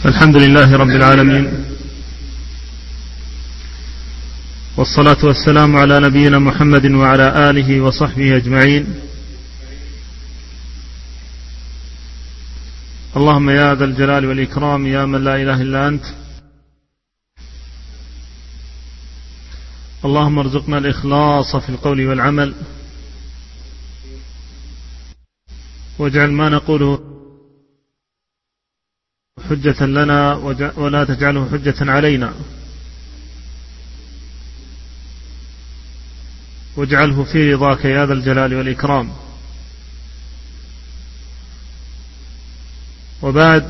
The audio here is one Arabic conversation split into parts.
الحمد لله رب العالمين، والصلاة والسلام على نبينا محمد وعلى آله وصحبه أجمعين. اللهم يا ذا الجلال والإكرام، يا من لا إله إلا أنت، اللهم ارزقنا الإخلاص في القول والعمل، واجعل ما نقوله حجة لنا ولا تجعله حجة علينا، واجعله في رضاك يا ذا الجلال والإكرام. وبعد،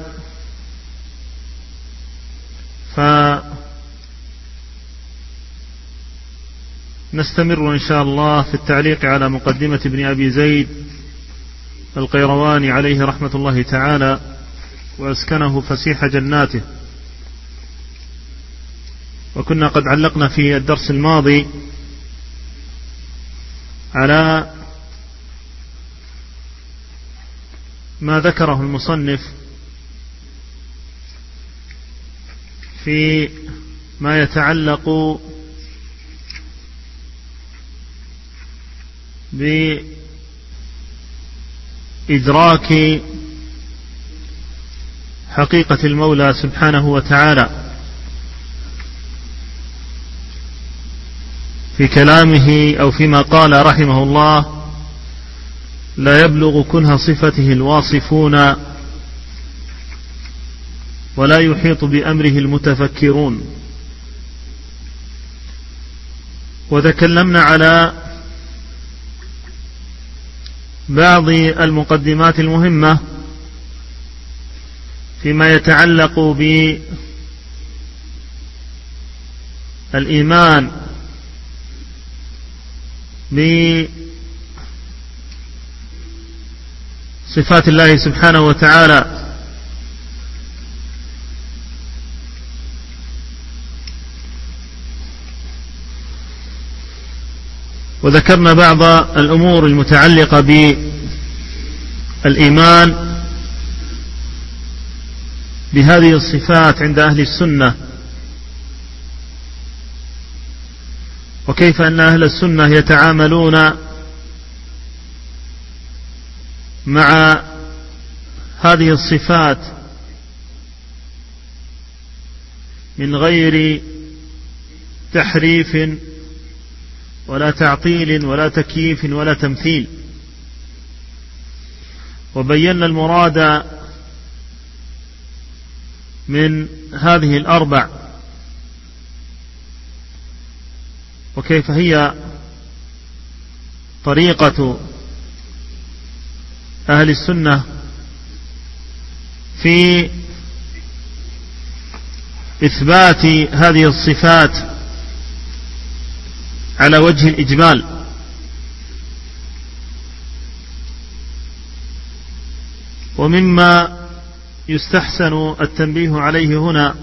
فنستمر إن شاء الله في التعليق على مقدمة ابن أبي زيد القيرواني عليه رحمة الله تعالى، وأسكنه فسيح جناته. وكنا قد علقنا في الدرس الماضي على ما ذكره المصنف في ما يتعلق بإدراك حقيقة المولى سبحانه وتعالى في كلامه، أو فيما قال رحمه الله: لا يبلغ كنه صفته الواصفون، ولا يحيط بأمره المتفكرون. وتكلمنا على بعض المقدمات المهمة فيما يتعلق بالإيمان بصفات الله سبحانه وتعالى، وذكرنا بعض الأمور المتعلقة بالإيمان بهذه الصفات عند أهل السنة، وكيف أن أهل السنة يتعاملون مع هذه الصفات من غير تحريف ولا تعطيل ولا تكييف ولا تمثيل. وبينا المراد من هذه الأربع، وكيف هي طريقة أهل السنة في إثبات هذه الصفات على وجه الإجمال. ومما يستحسن التنبيه عليه هنا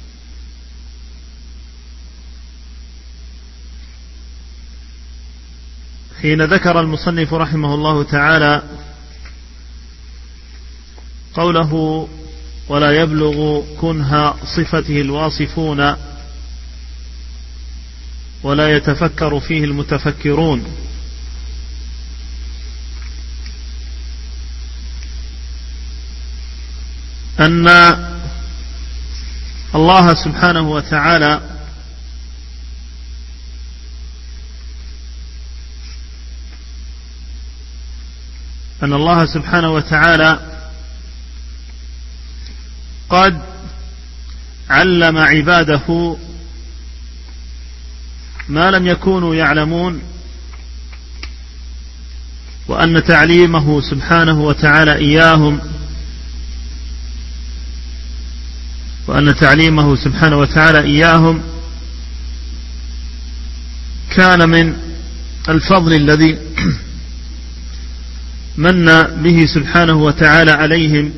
حين ذكر المصنف رحمه الله تعالى قوله: ولا يبلغ كنه صفته الواصفون، ولا يتفكر فيه المتفكرون، أن الله سبحانه وتعالى قد علم عباده ما لم يكونوا يعلمون، وأن تعليمه سبحانه وتعالى إياهم كان من الفضل الذي من به سبحانه وتعالى عليهم.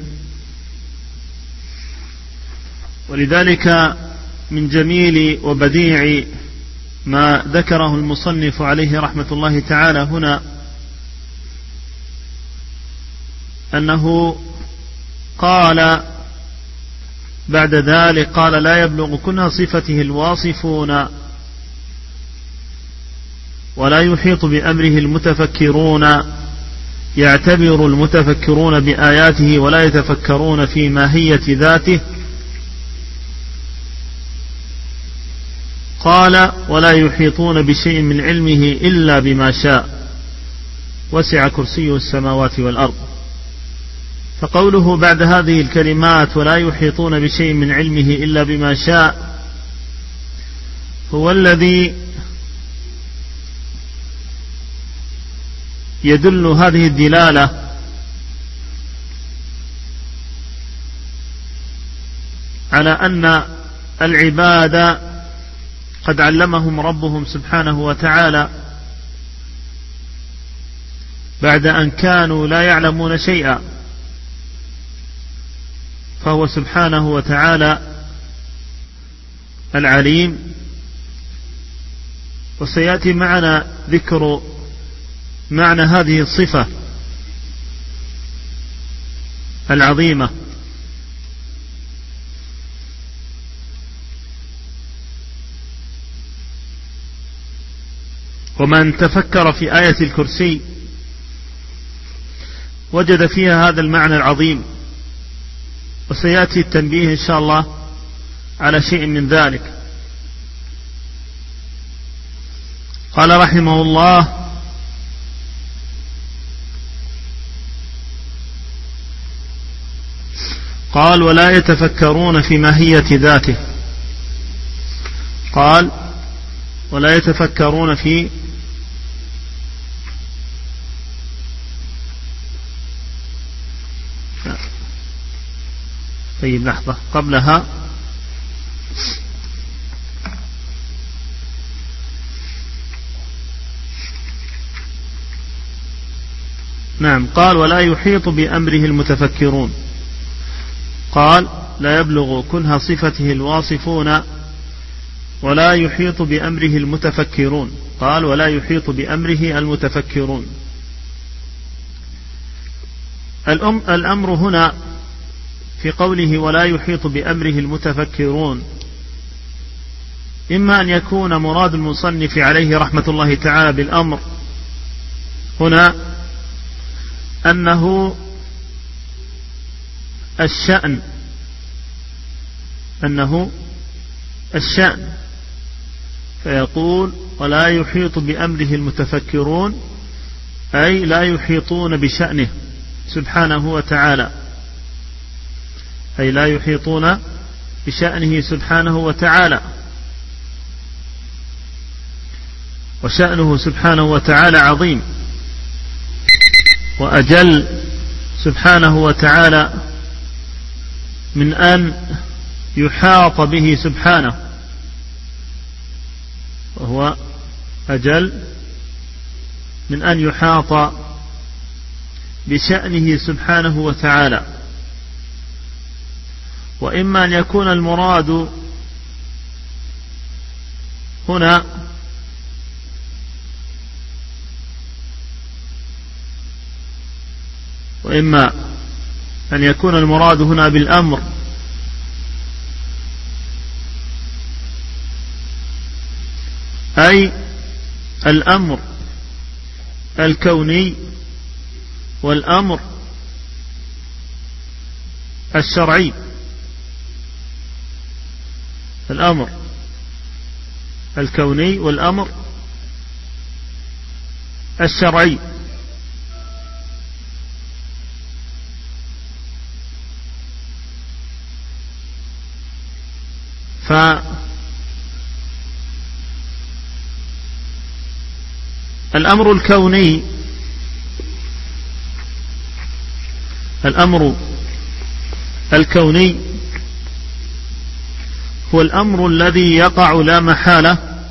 ولذلك من جميل وبديع ما ذكره المصنف عليه رحمة الله تعالى هنا أنه قال بعد ذلك قال لا يبلغ كنه صفته الواصفون ولا يحيط بأمره المتفكرون، يعتبر المتفكرون بآياته ولا يتفكرون في ماهية ذاته. قال ولا يحيطون بشيء من علمه إلا بما شاء وسع كرسيه السماوات والأرض. فقوله بعد هذه الكلمات ولا يحيطون بشيء من علمه إلا بما شاء هو الذي يدل هذه الدلالة على أن العباد قد علمهم ربهم سبحانه وتعالى بعد أن كانوا لا يعلمون شيئا، فهو سبحانه وتعالى العليم. وسيأتي معنا ذكر معنى هذه الصفة العظيمة. ومن تفكر في آية الكرسي وجد فيها هذا المعنى العظيم، وسيأتي التنبيه إن شاء الله على شيء من ذلك. قال رحمه الله قال ولا يتفكرون في ماهية ذاته. قال ولا يتفكرون في طيب لحظة قبلها نعم. قال ولا يحيط بأمره المتفكرون. قال لا يبلغ كنه صفته الواصفون ولا يحيط بأمره المتفكرون. قال ولا يحيط بأمره المتفكرون. الأمر هنا في قوله ولا يحيط بأمره المتفكرون إما أن يكون مراد المصنف عليه رحمة الله تعالى بالأمر هنا أنه الشأن، فيقول ولا يحيط بأمره المتفكرون أي لا يحيطون بشأنه سبحانه وتعالى، أي لا يحيطون بشأنه سبحانه وتعالى. وشأنه سبحانه وتعالى عظيم وأجل سبحانه وتعالى من أن يحاط به سبحانه، وهو أجل من أن يحاط بشأنه سبحانه وتعالى. وإما أن يكون المراد هنا بالأمر أي الأمر الكوني والأمر الشرعي. الأمر الكوني والأمر الشرعي. فالأمر الكوني هو الأمر الذي يقع لا محالة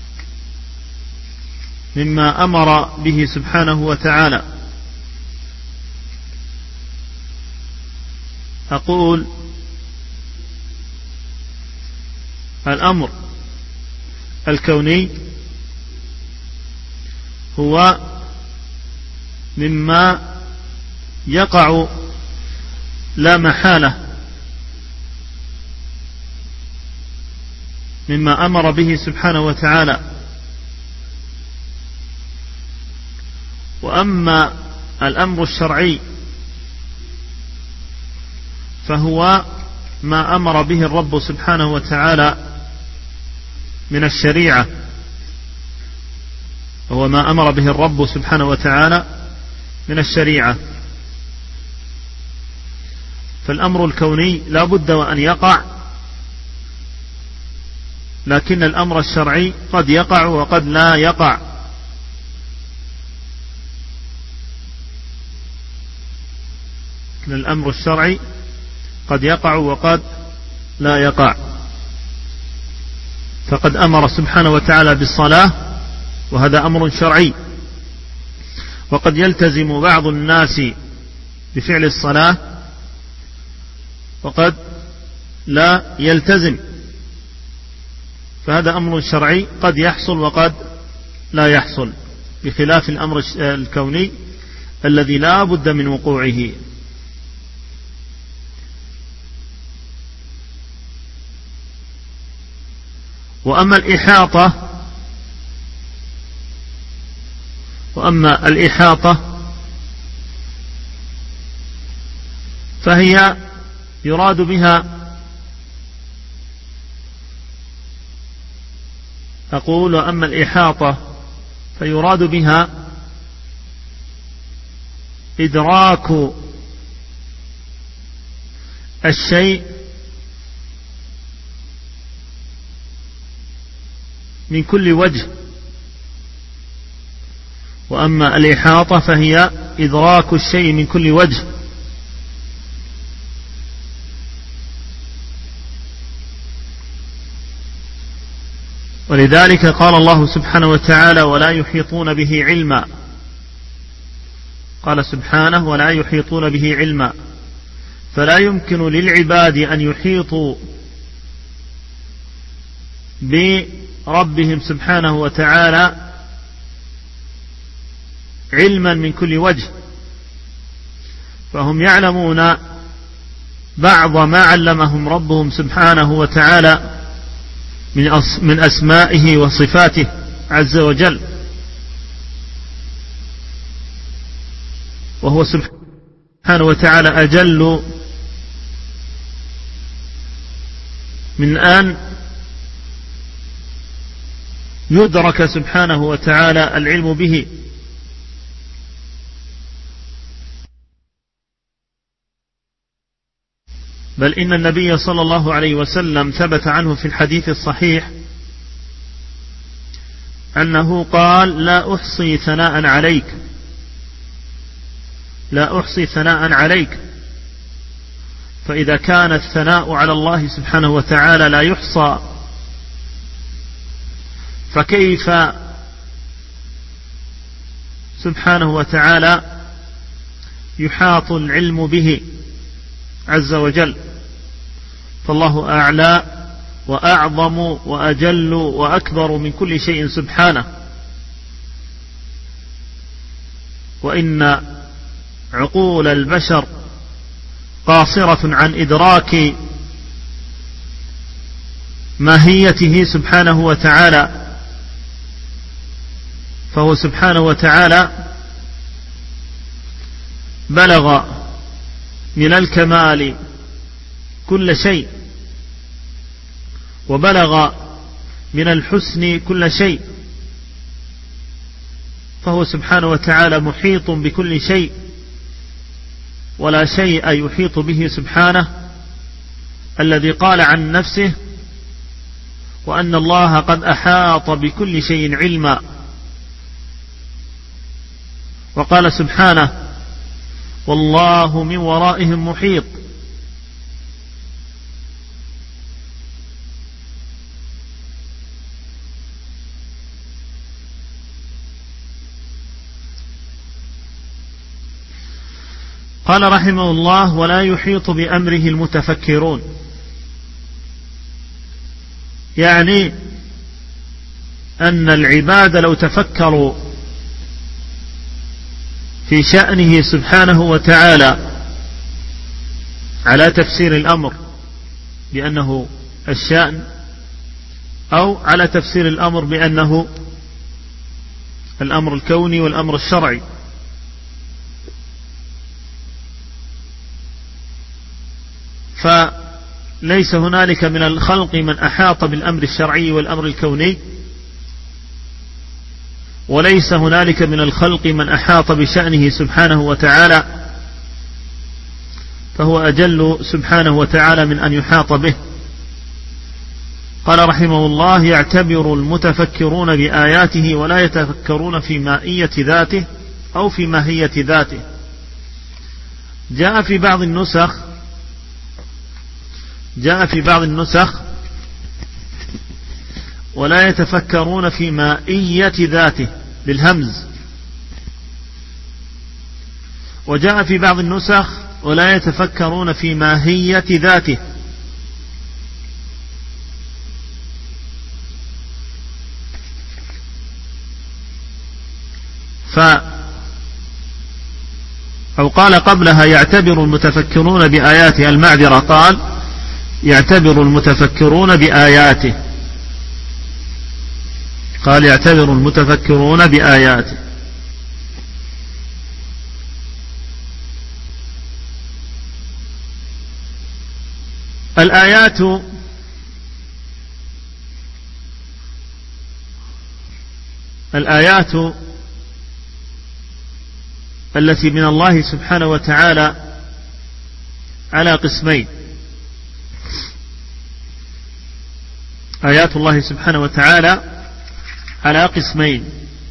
مما أمر به سبحانه وتعالى. أقول الأمر الكوني هو مما يقع لا محالة مما أمر به سبحانه وتعالى. وأما الأمر الشرعي فهو ما أمر به الرب سبحانه وتعالى من الشريعة، هو ما أمر به الرب سبحانه وتعالى من الشريعة. فالأمر الكوني لا بد وأن يقع، لكن الأمر الشرعي قد يقع وقد لا يقع. لكن الأمر الشرعي قد يقع وقد لا يقع. فقد أمر سبحانه وتعالى بالصلاة، وهذا أمر شرعي، وقد يلتزم بعض الناس بفعل الصلاة وقد لا يلتزم، فهذا أمر شرعي قد يحصل وقد لا يحصل، بخلاف الأمر الكوني الذي لا بد من وقوعه. وأما الإحاطة فهي يراد بها، أقول وأما الإحاطة فيراد بها إدراك الشيء من كل وجه. وأما الإحاطة فهي إدراك الشيء من كل وجه. ولذلك قال الله سبحانه وتعالى: ولا يحيطون به علما. قال سبحانه: ولا يحيطون به علما، فلا يمكن للعباد أن يحيطوا بربهم سبحانه وتعالى علما من كل وجه، فهم يعلمون بعض ما علمهم ربهم سبحانه وتعالى من أسمائه وصفاته عز وجل، وهو سبحانه وتعالى أجل من أن يدرك سبحانه وتعالى العلم به. بل إن النبي صلى الله عليه وسلم ثبت عنه في الحديث الصحيح أنه قال: لا أحصي ثناء عليك، لا أحصي ثناء عليك. فإذا كان الثناء على الله سبحانه وتعالى لا يحصى، فكيف سبحانه وتعالى يحاط العلم به عز وجل؟ فالله أعلى وأعظم وأجل وأكبر من كل شيء سبحانه. وإن عقول البشر قاصرة عن إدراك ماهيته سبحانه وتعالى، فهو سبحانه وتعالى بلغ من الكمال كل شيء، وبلغ من الحسن كل شيء، فهو سبحانه وتعالى محيط بكل شيء، ولا شيء يحيط به سبحانه، الذي قال عن نفسه: وأن الله قد أحاط بكل شيء علما. وقال سبحانه: والله من ورائهم محيط. قال رحمه الله: ولا يحيط بأمره المتفكرون، يعني أن العباد لو تفكروا في شأنه سبحانه وتعالى على تفسير الأمر بأنه الشأن، أو على تفسير الأمر بأنه الأمر الكوني والأمر الشرعي. فليس هنالك من الخلق من أحاط بالأمر الشرعي والأمر الكوني، وليس هنالك من الخلق من أحاط بشأنه سبحانه وتعالى، فهو أجل سبحانه وتعالى من أن يحاط به. قال رحمه الله: يعتبر المتفكرون بآياته ولا يتفكرون في مائية ذاته أو في ماهية ذاته. جاء في بعض النسخ ولا يتفكرون في مائية ذاته بالهمز، وجاء في بعض النسخ ولا يتفكرون في ماهية ذاته. أو قال قبلها: يعتبر المتفكرون بآياته، المعذرة قال: يعتبر المتفكرون بآياته، قال: يعتبر المتفكرون بآياته. الآيات التي من الله سبحانه وتعالى على قسمين: آيات الله سبحانه وتعالى على قسمين،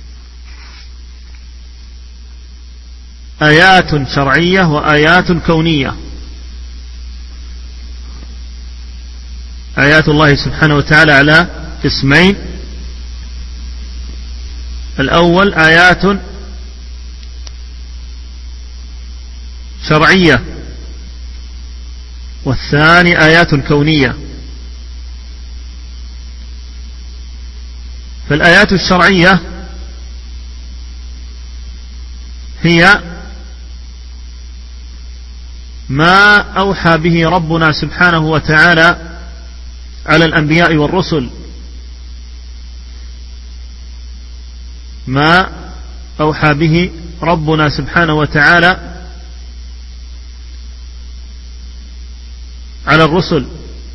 آيات شرعية وآيات كونية. آيات الله سبحانه وتعالى على قسمين: الأول آيات شرعية، والثاني آيات كونية. فالآيات الشرعية هي ما أوحى به ربنا سبحانه وتعالى على الأنبياء والرسل، ما أوحى به ربنا سبحانه وتعالى على الرسل.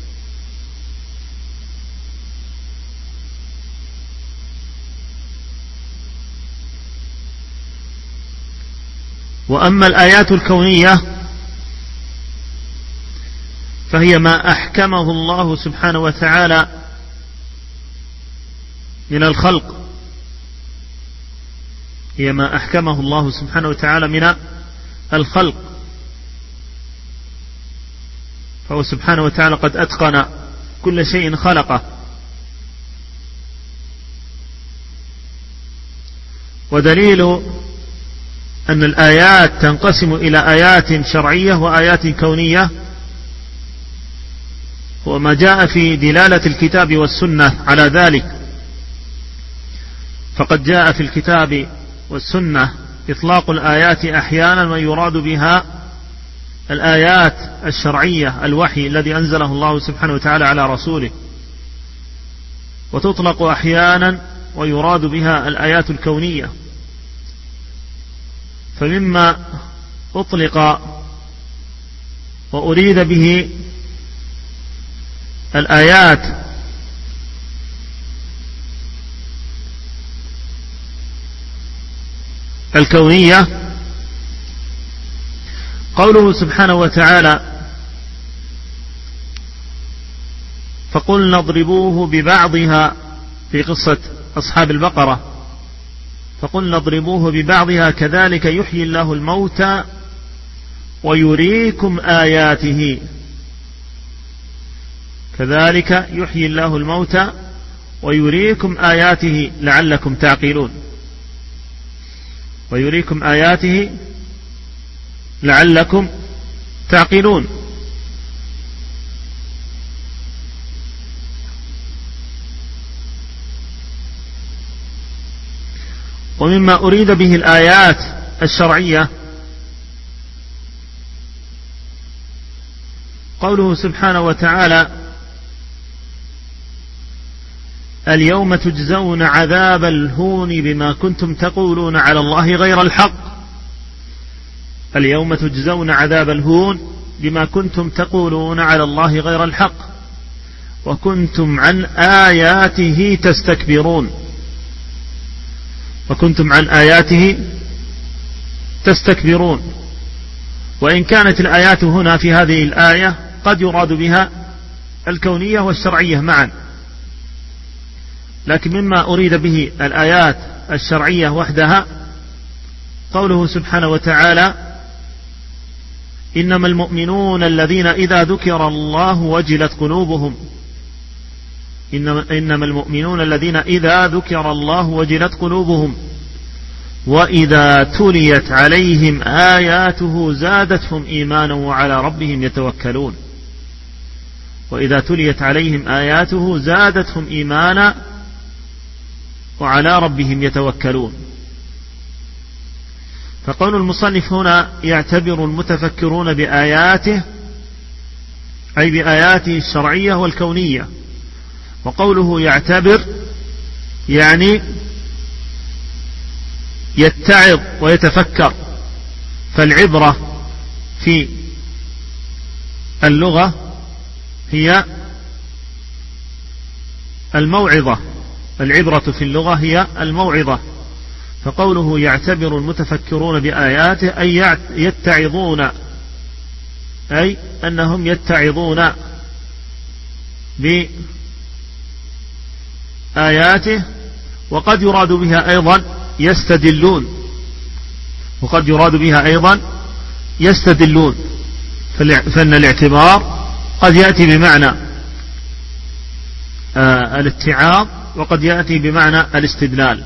وأما الآيات الكونية فهي ما أحكمه الله سبحانه وتعالى من الخلق، هي ما أحكمه الله سبحانه وتعالى من الخلق. فهو سبحانه وتعالى قد أتقن كل شيء خلقه، ودليل أن الآيات تنقسم إلى آيات شرعية وآيات كونية وما جاء في دلالة الكتاب والسنة على ذلك. فقد جاء في الكتاب والسنة إطلاق الآيات أحيانا ويراد بها الآيات الشرعية، الوحي الذي أنزله الله سبحانه وتعالى على رسوله، وتطلق أحيانا ويراد بها الآيات الكونية. فمما أطلق وأريد به الآيات الكونية قوله سبحانه وتعالى: فقلنا اضربوه ببعضها، في قصة أصحاب البقرة: فقلنا اضربوه ببعضها كذلك يحيي الله الموتى ويريكم آياته، كذلك يحيي الله الموتى ويريكم آياته لعلكم تعقلون، ويريكم آياته لعلكم تعقلون. ومما أريد به الآيات الشرعية قوله سبحانه وتعالى: اليوم تجزون عذاب الهون بما كنتم تقولون على الله غير الحق. اليوم تجزون عذاب الهون بما كنتم تقولون على الله غير الحق وكنتم عن آياته تستكبرون. وكنتم عن آياته تستكبرون. وإن كانت الآيات هنا في هذه الآية قد يراد بها الكونية والشرعية معا، لكن مما أريد به الآيات الشرعية وحدها قوله سبحانه وتعالى: إنما المؤمنون الذين إذا ذكر الله وجلت قلوبهم. إنما المؤمنون الذين إذا ذكر الله وجلت قلوبهم وإذا تليت عليهم آياته زادتهم إيمانا وعلى ربهم يتوكلون. وإذا تليت عليهم آياته زادتهم إيمانا وعلى ربهم يتوكلون. فقول المصنف هنا: يعتبر المتفكرون بآياته، أي بآياته الشرعية والكونية. وقوله يعتبر يعني يتعظ ويتفكر. فالعبرة في اللغة هي الموعظة. العبرة في اللغة هي الموعظة. فقوله يعتبر المتفكرون بآياته أي يتعظون، أي أنهم يتعظون بآياته. وقد يراد بها أيضا يستدلون. وقد يراد بها أيضا يستدلون. فإن الاعتبار قد يأتي بمعنى الاتعاظ وقد يأتي بمعنى الاستدلال.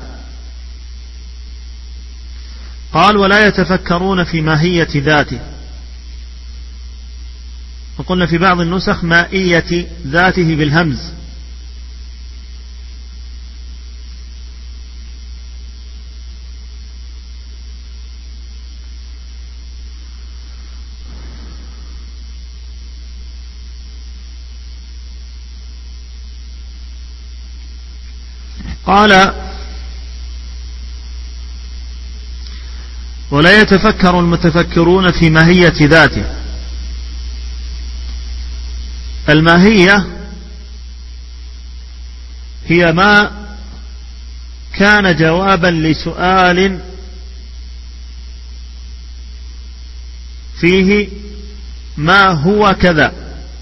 قال: ولا يتفكرون في ماهية ذاته. وقلنا في بعض النسخ مائية ذاته بالهمز. قال: ولا يتفكر المتفكرون في ماهية ذاته. الماهية هي ما كان جوابا لسؤال فيه ما هو كذا.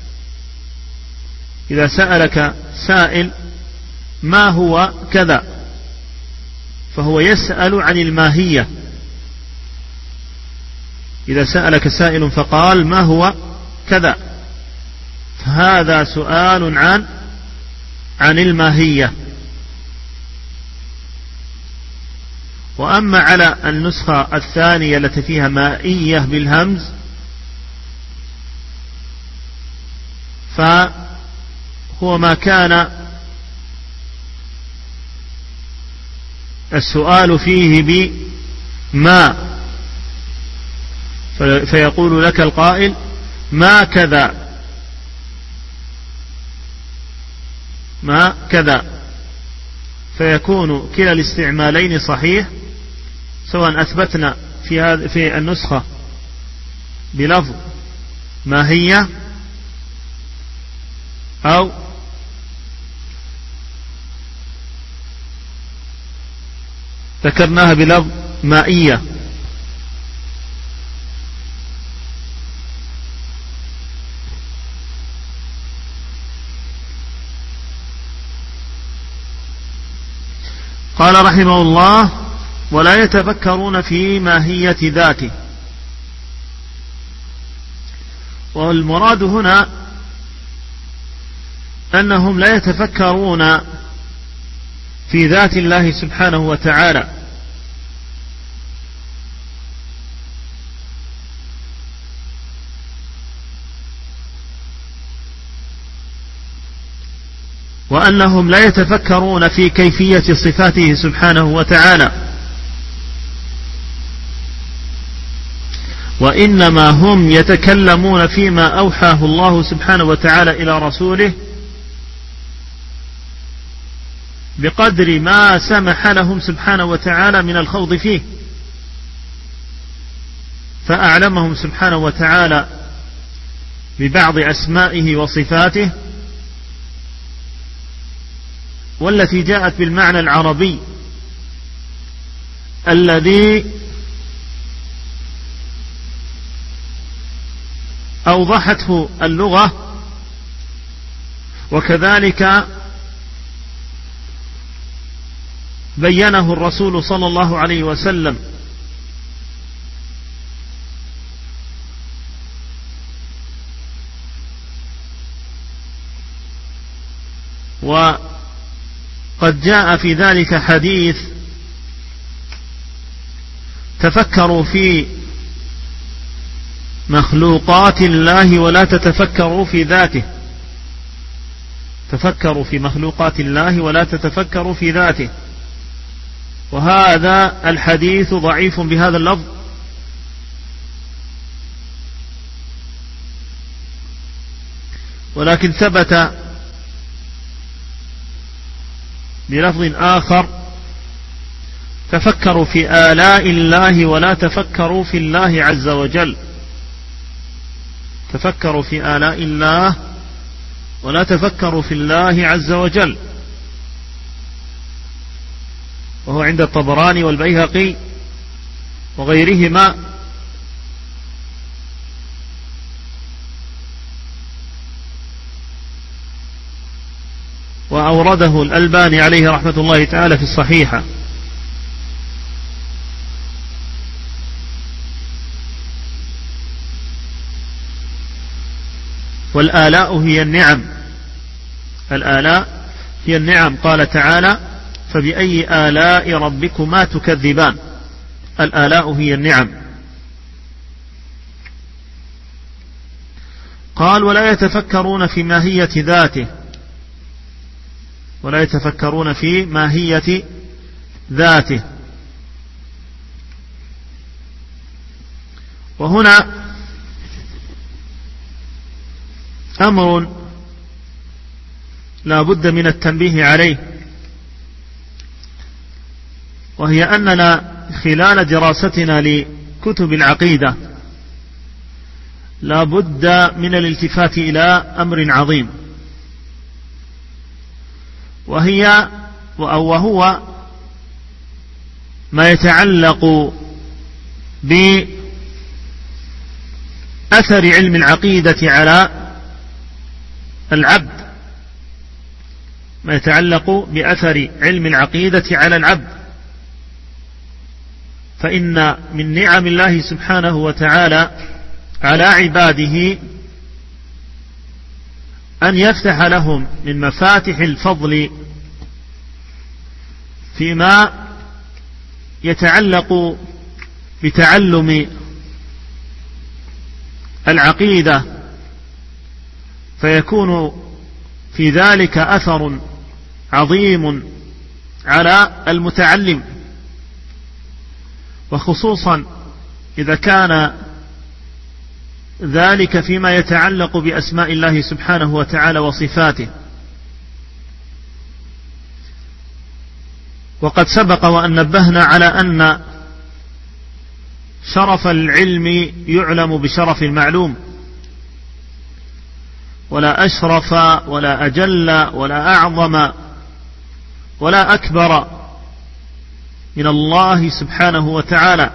إذا سألك سائل ما هو كذا فهو يسأل عن الماهية. إذا سألك سائل فقال ما هو كذا فهذا سؤال عن الماهية. وأما على النسخة الثانية التي فيها مائية بالهمز فهو ما كان السؤال فيه بما، فيقول لك القائل ما كذا ما كذا، فيكون كلا الاستعمالين صحيح، سواء أثبتنا في النسخة بلفظ ماهية أو ذكرناها بلفظ مائية. قال رحمه الله: ولا يتفكرون في ماهية ذاته. والمراد هنا أنهم لا يتفكرون في ذات الله سبحانه وتعالى، وأنهم لا يتفكرون في كيفية صفاته سبحانه وتعالى، وإنما هم يتكلمون فيما أوحاه الله سبحانه وتعالى إلى رسوله بقدر ما سمح لهم سبحانه وتعالى من الخوض فيه، فأعلمهم سبحانه وتعالى ببعض أسمائه وصفاته والتي جاءت بالمعنى العربي الذي أوضحته اللغة، وكذلك بينه الرسول صلى الله عليه وسلم. وقد جاء في ذلك حديث: تفكروا في مخلوقات الله ولا تتفكروا في ذاته، تفكروا في مخلوقات الله ولا تتفكروا في ذاته. وهذا الحديث ضعيف بهذا اللفظ، ولكن ثبت بلفظ آخر: تفكروا في آلاء الله ولا تفكروا في الله عز وجل، تفكروا في آلاء الله ولا تفكروا في الله عز وجل. وهو عند الطبراني والبيهقي وغيرهما، وأورده الألباني عليه رحمة الله تعالى في الصحيحة. والآلاء هي النعم، الآلاء هي النعم. قال تعالى: فبأي آلاء ربكما تكذبان. الآلاء هي النعم. قال: ولا يتفكرون في ماهية ذاته، ولا يتفكرون في ماهية ذاته. وهنا أمر لا بد من التنبيه عليه، وهي أننا خلال دراستنا لكتب العقيدة لا بد من الالتفات إلى أمر عظيم، وهو ما يتعلق بأثر علم العقيدة على العبد، ما يتعلق بأثر علم العقيدة على العبد. فإن من نعم الله سبحانه وتعالى على عباده أن يفتح لهم من مفاتح الفضل فيما يتعلق بتعلم العقيدة، فيكون في ذلك أثر عظيم على المتعلم، وخصوصا إذا كان ذلك فيما يتعلق بأسماء الله سبحانه وتعالى وصفاته. وقد سبق وأن نبهنا على أن شرف العلم يعلم بشرف المعلوم، ولا أشرف ولا أجل ولا أعظم ولا أكبر من الله سبحانه وتعالى.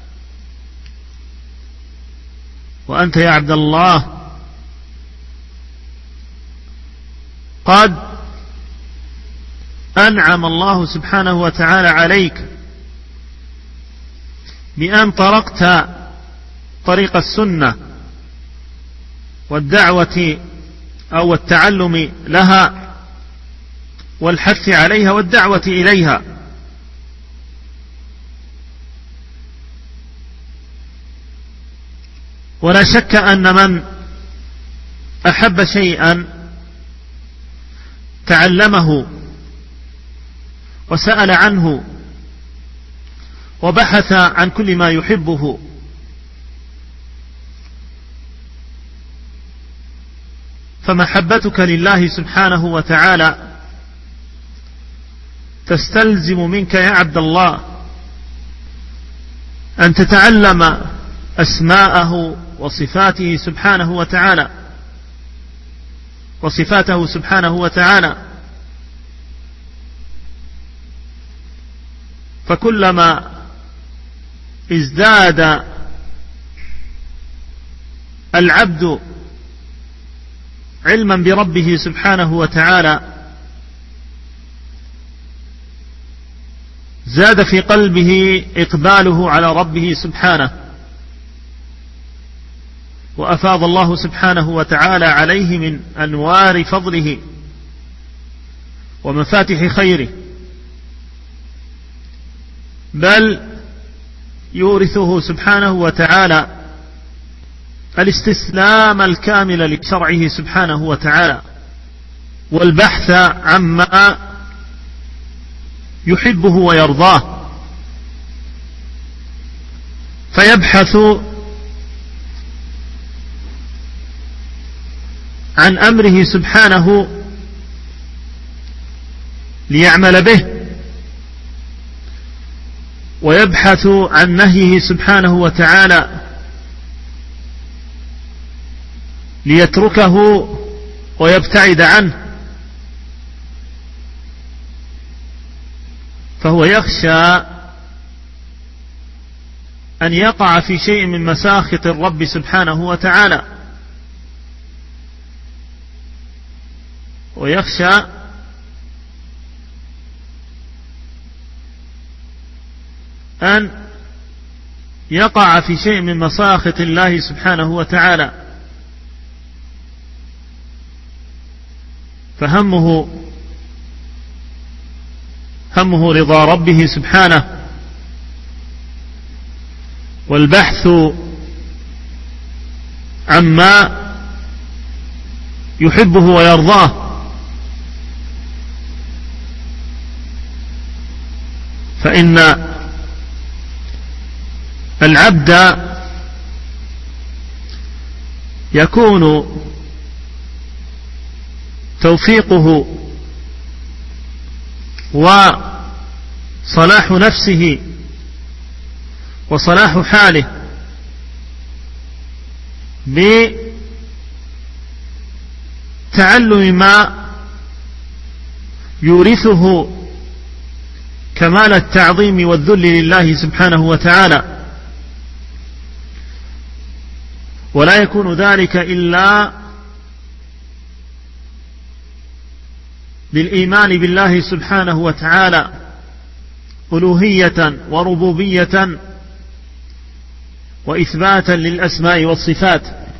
وأنت يا عبد الله قد أنعم الله سبحانه وتعالى عليك بأن طرقت طريق السنة والدعوة أو التعلم لها والحث عليها والدعوة إليها. ولا شك أن من أحب شيئا تعلمه وسأل عنه وبحث عن كل ما يحبه، فمحبتك لله سبحانه وتعالى تستلزم منك يا عبد الله أن تتعلم أسماءه وصفاته سبحانه وتعالى فكلما ازداد العبد علما بربه سبحانه وتعالى زاد في قلبه إقباله على ربه سبحانه، وأفاض الله سبحانه وتعالى عليه من أنوار فضله ومفاتح خيره، بل يورثه سبحانه وتعالى الاستسلام الكامل لشرعه سبحانه وتعالى والبحث عما يحبه ويرضاه، فيبحث عن أمره سبحانه ليعمل به، ويبحث عن نهيه سبحانه وتعالى ليتركه ويبتعد عنه، فهو يخشى أن يقع في شيء من مساخط الرب سبحانه وتعالى، ويخشى أن يقع في شيء من مساخط الله سبحانه وتعالى، فهمه رضا ربه سبحانه والبحث عما يحبه ويرضاه، فإن العبد يكون توفيقه وصلاح نفسه وصلاح حاله بتعلم ما يورثه كمال التعظيم والذل لله سبحانه وتعالى، ولا يكون ذلك إلا بالإيمان بالله سبحانه وتعالى ألوهية وربوبية وإثباتا للأسماء والصفات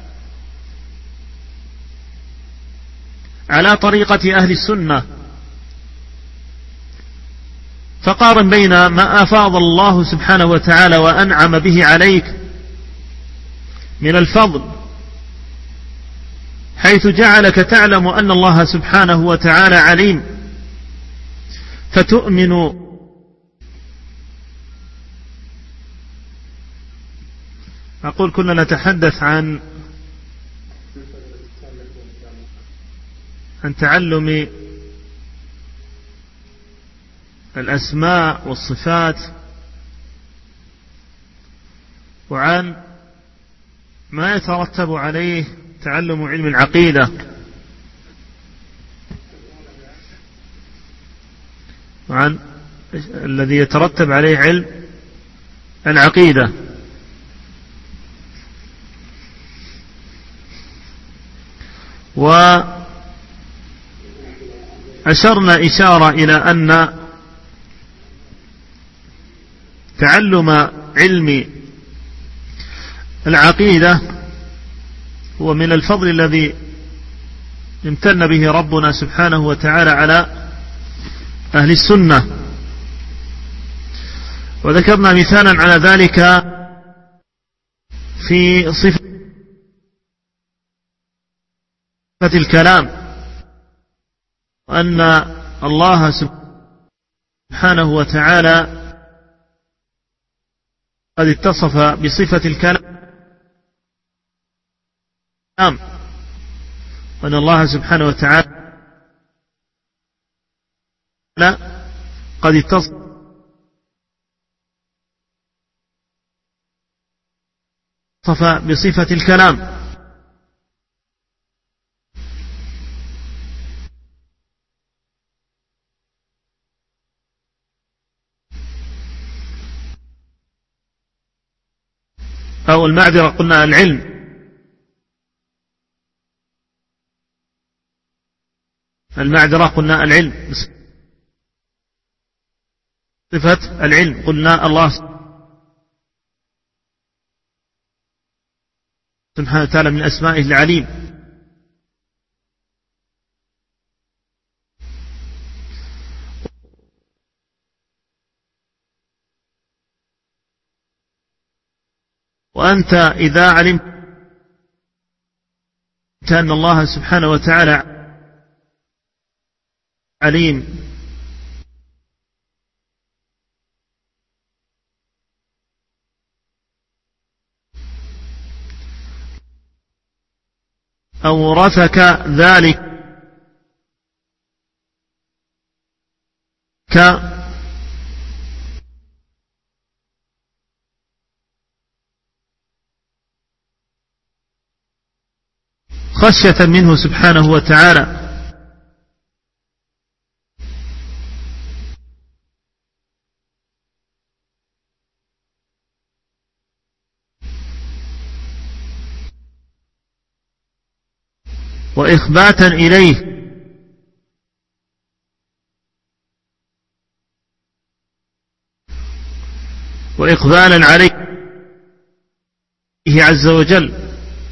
على طريقة أهل السنة. فقارن بين ما أفاض الله سبحانه وتعالى وأنعم به عليك من الفضل، حيث جعلك تعلم أن الله سبحانه وتعالى عليم، فتؤمن أقول كنا نتحدث عن تعلم الأسماء والصفات، وعن ما يترتب عليه تعلم علم العقيدة، وعن الذي يترتب عليه علم العقيدة. وأشرنا إشارة إلى أن تعلم علم العقيدة هو من الفضل الذي امتن به ربنا سبحانه وتعالى على أهل السنة، وذكرنا مثالا على ذلك في صفة الكلام، أن الله سبحانه وتعالى قد اتصف بصفة الكلام، وأن الله سبحانه وتعالى قد اتصف بصفة الكلام، أو المعذرة قلنا العلم، المعذرة قلنا العلم، صفة العلم قلنا الله سبحانه وتعالى من أسمائه العليم. وأنت إذا علمت أن الله سبحانه وتعالى عليم أورثك ذلك خشية منه سبحانه وتعالى، وإخباتا إليه، وإقبالا عليه عز وجل،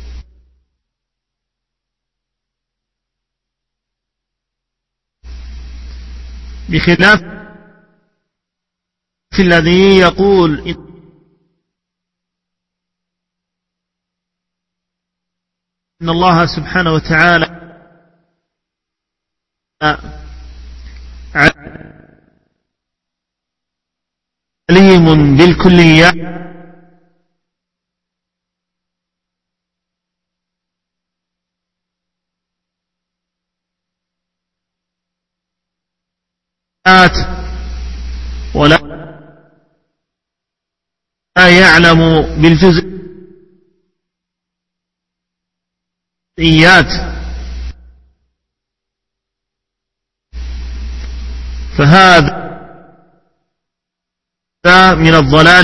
بخلاف في الذي يقول إن الله سبحانه وتعالى عليم بالكليات، ولا يعلم بالجزئيات، فهذا من الضلال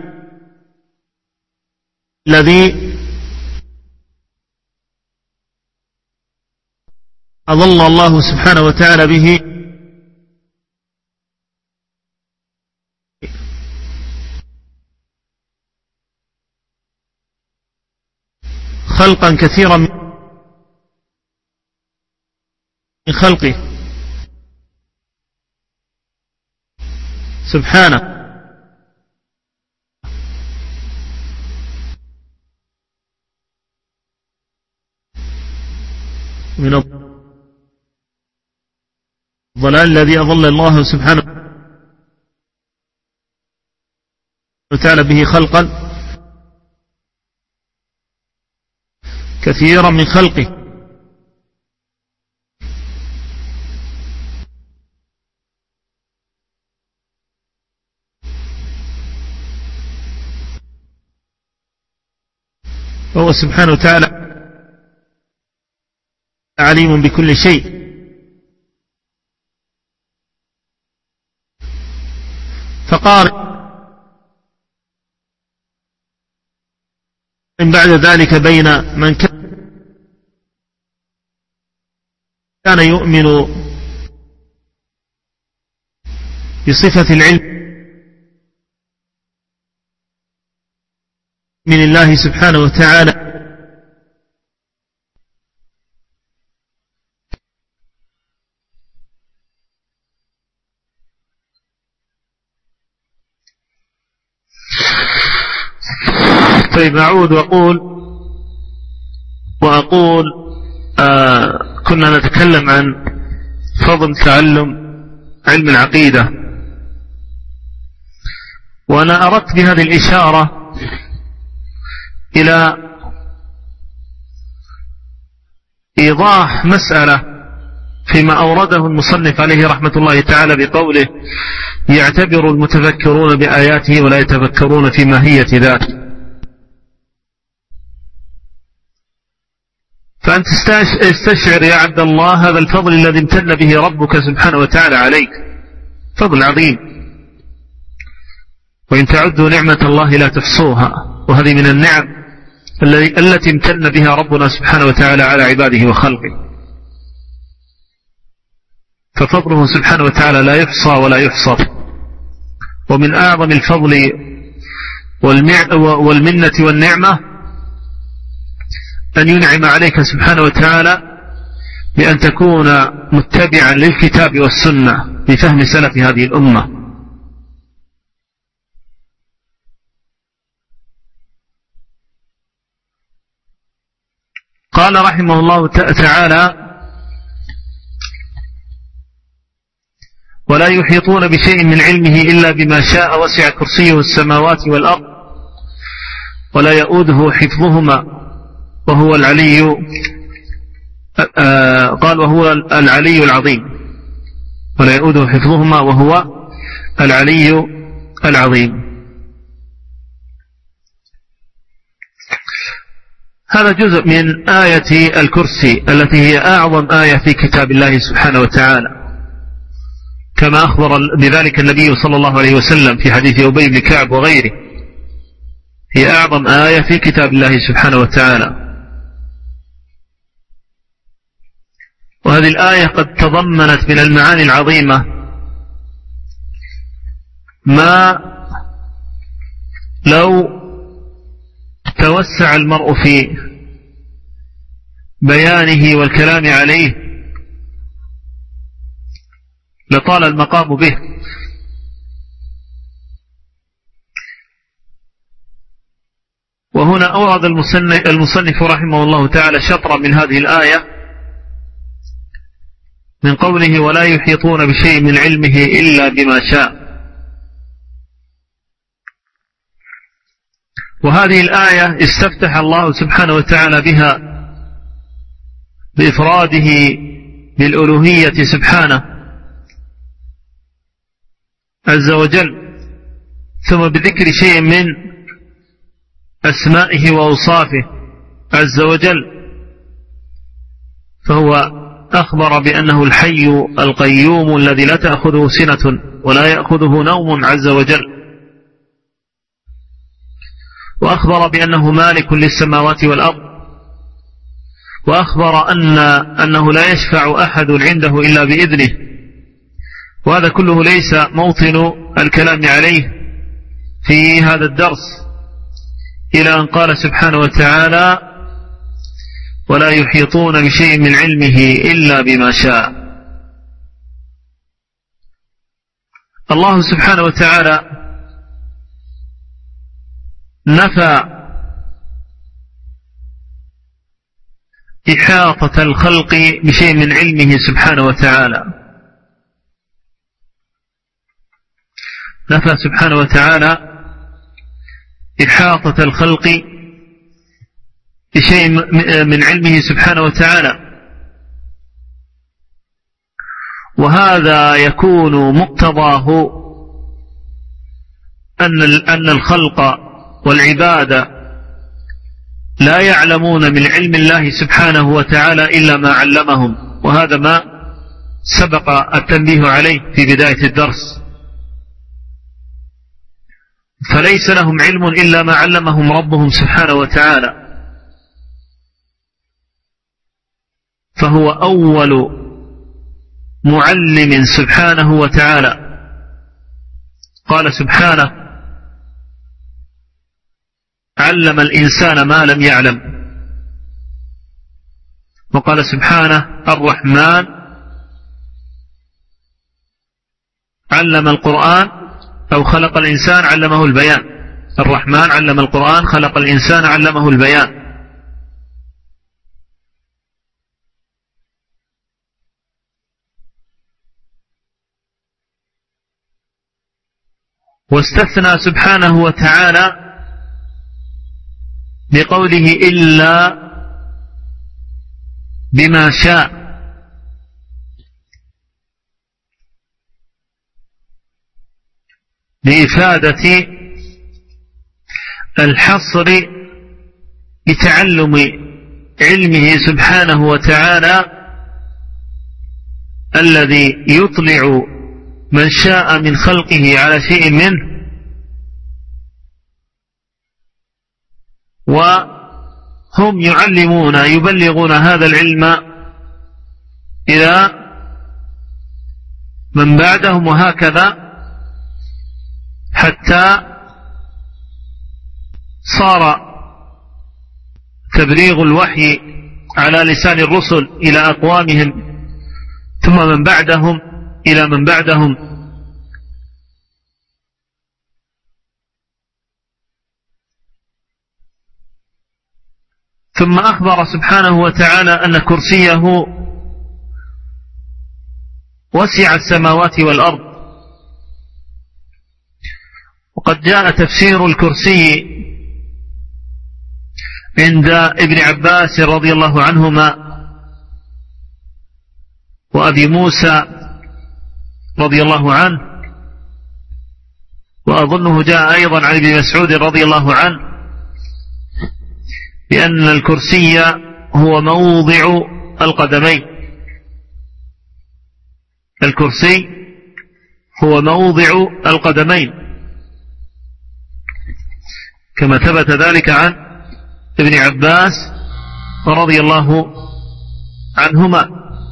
الذي أضل الله سبحانه وتعالى به خلقا كثيرا من خلقه سبحانه. من الضلال الذي أضل الله سبحانه وتعالى به خلقا كثيرا من خلقه، وهو سبحانه وتعالى عليم بكل شيء. فقارن بعد ذلك بين من كان يؤمن بصفة العلم من الله سبحانه وتعالى طيب أعود وأقول كنا نتكلم عن فضل تعلم علم العقيدة، وأنا أردت بهذه الإشارة إلى إيضاح مسألة فيما أورده المصنف عليه رحمة الله تعالى بقوله يعتبر المتفكرون بآياته ولا يتفكرون في ماهية ذاته. فأنت استشعر يا عبد الله هذا الفضل الذي امتن به ربك سبحانه وتعالى عليك، فضل عظيم، وإن تعدوا نعمة الله لا تحصوها، وهذه من النعم التي امتن بها ربنا سبحانه وتعالى على عباده وخلقه. ففضله سبحانه وتعالى لا يحصى ولا يحصر. ومن أعظم الفضل والمنة والنعمة أن ينعم عليك سبحانه وتعالى بأن تكون متبعا للكتاب والسنة بفهم سلف هذه الأمة. قال رحمه الله تعالى ولا يحيطون بشيء من علمه إلا بما شاء وسع كرسيه السماوات والأرض ولا يؤوده حفظهما وهو العلي قال وهو العلي العظيم، ولا يؤوده حفظهما وهو العلي العظيم. هذا جزء من آية الكرسي التي هي أعظم آية في كتاب الله سبحانه وتعالى، كما أخبر بذلك النبي صلى الله عليه وسلم في حديث أبي بن كعب وغيره، هي أعظم آية في كتاب الله سبحانه وتعالى. وهذه الآية قد تضمنت من المعاني العظيمة ما لو توسع المرء في بيانه والكلام عليه لطال المقام به. وهنا أورد المصنف رحمه الله تعالى شطرا من هذه الآية من قوله ولا يحيطون بشيء من علمه إلا بما شاء. وهذه الآية استفتح الله سبحانه وتعالى بها بإفراده بالألوهية سبحانه عز وجل، ثم بذكر شيء من أسمائه وأوصافه عز وجل، فهو أخبر بأنه الحي القيوم الذي لا تأخذه سنة ولا يأخذه نوم عز وجل، وأخبر بأنه مالك للسماوات والأرض، وأخبر أنه لا يشفع أحد عنده إلا بإذنه. وهذا كله ليس موطن الكلام عليه في هذا الدرس، إلى أن قال سبحانه وتعالى ولا يحيطون بشيء من علمه إلا بما شاء. الله سبحانه وتعالى نفى إحاطة الخلق بشيء من علمه سبحانه وتعالى، نفى سبحانه وتعالى إحاطة الخلق بشيء من علمه سبحانه وتعالى. وهذا يكون مقتضاه أن الخلق والعبادة لا يعلمون من علم الله سبحانه وتعالى إلا ما علمهم، وهذا ما سبق التنبيه عليه في بداية الدرس. فليس لهم علم إلا ما علمهم ربهم سبحانه وتعالى، فهو أول معلم سبحانه وتعالى. قال سبحانه علم الإنسان ما لم يعلم، وقال سبحانه الرحمن علم القرآن أو خلق الإنسان علمه البيان، الرحمن علم القرآن خلق الإنسان علمه البيان. واستثنى سبحانه وتعالى بقوله إلا بما شاء، لإفادة الحصر بتعلم علمه سبحانه وتعالى الذي يطلع من شاء من خلقه على شيء منه، وهم يبلغون هذا العلم إلى من بعدهم، وهكذا حتى صار تبليغ الوحي على لسان الرسل إلى أقوامهم، ثم من بعدهم إلى من بعدهم. ثم أخبر سبحانه وتعالى أن كرسيه وسع السماوات والأرض. وقد جاء تفسير الكرسي عند ابن عباس رضي الله عنهما وأبي موسى رضي الله عنه، وأظنه جاء أيضا عن ابن مسعود رضي الله عنه، بأن الكرسي هو موضع القدمين. الكرسي هو موضع القدمين، كما ثبت ذلك عن ابن عباس رضي الله عنهما.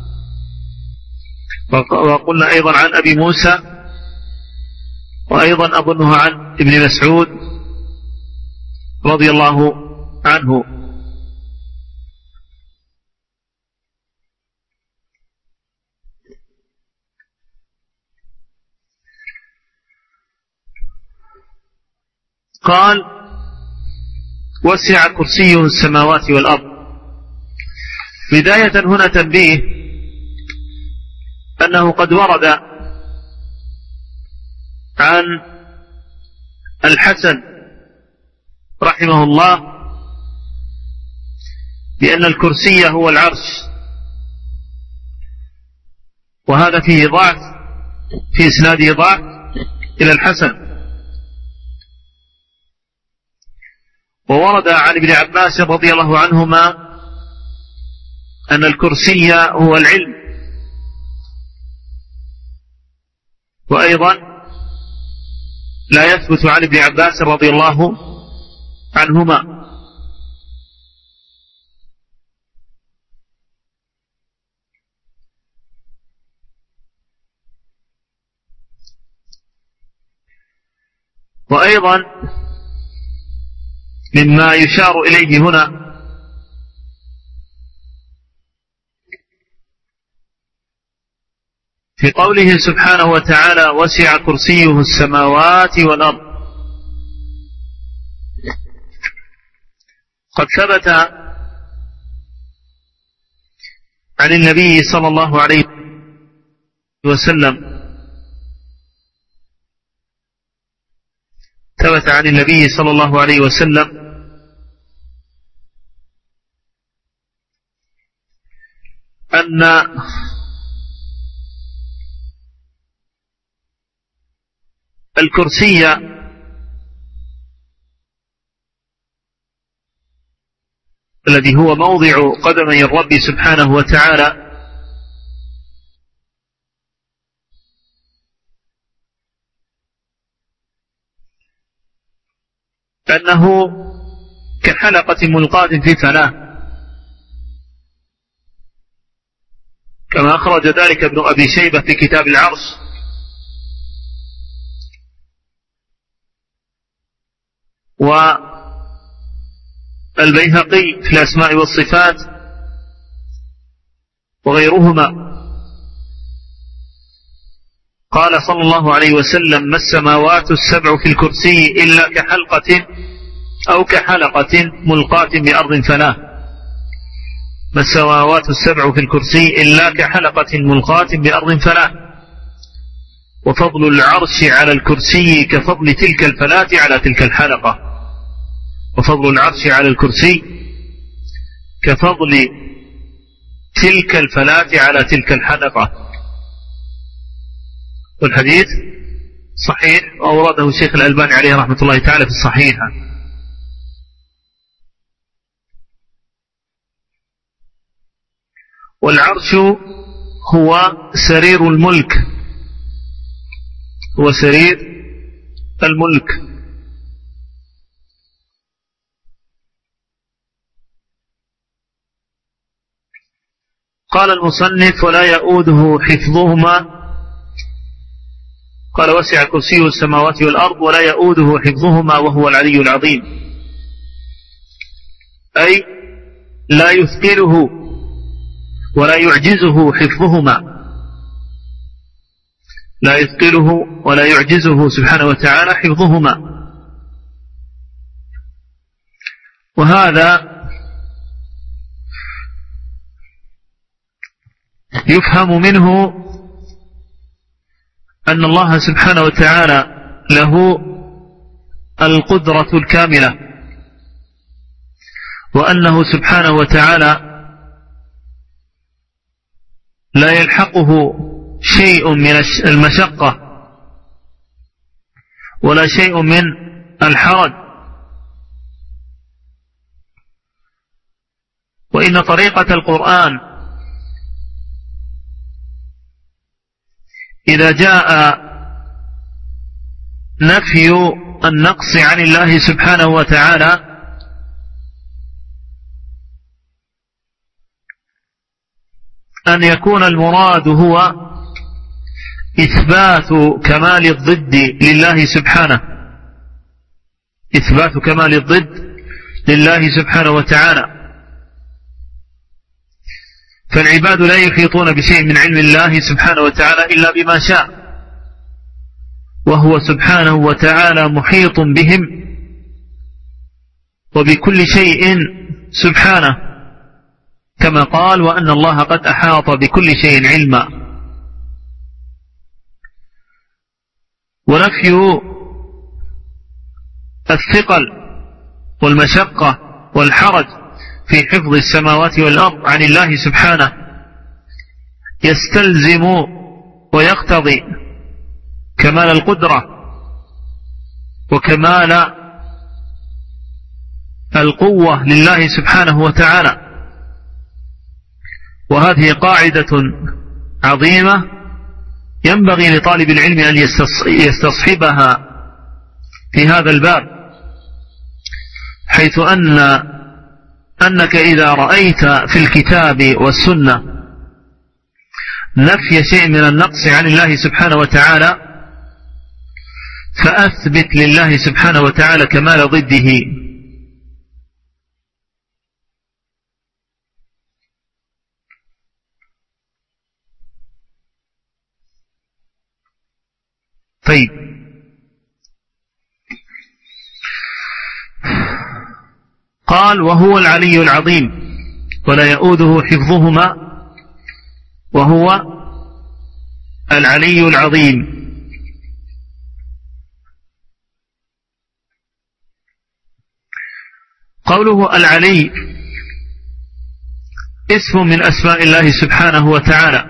وقلنا أيضا عن أبي موسى، وأيضا أظنه عن ابن مسعود رضي الله عنه. قال: وسع كرسيه السماوات والأرض. بداية هنا تنبيه أنه قد ورد عن الحسن رحمه الله بأن الكرسي هو العرش، وهذا فيه ضعف، في إسناده ضعف إلى الحسن. وورد عن ابن عباس رضي الله عنهما أن الكرسي هو العلم، وأيضا لا يثبت عن ابن عباس رضي الله عنهما. وأيضا مما يشار إليه هنا في قوله سبحانه وتعالى: وسع كرسيه السماوات والأرض. قد ثبت عن النبي صلى الله عليه وسلم ثبت عن النبي صلى الله عليه وسلم أن الكرسي الذي هو موضع قدمي الرب سبحانه وتعالى أنه كحلقة ملقاة في فلاة، كما أخرج ذلك ابن أبي شيبة في كتاب العرش. والبيهقي في الأسماء والصفات وغيرهما قال صلى الله عليه وسلم: ما السماوات السبع في الكرسي إلا كحلقة أو كحلقة ملقاة بأرض فلاة. ما السماوات السبع في الكرسي إلا كحلقة ملقاة بأرض فلاة. وفضل العرش على الكرسي كفضل تلك الفلاة على تلك الحلقة. وفضل العرش على الكرسي كفضل تلك الفلاة على تلك الحلقة. والحديث صحيح، وأورده الشيخ الألباني عليه رحمة الله تعالى في الصحيحة. والعرش هو سرير الملك، هو سرير الملك. قال المصنف: ولا يؤوده حفظهما. قال: وسع كرسيه السماوات والأرض ولا يؤوده حفظهما وهو العلي العظيم، أي لا يثقله ولا يعجزه حفظهما، لا يثقله ولا يعجزه سبحانه وتعالى حفظهما. وهذا يفهم منه أن الله سبحانه وتعالى له القدرة الكاملة، وأنه سبحانه وتعالى لا يلحقه شيء من المشقة ولا شيء من الحرج. وإن طريقة القرآن إذا جاء نفي النقص عن الله سبحانه وتعالى أن يكون المراد هو إثبات كمال الضد لله سبحانه، إثبات كمال الضد لله سبحانه وتعالى. فالعباد لا يحيطون بشيء من علم الله سبحانه وتعالى إلا بما شاء، وهو سبحانه وتعالى محيط بهم وبكل شيء سبحانه، كما قال: وأن الله قد أحاط بكل شيء علما. ونفي الثقل والمشقة والحرج في حفظ السماوات والأرض عن الله سبحانه يستلزم ويقتضي كمال القدرة وكمال القوة لله سبحانه وتعالى. وهذه قاعدة عظيمة ينبغي لطالب العلم أن يستصحبها في هذا الباب، حيث أنك إذا رأيت في الكتاب والسنة نفي شيء من النقص عن الله سبحانه وتعالى فأثبت لله سبحانه وتعالى كمال ضده. طيب، قال: وهو العلي العظيم ولا يؤوده حفظهما وهو العلي العظيم. قوله العلي اسم من أسماء الله سبحانه وتعالى،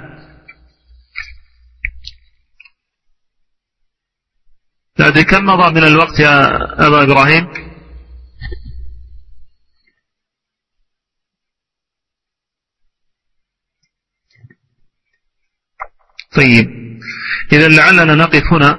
لا أدري كم مضى من الوقت يا أبا إبراهيم؟ طيب، إذا لعلنا نقف هنا،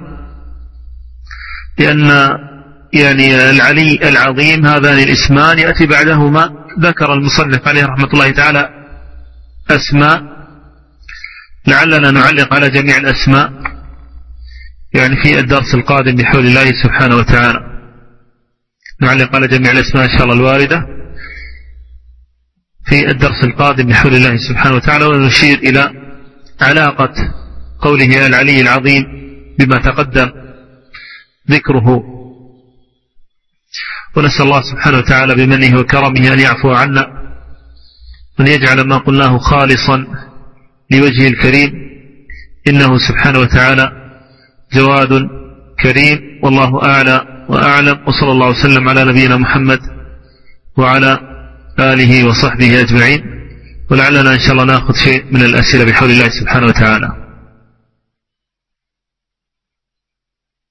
لأن العلي العظيم هذان الاسمان يأتي بعدهما ذكر المصنف عليه رحمة الله تعالى أسماء، لعلنا نعلق على جميع الأسماء في الدرس القادم بحول الله سبحانه وتعالى، نعلق على جميع الأسماء إن شاء الله الواردة في الدرس القادم بحول الله سبحانه وتعالى، ونشير إلى علاقة قوله العلي العظيم بما تقدم ذكره. ونسأل الله سبحانه وتعالى بمنه وكرمه أن يعفو عنا وأن يجعل ما قلناه خالصا لوجهه الكريم، إنه سبحانه وتعالى جواد كريم. والله أعلى وأعلم، وصلى الله وسلم على نبينا محمد وعلى آله وصحبه أجمعين. ولعلنا إن شاء الله نأخذ شيء من الأسئلة بحول الله سبحانه وتعالى.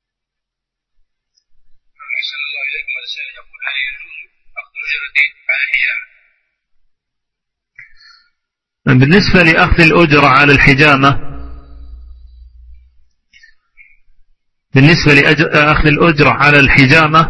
بالنسبة لأخذ الأجرة على الحجامة، بالنسبة لأخذ الأجرة على الحجامة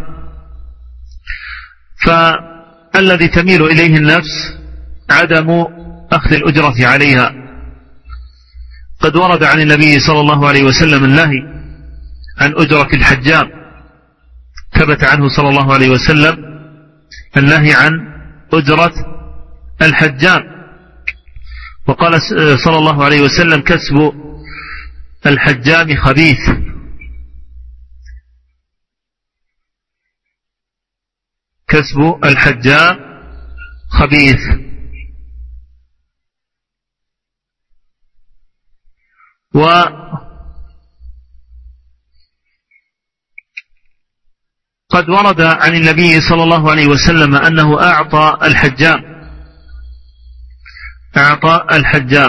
فالذي تميل إليه النفس عدم أخذ الأجرة عليها. قد ورد عن النبي صلى الله عليه وسلم النهي عن أجرة الحجام، ثبت عنه صلى الله عليه وسلم النهي عن أجرة الحجام، وقال صلى الله عليه وسلم: كسب الحجام خبيث. كسب الحجام خبيث. وقد ورد عن النبي صلى الله عليه وسلم أنه أعطى الحجام،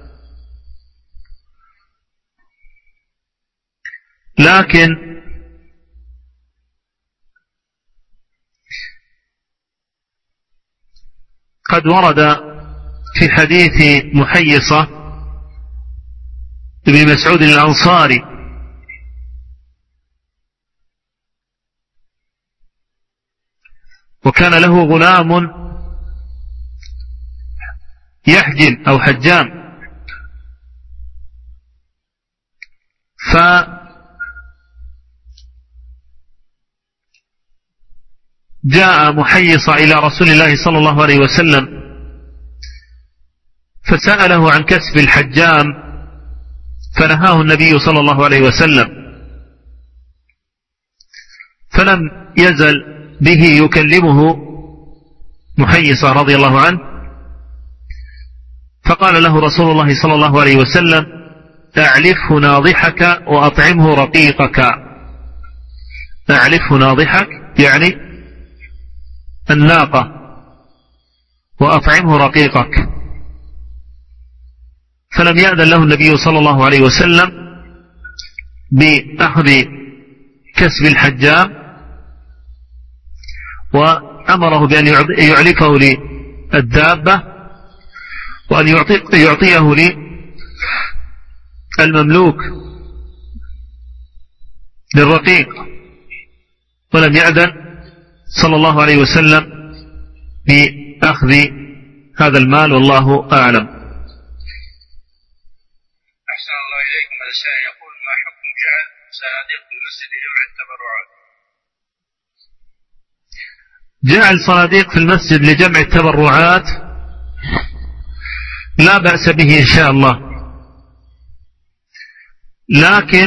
لكن قد ورد في حديث محيصة ابن مسعود الأنصاري وكان له غلام يحجم أو حجام، فجاء محيصة إلى رسول الله صلى الله عليه وسلم فسأله عن كسب الحجام، فنهاه النبي صلى الله عليه وسلم، فلم يزل به يكلمه محيصة رضي الله عنه، فقال له رسول الله صلى الله عليه وسلم: أعلفه ناضحك وأطعمه رقيقك. أعلفه ناضحك يعني الناقة، وأطعمه رقيقك. فلم يأذن له النبي صلى الله عليه وسلم بأخذ كسب الحجام، وأمره بأن يعلفه للدابة وأن يعطيه للمملوك للرقيق، ولم يأذن صلى الله عليه وسلم بأخذ هذا المال، والله أعلم. أحسن الله إليكم. هذا السائل يقول: ما حكم جعل صناديق المسجد لجمع التبرعات؟ جعل صناديق في المسجد لجمع التبرعات لا بأس به إن شاء الله، لكن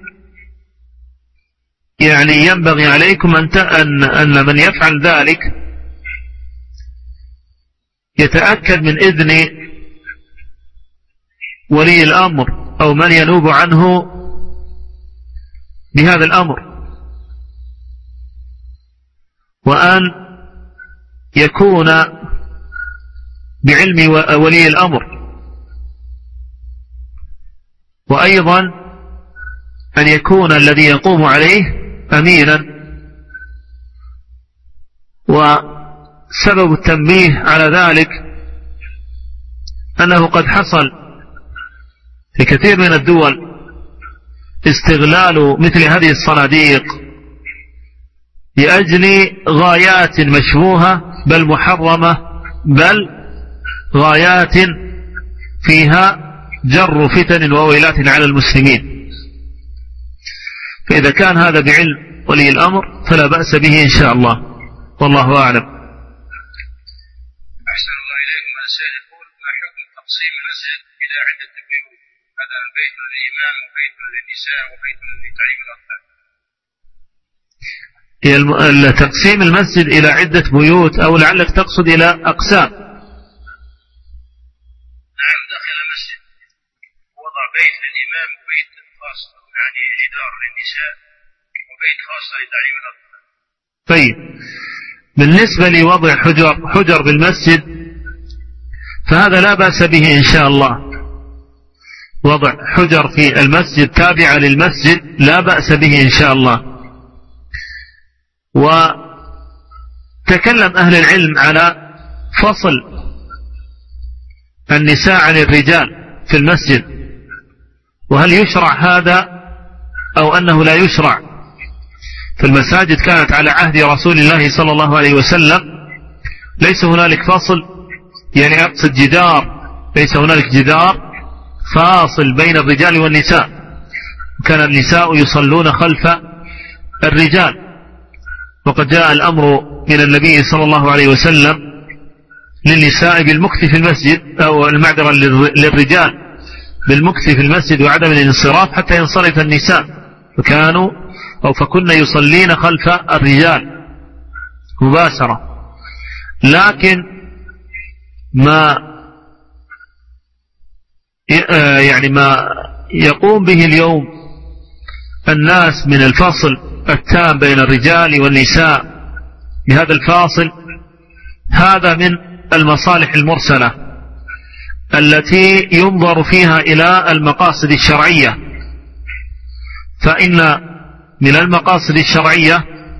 يعني ينبغي عليكم أن من يفعل ذلك يتأكد من إذن ولي الأمر أو من ينوب عنه بهذا الأمر، وأن يكون بعلم ولي الأمر، وأيضا أن يكون الذي يقوم عليه أمينا. وسبب التنبيه على ذلك أنه قد حصل في كثير من الدول استغلال مثل هذه الصناديق لأجل غايات مشبوهة بل محرمة، بل غايات فيها جر فتن وويلات على المسلمين. فإذا كان هذا بعلم ولي الأمر فلا بأس به إن شاء الله، والله أعلم. أحسن الله إليكم. هذا السائل يقول: ما حكم تقسيم المسجد إلى عدة بيوت، مثلا بيت للإمام وبيت للنساء وبيت لتعليم الأطفال؟ تقسيم المسجد إلى عدة بيوت، أو لعلك تقصد إلى أقسام. نعم، داخل المسجد وضع بيت للإمام وبيت خاص يعني جدار للنساء وبيت خاص لتعليم الأطفال. طيب، بالنسبة لوضع حجر بالمسجد فهذا لا بأس به إن شاء الله. وضع حجر في المسجد تابعة للمسجد لا بأس به إن شاء الله. تكلم أهل العلم على فصل النساء عن الرجال في المسجد، وهل يشرع هذا أو أنه لا يشرع. فالمساجد كانت على عهد رسول الله صلى الله عليه وسلم ليس هنالك فاصل، يعني أقصد جدار، ليس هنالك جدار فاصل بين الرجال والنساء، وكان النساء يصلون خلف الرجال. وقد جاء الأمر من النبي صلى الله عليه وسلم للنساء بالمكث في المسجد، أو المعذرة للرجال بالمكث في المسجد وعدم الانصراف حتى ينصرف النساء، فكنا يصلين خلف الرجال مباشرة. لكن ما يقوم به اليوم الناس من الفصل التام بين الرجال والنساء بهذا الفاصل، هذا من المصالح المرسلة التي ينظر فيها إلى المقاصد الشرعية. فإن من المقاصد الشرعية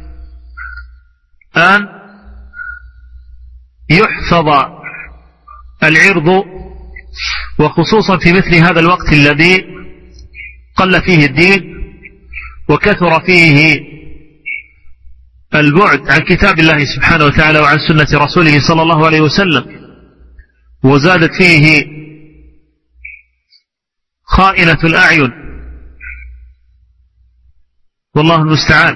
أن يحفظ العرض، وخصوصا في مثل هذا الوقت الذي قل فيه الدين وكثر فيه البعد عن كتاب الله سبحانه وتعالى وعن سنة رسوله صلى الله عليه وسلم، وزادت فيه خائنة الأعين، والله المستعان.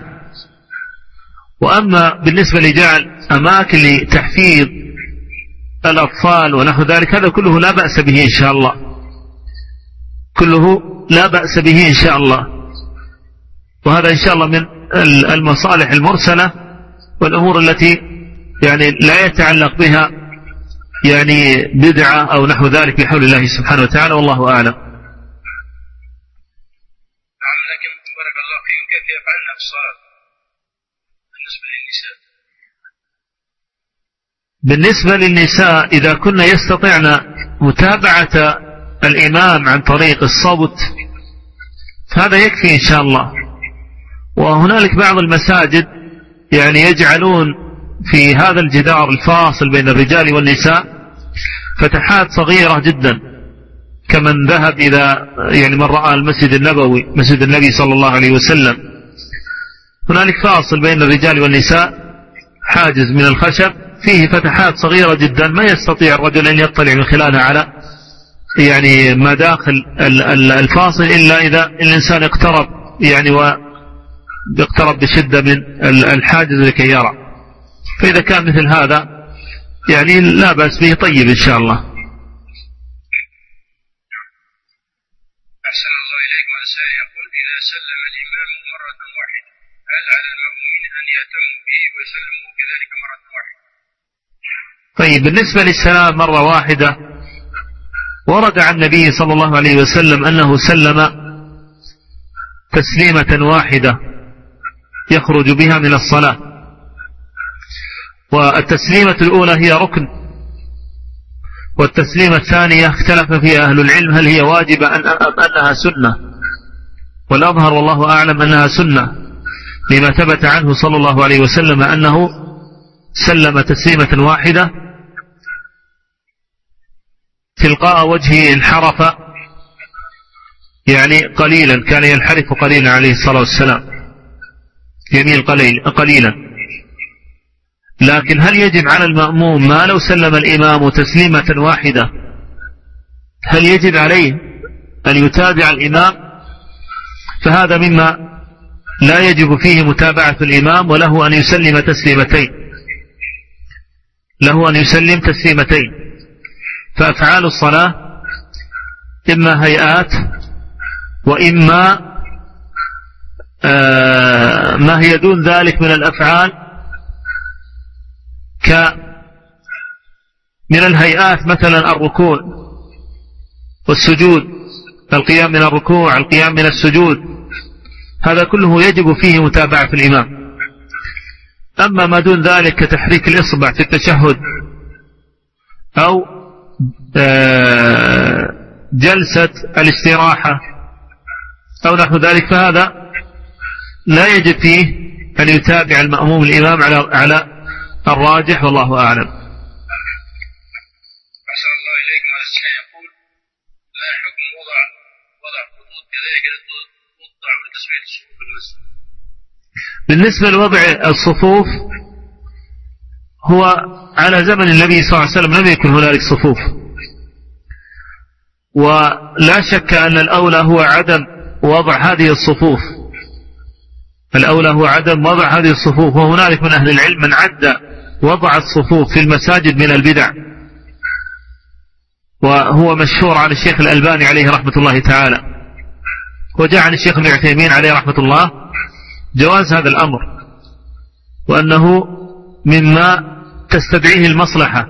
وأما بالنسبة لجعل أماكن لتحفيظ الأطفال ونحو ذلك، هذا كله لا بأس به إن شاء الله، كله لا بأس به إن شاء الله، وهذا إن شاء الله من المصالح المرسلة والأمور التي يعني لا يتعلق بها يعني بدعة أو نحو ذلك بحول الله سبحانه وتعالى، والله أعلم. لكن بارك الله فيكم، كيف يفعلن في الصلاة بالنسبة للنساء؟ بالنسبة للنساء إذا كنا يستطعن متابعة الإمام عن طريق الصوت فهذا يكفي إن شاء الله. وهنالك بعض المساجد يعني يجعلون في هذا الجدار الفاصل بين الرجال والنساء فتحات صغيرة جدا، كمن ذهب إلى يعني من رأى المسجد النبوي مسجد النبي صلى الله عليه وسلم، هنالك فاصل بين الرجال والنساء، حاجز من الخشب فيه فتحات صغيرة جدا ما يستطيع الرجل أن يطلع من خلالها على يعني ما داخل الفاصل إلا إذا الإنسان اقترب يعني واقترب بشدة من الحاجز لكي يرى. فإذا كان مثل هذا يعني لا بأس به، طيب إن شاء الله. أحسن الله إليك. وأسأل يقول إذا سلم الإمام مرة واحدة هل على المأمومين أن يأتموا به ويسلموا كذلك مرة واحدة؟ طيب بالنسبة للسلام مرة واحدة ورد عن النبي صلى الله عليه وسلم أنه سلم تسليمة واحدة يخرج بها من الصلاة، والتسليمة الأولى هي ركن، والتسليمة الثانية اختلف فيها أهل العلم هل هي واجبة أنها سنة، والأظهر والله أعلم أنها سنة لما ثبت عنه صلى الله عليه وسلم أنه سلم تسليمة واحدة تلقاء وجهه انحرف يعني قليلا، كان ينحرف قليلا عليه الصلاة والسلام، يميل قليلا. لكن هل يجب على المأموم ما لو سلم الإمام تسليمة واحدة هل يجب عليه أن يتابع الإمام؟ فهذا مما لا يجب فيه متابعة الإمام، وله أن يسلم تسليمتين، له أن يسلم تسليمتين. فأفعال الصلاة إما هيئات وإما ما هي دون ذلك من الأفعال، من الهيئات مثلا الركوع والسجود، القيام من الركوع، القيام من السجود، هذا كله يجب فيه متابعة الإمام. أما ما دون ذلك كتحريك الإصبع في التشهد أو جلسة الاستراحة أو نحو ذلك فهذا لا يجب فيه أن يتابع المأموم الإمام على الراجح والله أعلم. أحسن الله إليك. ما يقول لا حكم وضع خطوط كذلك توضع لتسوية الصفوف في المسجد. بالنسبة لوضع الصفوف هو على زمن النبي صلى الله عليه وسلم لم يكن هنالك صفوف، ولا شك أن الأولى هو عدم وضع هذه الصفوف، الأولى هو عدم وضع هذه الصفوف. وهنالك من أهل العلم من عد وضع الصفوف في المساجد من البدع، وهو مشهور عن الشيخ الألباني عليه رحمة الله تعالى، وجاء عن الشيخ ابن عثيمين عليه رحمة الله جواز هذا الأمر، وأنه مما تستدعيه المصلحة،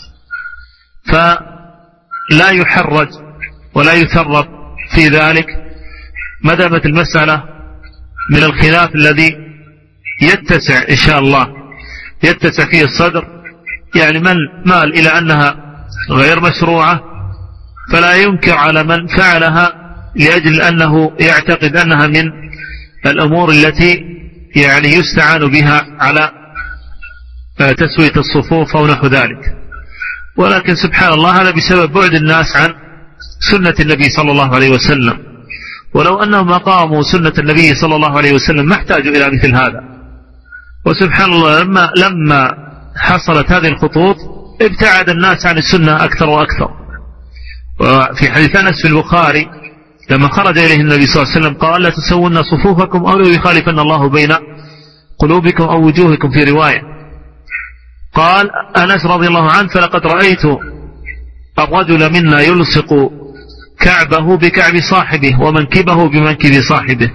فلا يحرج ولا يثرب في ذلك ما دامت المسألة من الخلاف الذي يتسع إن شاء الله يتسع فيه الصدر، يعني من مال إلى أنها غير مشروعة فلا ينكر على من فعلها لأجل أنه يعتقد أنها من الأمور التي يعني يستعان بها على تسوية الصفوف أو نحو ذلك. ولكن سبحان الله هذا بسبب بعد الناس عن سنة النبي صلى الله عليه وسلم، ولو أنهم أقاموا سنة النبي صلى الله عليه وسلم ما احتاجوا إلى مثل هذا. وسبحان الله لما حصلت هذه الخطوط ابتعد الناس عن السنة أكثر وأكثر. وفي حديث أنس في البخاري لما خرج إليه النبي صلى الله عليه وسلم قال لا تسوون صفوفكم أو يخالفن الله بين قلوبكم أو وجوهكم في رواية. قال أنس رضي الله عنه فلقد رأيت الرجل منا يلصق كعبه بكعب صاحبه ومنكبه بمنكب صاحبه،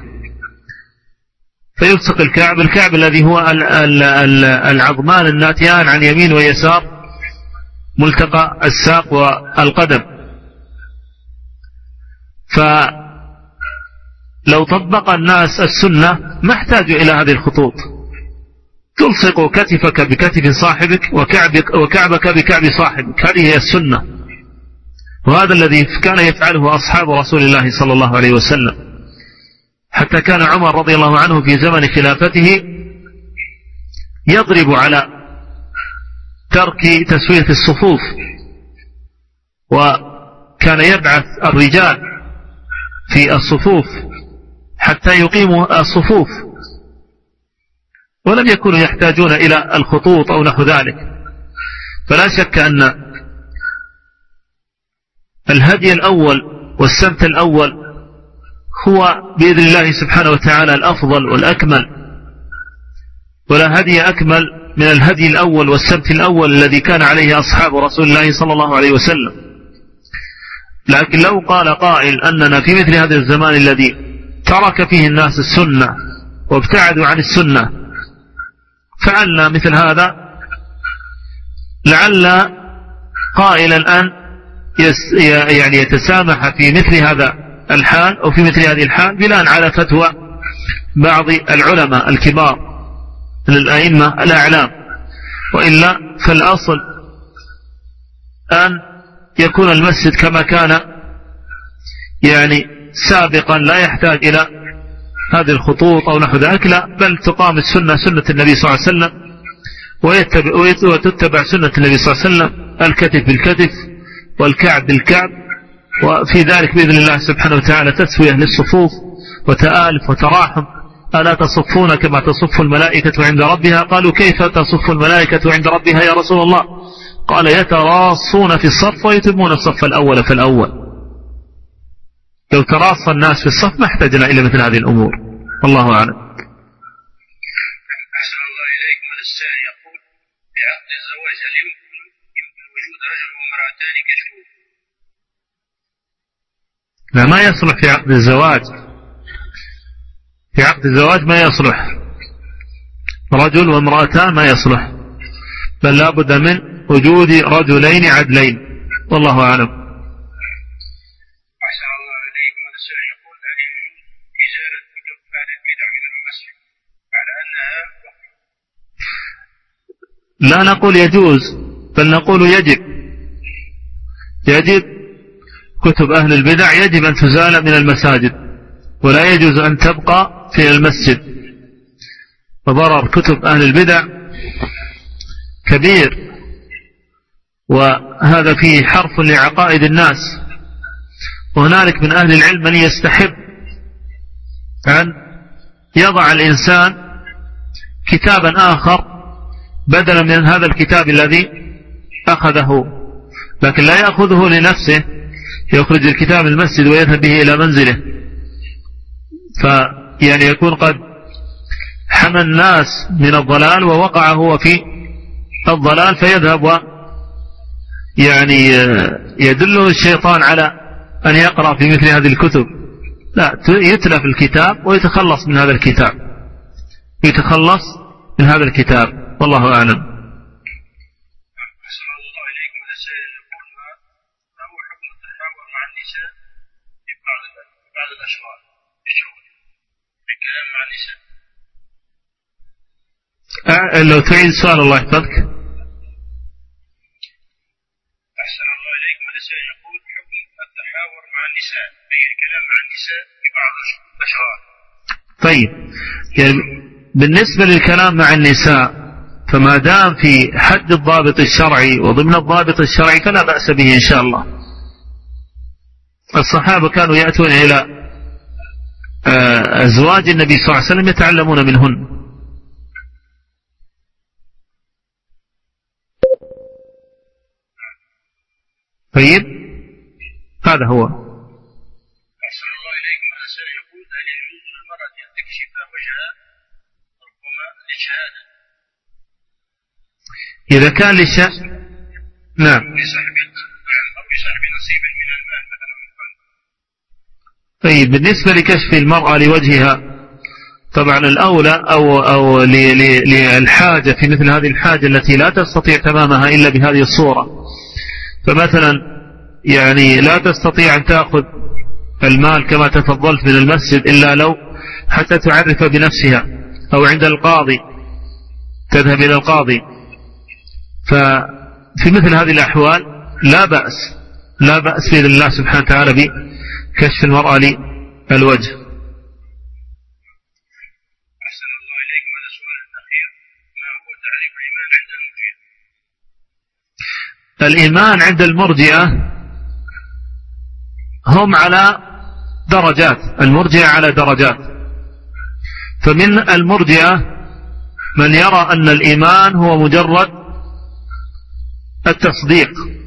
فيلصق الكعب الذي هو العظمان الناتيان عن يمين ويسار ملتقى الساق والقدم. فلو طبق الناس السنة ما احتاجوا إلى هذه الخطوط، تلصق كتفك بكتف صاحبك وكعبك بكعب صاحبك، هذه هي السنة. وهذا الذي كان يفعله أصحاب رسول الله صلى الله عليه وسلم، حتى كان عمر رضي الله عنه في زمن خلافته يضرب على ترك تسوية الصفوف، وكان يبعث الرجال في الصفوف حتى يقيموا الصفوف، ولم يكونوا يحتاجون إلى الخطوط أو نحو ذلك. فلا شك أن الهدي الأول والسمت الأول هو بإذن الله سبحانه وتعالى الأفضل والأكمل، ولا هدي أكمل من الهدي الأول والسمت الأول الذي كان عليه أصحاب رسول الله صلى الله عليه وسلم. لكن لو قال قائل أننا في مثل هذا الزمان الذي ترك فيه الناس السنة وابتعدوا عن السنة فعلنا مثل هذا، لعل قائلا الآن يعني يتسامح في مثل هذا الحال أو في مثل هذه الحال بناء على فتوى بعض العلماء الكبار من الأئمة الأعلام، وإلا فالأصل أن يكون المسجد كما كان يعني سابقا لا يحتاج إلى هذه الخطوط أو نحو ذلك، لا بل تقام السنة سنة النبي صلى الله عليه وسلم وتتبع سنة النبي صلى الله عليه وسلم، الكتف بالكتف والكعب بالكعب، وفي ذلك بإذن الله سبحانه وتعالى تسوية للصفوف وتآلف وتراحم. ألا تصفون كما تصف الملائكة عند ربها؟ قالوا كيف تصف الملائكة عند ربها يا رسول الله؟ قال يتراصون في الصف ويتمون الصف الأول فالأول. لو تراص الناس في الصف ما احتاجنا إلى مثل هذه الأمور، والله أعلم. أحسن الله إليك. من السائل يقول في عقد الزواج هل يمكن وجود رجل وامرأتان كشروط؟ لا، ما يصلح في عقد الزواج. في عقد الزواج ما يصلح رجل وامرأتان، ما يصلح، بل لا بد من وجود رجلين عدلين، والله أعلم. أحسن الله إليك. من السائل يقول هل يجوز إزالة كتب أهل البدع من المسجد على أنها لا نقول يجوز، بل نقول يجب كتب أهل البدع يجب أن تزال من المساجد، ولا يجوز أن تبقى في المسجد. وضرر كتب أهل البدع كبير، وهذا فيه حرف لعقائد الناس. وهنالك من أهل العلم من يستحب أن يضع الإنسان كتابا آخر بدلا من هذا الكتاب الذي أخذه، لكن لا يأخذه لنفسه، يخرج الكتاب من المسجد ويذهب به إلى منزله، فيعني يكون قد حمى الناس من الضلال ووقع هو في الضلال، فيذهب يعني يدله الشيطان على أن يقرأ في مثل هذه الكتب. لا، يتلف الكتاب ويتخلص من هذا الكتاب، يتخلص من هذا الكتاب، والله أعلم. لو تعيد سؤال الله يحفظك. أحسن الله إليكم. هذا سائل يقول حكم التحاور مع النساء، أي الكلام مع النساء في بعض الأشغال. طيب، يعني بالنسبة للكلام مع النساء فما دام في حد الضابط الشرعي وضمن الضابط الشرعي فلا بأس به إن شاء الله. الصحابة كانوا يأتون إلى أزواج النبي صلى الله عليه وسلم يتعلمون منهن. طيب، هذا هو. أحسن الله إليكم. هذا سائل يقول هل يجوز للمرأة أن تكشف وجهها ربما للشهادة؟ إذا كان نعم، أو لصاحب نصيب من المال مثلا. طيب، بالنسبة لكشف المرأة لوجهها طبعا الأولى أو للحاجة في مثل هذه الحاجة التي لا تستطيع تمامها إلا بهذه الصورة. فمثلا يعني لا تستطيع أن تأخذ المال كما تفضلت من المسجد إلا لو حتى تعرف بنفسها، أو عند القاضي تذهب إلى القاضي. ففي مثل هذه الأحوال لا بأس بإذن الله سبحانه وتعالى بكشف المرأة للوجه. أحسن الله إليكم. هذا السؤال الأخير، ما هو تعريف الإيمان عند المرجئة؟ الإيمان عند المرجئة هم على درجات، المرجئة على درجات. فمن المرجئة من يرى أن الإيمان هو مجرد التصديق،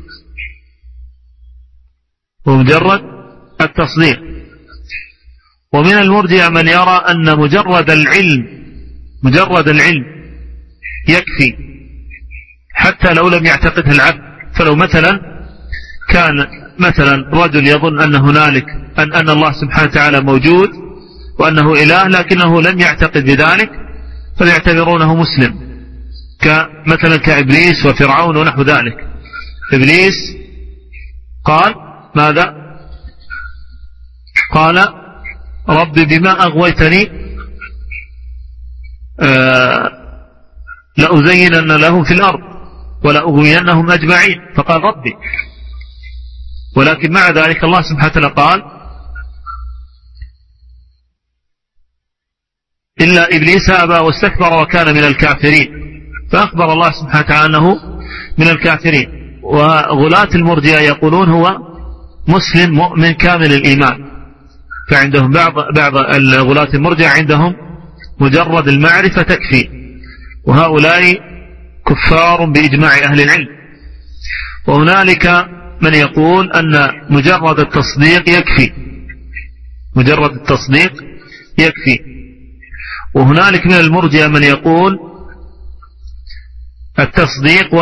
ومن المرجئة من يرى أن مجرد العلم يكفي حتى لو لم يعتقده العبد. فلو مثلا كان رجل يظن أن هنالك أن الله سبحانه وتعالى موجود وأنه إله لكنه لم يعتقد بذلك، فليعتبرونه مسلم، مثلا كإبليس وفرعون ونحو ذلك. إبليس قال ماذا؟ قال رب بما أغويتني لأزينن لهم في الأرض ولأغوينهم أجمعين، فقال ربي. ولكن مع ذلك الله سبحانه وتعالى قال إلا إبليس أبى واستكبر وكان من الكافرين، فأخبر الله سبحانه وتعالى أنه من الكافرين. وغلاة المرجئة يقولون هو مسلم مؤمن كامل الإيمان. فعندهم بعض الغلاة المرجئة عندهم مجرد المعرفة تكفي، وهؤلاء كفار بإجماع أهل العلم. وهنالك من يقول أن مجرد التصديق يكفي. وهنالك من المرجئة من يقول التصديق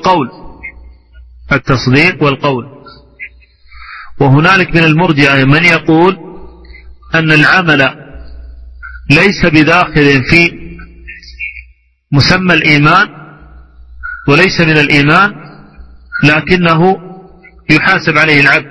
والقول. وهنالك من المرجئة من يقول أن العمل ليس بداخل في مسمى الإيمان وليس من الإيمان، لكنه يحاسب عليه العبد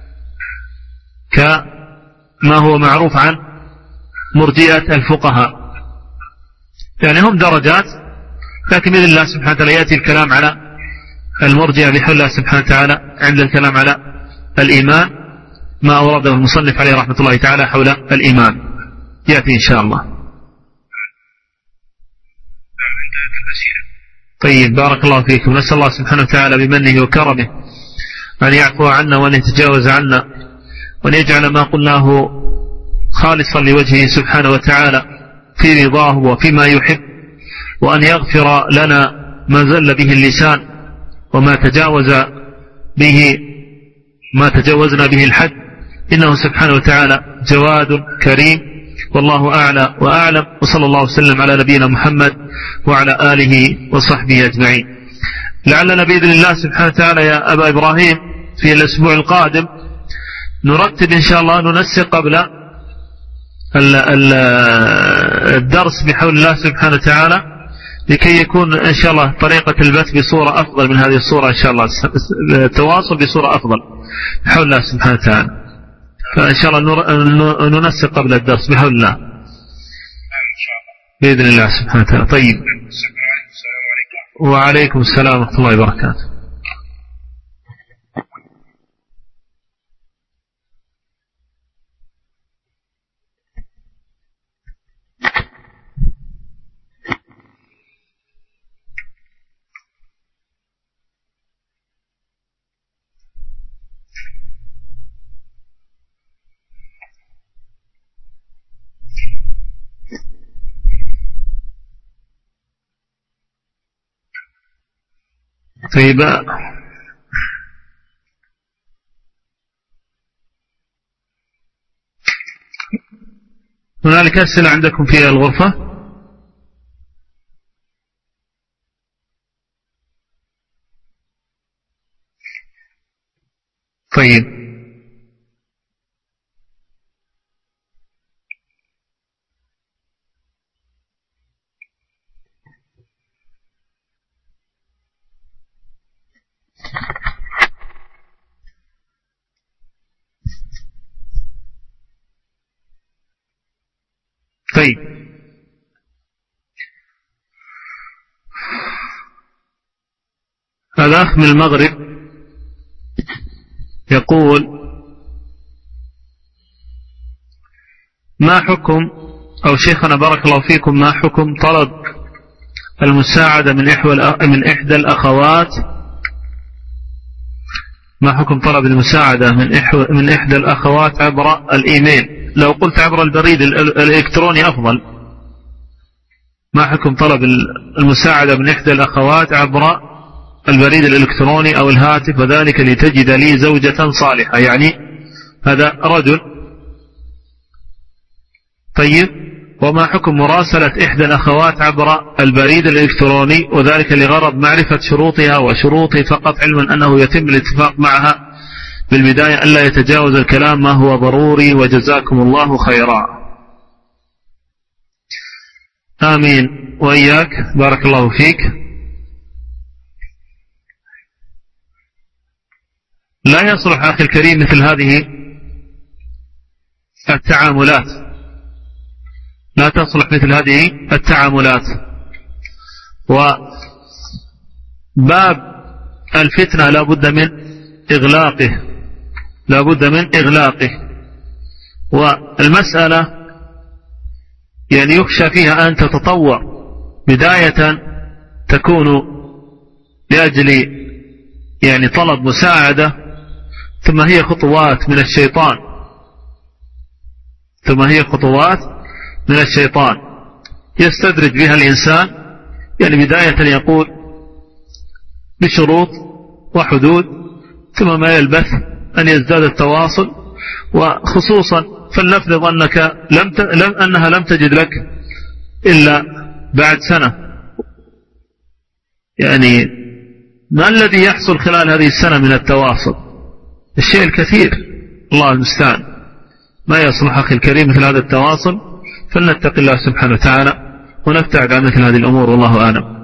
كما هو معروف عن مرجئة الفقهاء. يعني هم درجات، لكن بإذن الله سبحانه وتعالى يأتي الكلام على المرجئة بحول الله سبحانه وتعالى عند الكلام على الإيمان، ما أورده المصنف عليه رحمة الله تعالى حول الإيمان يأتي إن شاء الله. طيب بارك الله فيكم. نسأل الله سبحانه وتعالى بمنه وكرمه أن يعفو عنا وأن يتجاوز عنا وأن يجعل ما قلناه خالصا لوجهه سبحانه وتعالى في رضاه وفيما يحب، وأن يغفر لنا ما زل به اللسان وما تجاوزنا به الحد، إنه سبحانه وتعالى جواد كريم، والله أعلى وأعلم، وصلى الله وسلم على نبينا محمد وعلى آله وصحبه أجمعين. لعلنا بإذن الله سبحانه وتعالى يا أبا إبراهيم في الأسبوع القادم نرتب إن شاء الله ننسق قبل الدرس بحول الله سبحانه وتعالى، لكي يكون إن شاء الله طريقة البث بصورة أفضل من هذه الصورة إن شاء الله، التواصل بصورة أفضل بحول الله سبحانه وتعالى. فإن شاء الله ننسق قبل الدرس بحول الله بإذن الله سبحانه وتعالى. طيب، وعليكم السلام ورحمة الله وبركاته. طيب، هنالك أسئلة عندكم في الغرفة؟ طيب، طيب، هذا أخ من المغرب يقول: ما حكم، أو شيخنا بارك الله فيكم، ما حكم طلب المساعدة من إحدى الأخوات، ما حكم طلب المساعدة من إحدى الأخوات عبر الإيميل؟ لو قلت عبر البريد الإلكتروني أفضل. ما حكم طلب المساعدة من إحدى الأخوات عبر البريد الإلكتروني أو الهاتف، وذلك لتجد لي زوجة صالحة؟ يعني هذا رجل. طيب، وما حكم مراسلة إحدى الأخوات عبر البريد الإلكتروني وذلك لغرض معرفة شروطها وشروطي فقط، علما أنه يتم الاتفاق معها بالبداية ألا يتجاوز الكلام ما هو ضروري، وجزاكم الله خيرا. آمين وإياك، بارك الله فيك. لا يصلح أخي الكريم مثل هذه التعاملات، لا تصلح مثل هذه التعاملات. وباب الفتنة لا بد من إغلاقه، لا بد من إغلاقه. والمسألة يعني يخشى فيها أن تتطور، بداية تكون لأجل يعني طلب مساعدة، ثم هي خطوات من الشيطان، ثم هي خطوات من الشيطان يستدرج بها الإنسان. يعني بداية يقول بشروط وحدود، ثم ما يلبث أن يزداد التواصل، وخصوصا فلنفرض أنها لم تجد لك إلا بعد سنة. يعني ما الذي يحصل خلال هذه السنة من التواصل؟ الشيء الكثير، الله المستعان. ما يصلح أخي الكريم مثل هذا التواصل، فلنتق الله سبحانه وتعالى ونبتعد عن مثل هذه الأمور، والله أعلم.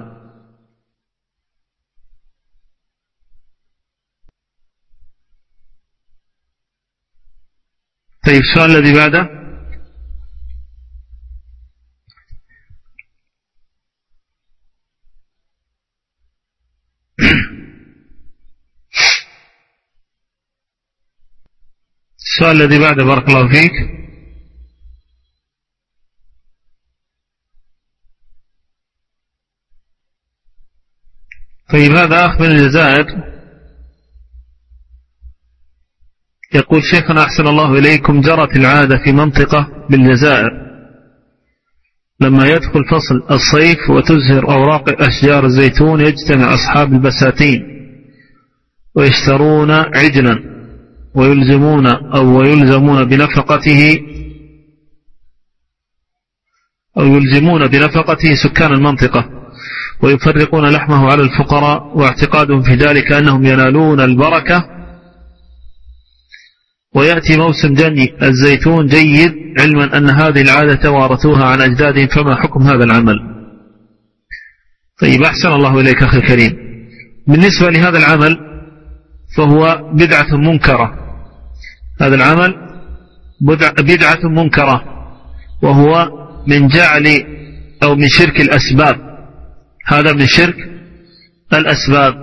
طيب، السؤال الذي بعده: السؤال الذي بعده بارك الله فيك: طيب هذا أخ من الجزائر يقول: شيخنا أحسن الله إليكم، جرت العادة في منطقة بالجزائر لما يدخل فصل الصيف وتزهر أوراق أشجار الزيتون يجتمع أصحاب البساتين ويشترون عجلا ويلزمون بنفقته سكان المنطقة، ويفرقون لحمه على الفقراء، واعتقادهم في ذلك أنهم ينالون البركة، ويأتي موسم جني الزيتون جيد، علما أن هذه العادة توارثوها عن أجدادهم، فما حكم هذا العمل؟ طيب أحسن الله إليك أخي الكريم. بالنسبة لهذا العمل فهو بدعة منكرة، هذا العمل بدعة منكرة، وهو من جعل أو من شرك الأسباب، هذا من شرك الأسباب.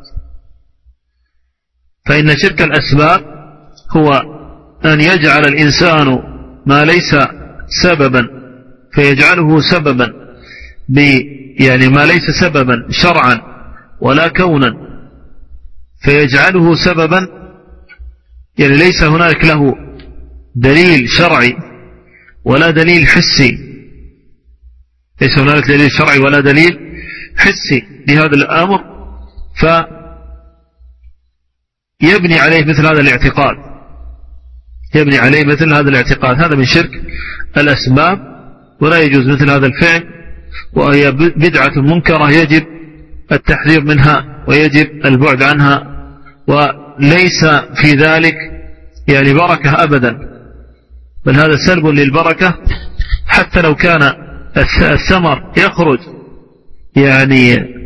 فإن شرك الأسباب هو أن يجعل الإنسان ما ليس سببا فيجعله سببا، يعني ما ليس سببا شرعا ولا كونا فيجعله سببا، يعني ليس هناك له دليل شرعي ولا دليل حسي، ليس هناك دليل شرعي ولا دليل حسي لهذا الأمر، فيبني عليه مثل هذا الاعتقاد، يبني عليه مثل هذا الاعتقاد. هذا من شرك الأسباب، ولا يجوز مثل هذا الفعل، وهي بدعة منكرة يجب التحذير منها ويجب البعد عنها، وليس في ذلك يعني بركة أبدا، بل هذا سلب للبركة. حتى لو كان الثمر يخرج يعني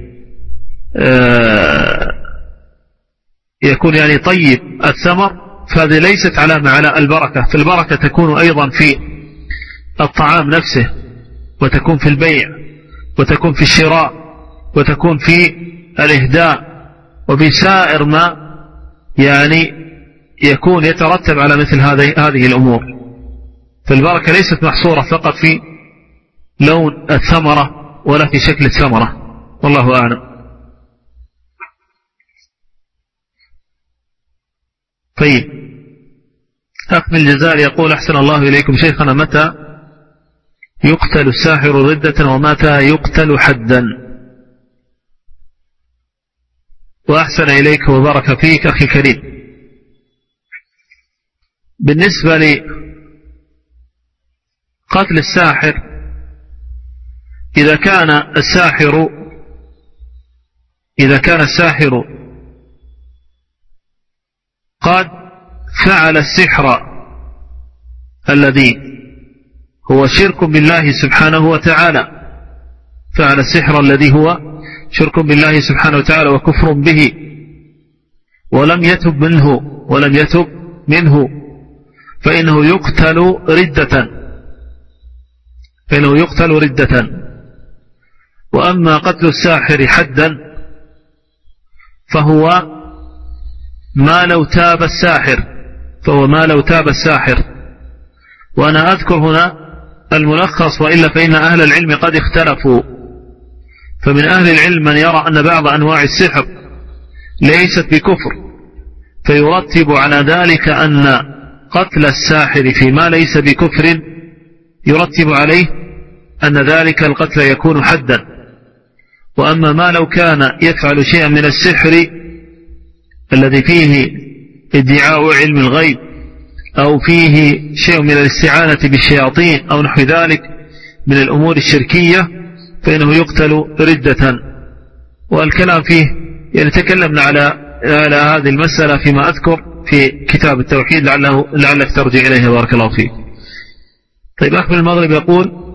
يكون يعني طيب الثمر، فهذه ليست علامة على البركة، فالبركة تكون أيضا في الطعام نفسه، وتكون في البيع، وتكون في الشراء، وتكون في الإهداء، وفي سائر ما يعني يكون يترتب على مثل هذه الأمور. فالبركة ليست محصورة فقط في لون الثمرة ولا في شكل الثمرة، والله أعلم. طيب أخ من الجزائر يقول: أحسن الله إليكم شيخنا، متى يقتل الساحر ردة ومتى يقتل حدا؟ وأحسن إليك وبارك فيك أخي الكريم. بالنسبة لقتل الساحر، إذا كان الساحر قد فعل السحر الذي هو شرك بالله سبحانه وتعالى، فعل السحر الذي هو شرك بالله سبحانه وتعالى وكفر به، ولم يتب منه فإنه يقتل ردة. وأما قتل الساحر حدا فهو ما لو تاب الساحر، وأنا أذكر هنا الملخص، وإلا فإن أهل العلم قد اختلفوا. فمن أهل العلم من يرى أن بعض أنواع السحر ليست بكفر، فيرتب على ذلك أن قتل الساحر فيما ليس بكفر يرتب عليه أن ذلك القتل يكون حدا. وأما ما لو كان يفعل شيئا من السحر الذي فيه ادعاء علم الغيب، أو فيه شيء من الاستعانة بالشياطين أو نحو ذلك من الأمور الشركية، فإنه يقتل ردة. والكلام فيه يعني تكلمنا على هذه المسألة فيما أذكر في كتاب التوحيد، لعلك ترجع إليه بارك الله فيك. طيب أخ من المغرب يقول: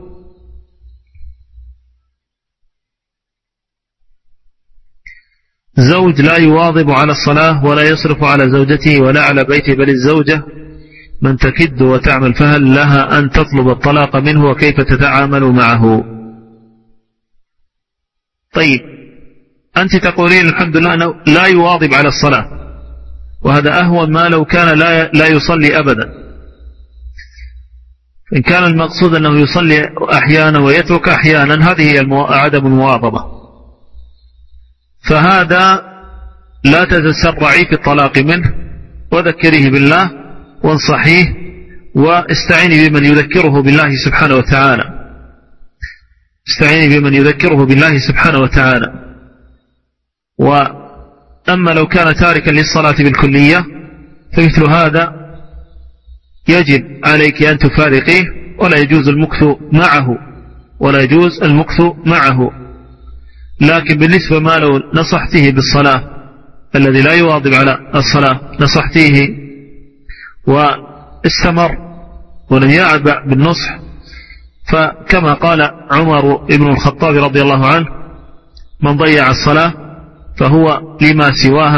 زوج لا يواظب على الصلاة ولا يصرف على زوجته ولا على بيته، بل الزوجة من تكد وتعمل، فهل لها أن تطلب الطلاق منه، وكيف تتعامل معه؟ طيب أنت تقولين الحمد لله أنه لا يواظب على الصلاة، وهذا أهون ما لو كان لا يصلي أبدا. إن كان المقصود أنه يصلي أحيانا ويترك أحيانا، هذه هي عدم المواظبة. فهذا لا تتسرعي في الطلاق منه، وذكريه بالله وانصحيه، واستعيني بمن يذكره بالله سبحانه وتعالى، استعيني بمن يذكره بالله سبحانه وتعالى. وأما لو كان تاركا للصلاة بالكلية فمثل هذا يجب عليك أن تفارقيه، ولا يجوز المكث معه. لكن بالنسبة ما لو نصحته بالصلاة، الذي لا يواظب على الصلاة، نصحته واستمر ولم يعبأ بالنصح، فكما قال عمر بن الخطاب رضي الله عنه: من ضيع الصلاة فهو لما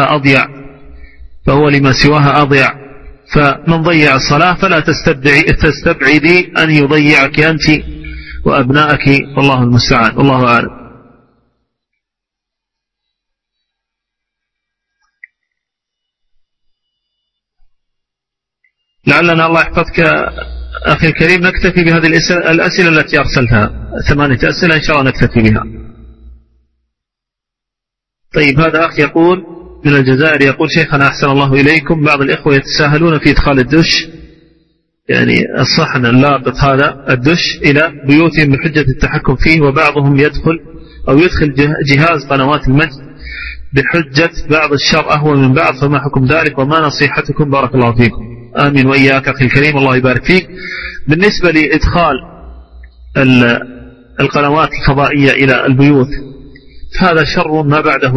سواها أضيع. فمن ضيع الصلاة فلا تستبعدي أن يضيعك أنت وأبنائك، والله المستعان، والله أعلم. لعلنا الله يحفظك أخي الكريم نكتفي بهذه الأسئلة التي أرسلتها، 8 أسئلة إن شاء الله نكتفي بها. طيب، هذا أخ يقول من الجزائر، يقول: شيخنا أحسن الله إليكم، بعض الإخوة يتساهلون في إدخال الدش، يعني الصحن اللابط هذا الدش، إلى بيوتهم بحجة التحكم فيه، وبعضهم يدخل جهاز قنوات المجد بحجة بعض الشر أهون من بعض، فما حكم ذلك وما نصيحتكم؟ بارك الله فيكم. آمين وإياك أخي الكريم، الله يبارك فيك. بالنسبة لإدخال القنوات الفضائية إلى البيوت، هذا شر ما بعده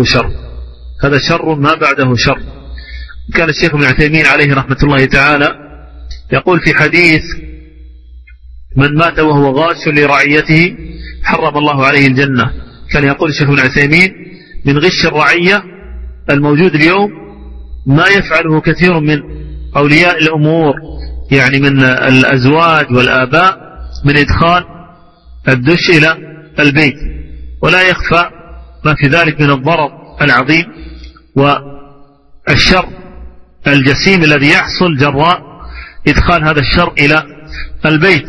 شر. كان الشيخ ابن عثيمين عليه رحمة الله تعالى يقول في حديث: من مات وهو غاش لرعيته حرم الله عليه الجنة. كان يقول الشيخ ابن عثيمين: من غش الرعية الموجود اليوم ما يفعله كثير من أولياء الأمور، يعني من الأزواج والآباء، من إدخال الدش إلى البيت، ولا يخفى ما في ذلك من الضرر العظيم والشر الجسيم الذي يحصل جراء إدخال هذا الشر إلى البيت.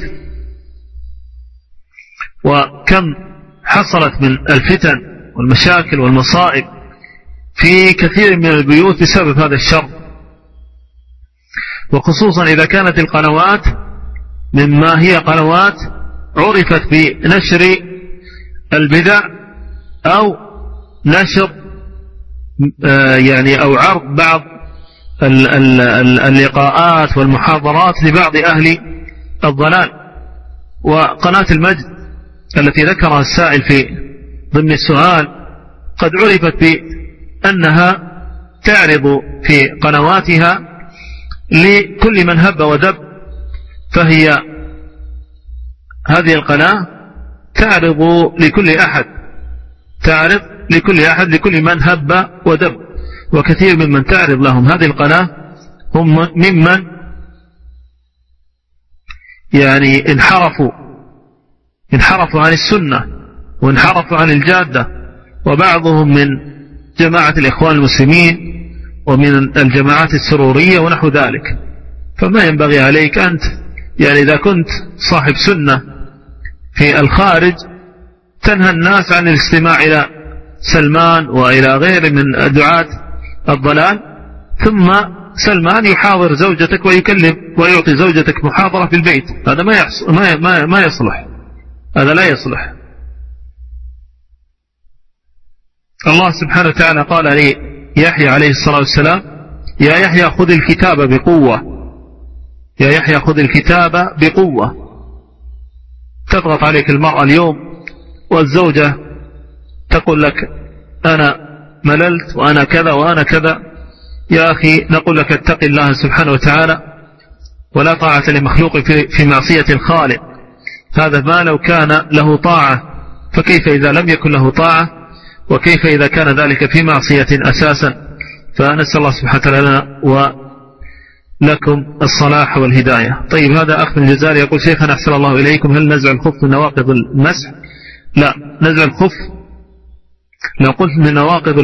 وكم حصلت من الفتن والمشاكل والمصائب في كثير من البيوت بسبب هذا الشر، وخصوصا إذا كانت القنوات مما هي قنوات عرفت بنشر البدع أو نشر يعني أو عرض بعض اللقاءات والمحاضرات لبعض أهل الضلال. وقناة المجد التي ذكرها السائل في ضمن السؤال قد عرفت بأنها تعرض في قنواتها لكل من هب ودب، فهي هذه القناة تعرض لكل أحد لكل من هب ودب، وكثير ممن تعرض لهم هذه القناة هم ممن يعني انحرفوا عن السنة وانحرفوا عن الجادة، وبعضهم من جماعة الإخوان المسلمين ومن الجماعات السرورية ونحو ذلك. فما ينبغي عليك أنت، يعني إذا كنت صاحب سنة في الخارج، تنهى الناس عن الاستماع إلى سلمان وإلى غير من دعاة الضلال، ثم سلمان يحاضر زوجتك ويكلم ويعطي زوجتك محاضرة في البيت. هذا ما يصلح، هذا لا يصلح. الله سبحانه وتعالى قال لي يحيى عليه الصلاة والسلام: يا يحيى خذ الكتاب بقوة، يا يحيى خذ الكتاب بقوة. تضغط عليك المرأة اليوم والزوجة تقول لك أنا مللت وأنا كذا وأنا كذا. يا أخي نقول لك اتق الله سبحانه وتعالى، ولا طاعة لمخلوق في معصية الخالق. هذا ما لو كان له طاعة، فكيف إذا لم يكن له طاعة، وكيف إذا كان ذلك في معصية أساسا. فنسأل الله سبحانه وتعالى ولكم الصلاح والهداية. طيب، هذا أخ من الجزائر يقول: شيخنا أحسن الله إليكم، هل نزع الخف من نواقض المسح؟ لا، نزع الخف لو قلت من نواقض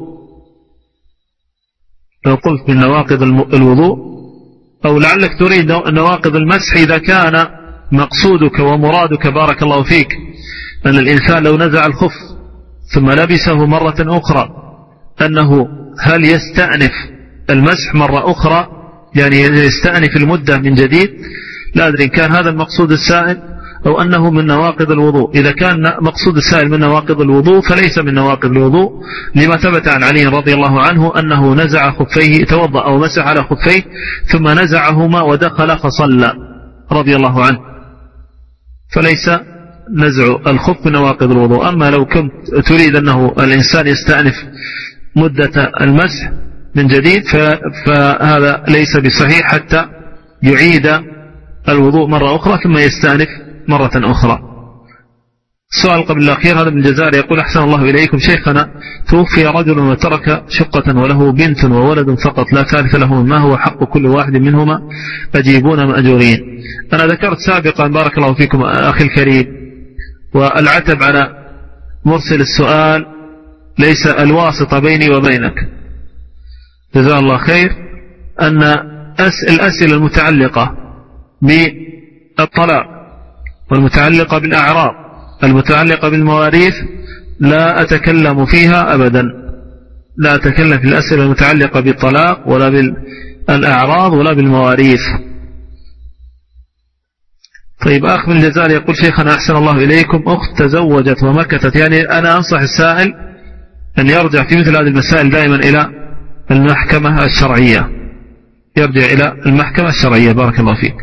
الوضوء أو لعلك تريد نواقض المسح، إذا كان مقصودك ومرادك بارك الله فيك أن الإنسان لو نزع الخف ثم لبسه مرة أخرى أنه هل يستأنف المسح مرة أخرى، يعني يستأنف المدة من جديد؟ لا أدري إن كان هذا المقصود السائل أو أنه من نواقض الوضوء. إذا كان مقصود السائل من نواقض الوضوء فليس من نواقض الوضوء، لما ثبت عن علي رضي الله عنه أنه نزع خفيه، توضأ أو مسح على خفيه ثم نزعهما ودخل فصلى رضي الله عنه، فليس نزع الخف من نواقض الوضوء. أما لو كنت تريد أنه الإنسان يستأنف مدة المسح من جديد فهذا ليس بصحيح حتى يعيد الوضوء مرة أخرى ثم يستأنف مرة أخرى. السؤال قبل الأخير هذا من الجزائر يقول: أحسن الله إليكم شيخنا، توفي رجل وترك شقة وله بنت وولد فقط لا ثالث له، ما هو حق كل واحد منهما؟ أجيبون مأجورين. أنا ذكرت سابقا بارك الله فيكم أخي الكريم، والعتب على مرسل السؤال ليس الواسطة بيني وبينك، جزاه الله خير، أن الأسئلة المتعلقة بالطلاق والمتعلقة بالأعراض المتعلقة بالمواريث لا أتكلم فيها أبدا، لا أتكلم في الأسئلة المتعلقة بالطلاق ولا بالأعراض ولا بالمواريث. طيب، أخ من الجزائر يقول: شيخنا أحسن الله إليكم، أخت تزوجت ومكثت، يعني أنا أنصح السائل أن يرجع في مثل هذه المسائل دائما إلى المحكمة الشرعية، يرجع إلى المحكمة الشرعية. بارك الله فيك.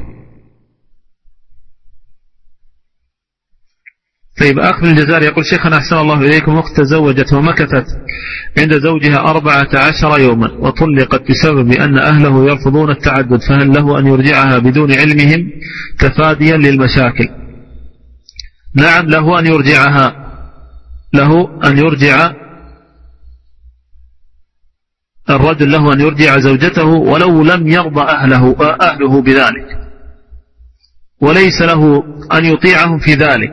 طيب، أخ من الجزائر يقول: شيخنا أحسن الله إليكم، أخت تزوجت ومكثت عند زوجها 14 يوما وطلقت بسبب أن أهله يرفضون التعدد، فهل له أن يرجعها بدون علمهم تفاديا للمشاكل؟ نعم، له أن يرجعها، له أن يرجع الرجل، له أن يرجع زوجته ولو لم يرضى أهله بذلك، وليس له أن يطيعهم في ذلك،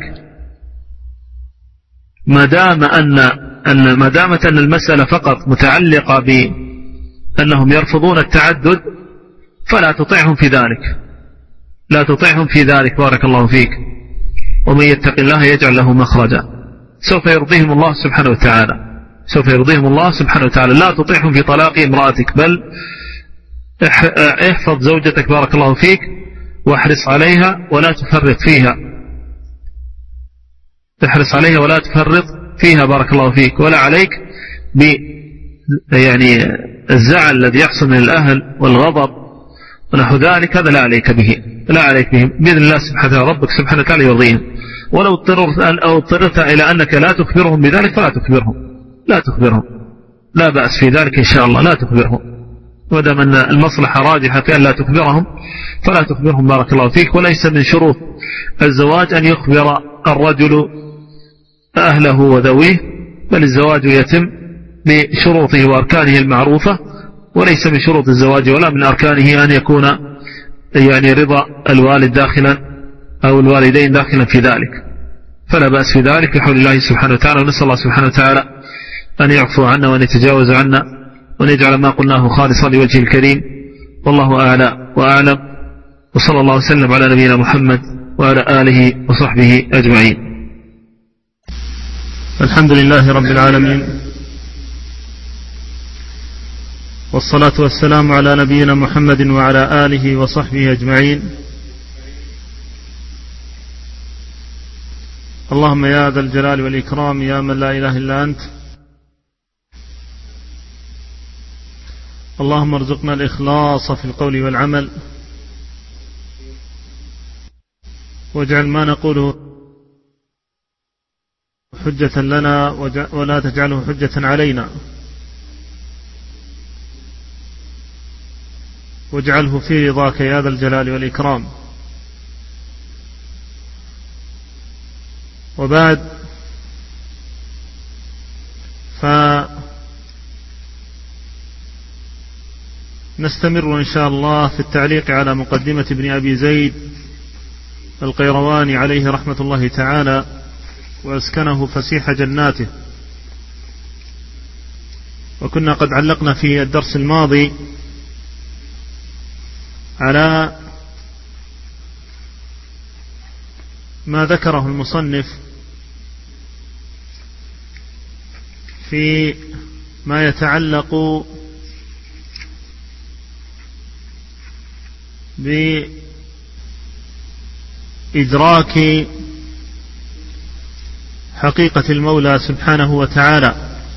ما دامت أن المسألة فقط متعلقة بأنهم يرفضون التعدد فلا تطيعهم في ذلك، لا تطيعهم في ذلك. بارك الله فيك. ومن يتق الله يجعل له مخرجا، سوف يرضيهم الله سبحانه وتعالى، سوف يرضيهم الله سبحانه وتعالى. لا تطيعهم في طلاق امرأتك، بل احفظ زوجتك بارك الله فيك واحرص عليها ولا تفرط فيها، تحرص عليها ولا تفرط فيها بارك الله فيك. ولا عليك يعني الزعل الذي يحصل من الأهل والغضب ونحو ذلك، هذا لا عليك به، لا عليك به بإذن الله سبحانه وتعالى، ربك سبحانه وتعالى يرضيهم. ولو اضطررت إلى أنك لا تخبرهم بذلك فلا تخبرهم، لا تخبرهم، لا بأس في ذلك إن شاء الله، لا تخبرهم، ودام أن المصلحة راجحة في أن لا تخبرهم فلا تخبرهم بارك الله فيك. وليس من شروط الزواج أن يخبر الرجل أهله وذويه، بل الزواج يتم بشروطه وأركانه المعروفة، وليس من شروط الزواج ولا من أركانه أن يكون يعني رضا الوالد داخلا أو الوالدين داخلا في ذلك، فلا بأس في ذلك بحول الله سبحانه وتعالى. ونسأل الله سبحانه وتعالى أن يعفو عنا وأن يتجاوز عنا وأن يجعل ما قلناه خالصا لوجه الكريم، والله أعلى وأعلم، وصلى الله وسلم على نبينا محمد وعلى آله وصحبه أجمعين. الحمد لله رب العالمين، والصلاة والسلام على نبينا محمد وعلى آله وصحبه أجمعين. اللهم يا ذا الجلال والإكرام، يا من لا إله إلا أنت، اللهم ارزقنا الإخلاص في القول والعمل، واجعل ما نقوله حجة لنا ولا تجعله حجة علينا، واجعله في رضاك يا ذا الجلال والإكرام. وبعد، فنستمر إن شاء الله في التعليق على مقدمة ابن أبي زيد القيرواني عليه رحمة الله تعالى، وأسكنه فسيح جناته. وكنا قد علقنا في الدرس الماضي على ما ذكره المصنف في ما يتعلق بإدراك حقيقة المولى سبحانه وتعالى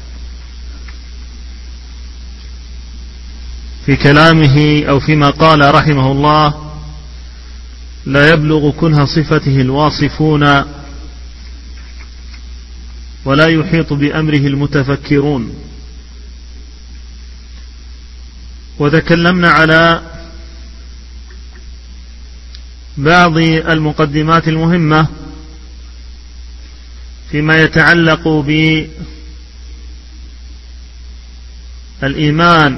في كلامه أو فيما قال رحمه الله: لا يبلغ كنه صفته الواصفون ولا يحيط بأمره المتفكرون. وتكلمنا على بعض المقدمات المهمة فيما يتعلق بالإيمان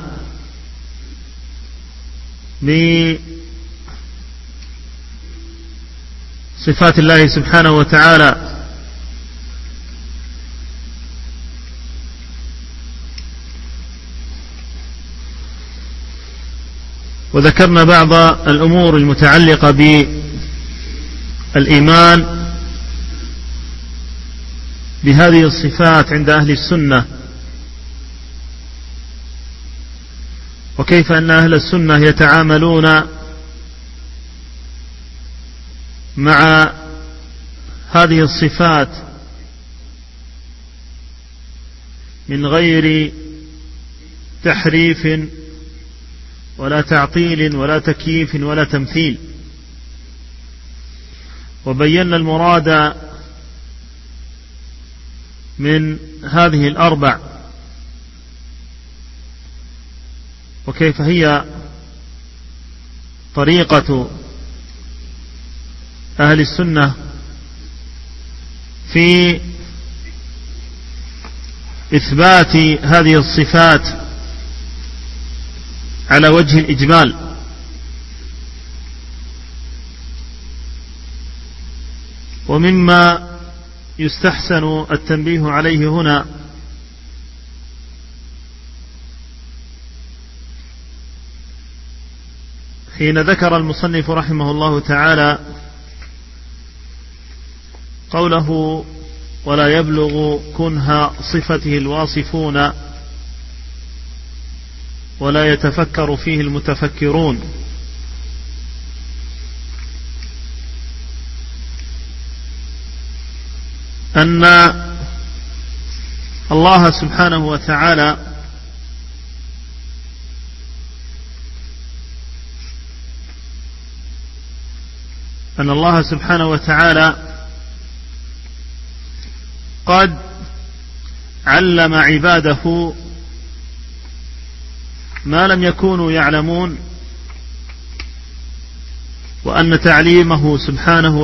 بصفات الله سبحانه وتعالى، وذكرنا بعض الأمور المتعلقة بالإيمان بهذه الصفات عند أهل السنة، وكيف أن أهل السنة يتعاملون مع هذه الصفات من غير تحريف ولا تعطيل ولا تكييف ولا تمثيل. وبينا المراد من هذه الأربع وكيف هي طريقة أهل السنة في إثبات هذه الصفات على وجه الإجمال. ومما يستحسن التنبيه عليه هنا حين ذكر المصنف رحمه الله تعالى قوله: ولا يبلغ كنه صفته الواصفون ولا يتفكر فيه المتفكرون، أن الله سبحانه وتعالى قد علم عباده ما لم يكونوا يعلمون، وأن تعليمه سبحانه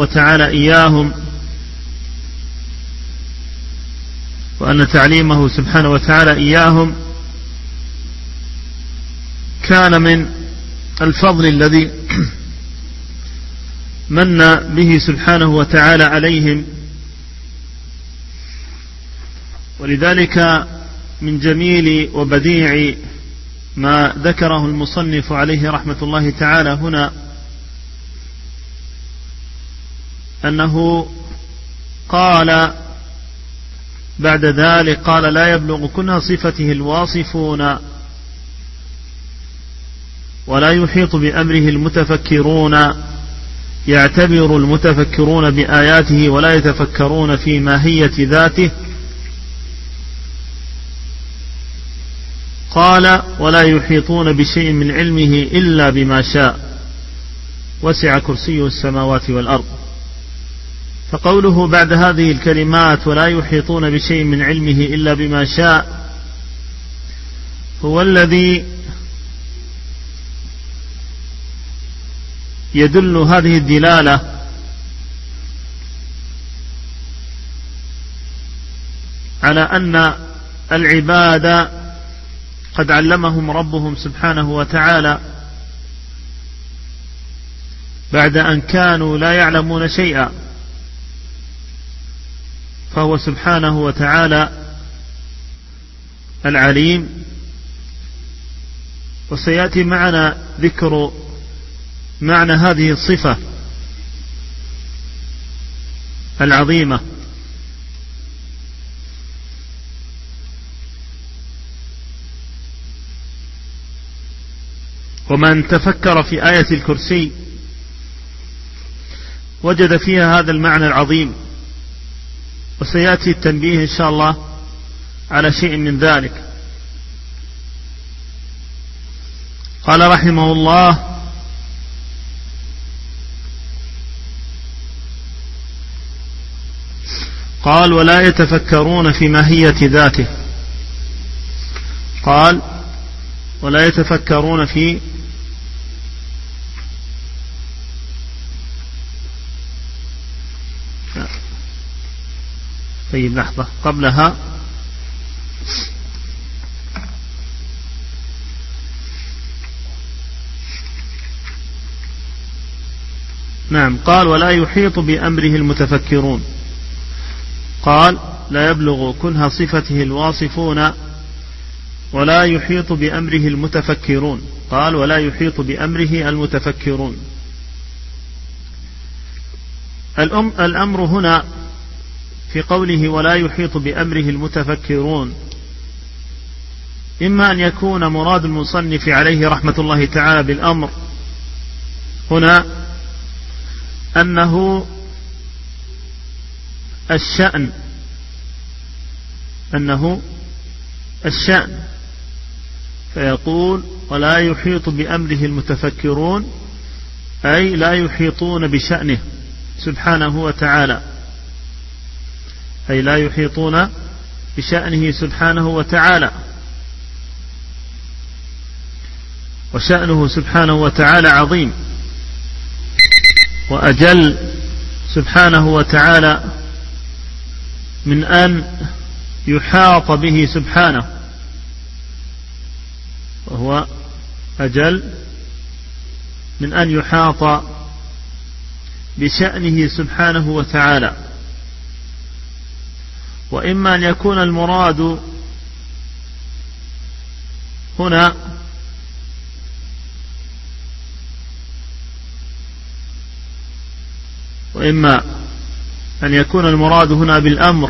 وتعالى إياهم كان من الفضل الذي من به سبحانه وتعالى عليهم. ولذلك من جميل وبديع ما ذكره المصنف عليه رحمة الله تعالى هنا أنه قال بعد ذلك: قال: لا يبلغ كنه صفته الواصفون ولا يحيط بأمره المتفكرون، يعتبر المتفكرون بآياته ولا يتفكرون في ماهية ذاته. قال: ولا يحيطون بشيء من علمه إلا بما شاء، وسع كرسيه السماوات والأرض. فقوله بعد هذه الكلمات: ولا يحيطون بشيء من علمه إلا بما شاء، هو الذي يدل هذه الدلالة على أن العباد قد علمهم ربهم سبحانه وتعالى بعد أن كانوا لا يعلمون شيئا، فهو سبحانه وتعالى العليم. وسيأتي معنا ذكر معنى هذه الصفة العظيمة. ومن تفكر في آية الكرسي وجد فيها هذا المعنى العظيم، وسيأتي التنبيه إن شاء الله على شيء من ذلك. قال رحمه الله: قال: ولا يتفكرون في ماهية ذاته. قال: ولا يتفكرون في طيب لحظة قبلها. نعم، قال: ولا يحيط بأمره المتفكرون. قال: لا يبلغ كنه صفته الواصفون ولا يحيط بأمره المتفكرون. قال: ولا يحيط بأمره المتفكرون. الأمر هنا في قوله ولا يحيط بأمره المتفكرون إما أن يكون مراد المصنف عليه رحمة الله تعالى بالأمر هنا أنه الشأن، فيقول: ولا يحيط بأمره المتفكرون، أي لا يحيطون بشأنه سبحانه وتعالى، أي لا يحيطون بشأنه سبحانه وتعالى، وشأنه سبحانه وتعالى عظيم وأجل سبحانه وتعالى من أن يحاط به سبحانه، وهو أجل من أن يحاط بشأنه سبحانه وتعالى. وإما أن يكون المراد هنا بالأمر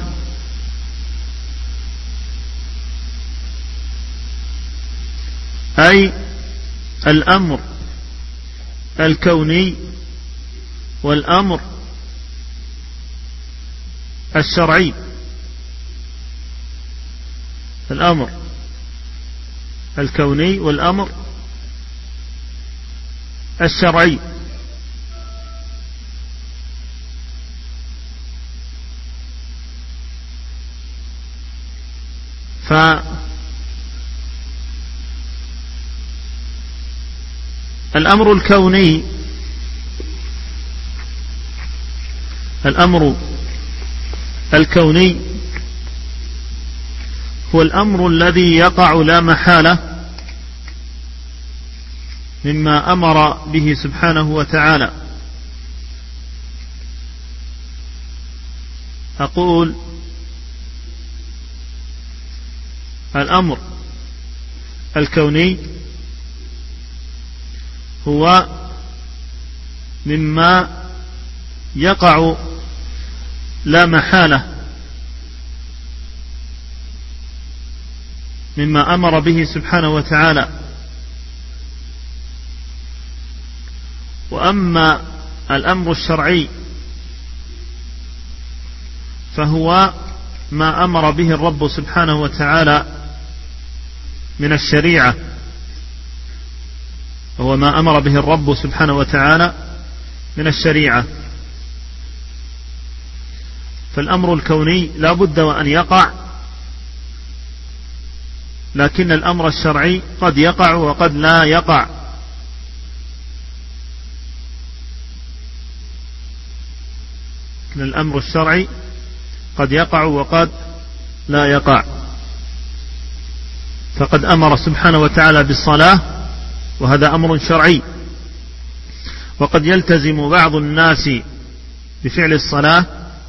أي الأمر الكوني والأمر الشرعي. الأمر الكوني والأمر الشرعي. فالأمر الكوني، الأمر الكوني هو الأمر الذي يقع لا محالة مما أمر به سبحانه وتعالى. أقول: الأمر الكوني هو مما يقع لا محالة مما أمر به سبحانه وتعالى. وأما الأمر الشرعي فهو ما أمر به الرب سبحانه وتعالى من الشريعة، وهو ما أمر به الرب سبحانه وتعالى من الشريعة. فالأمر الكوني لا بد وأن يقع، لكن الأمر الشرعي قد يقع وقد لا يقع. الأمر الشرعي قد يقع وقد لا يقع. فقد أمر سبحانه وتعالى بالصلاة، وهذا أمر شرعي، وقد يلتزم بعض الناس بفعل الصلاة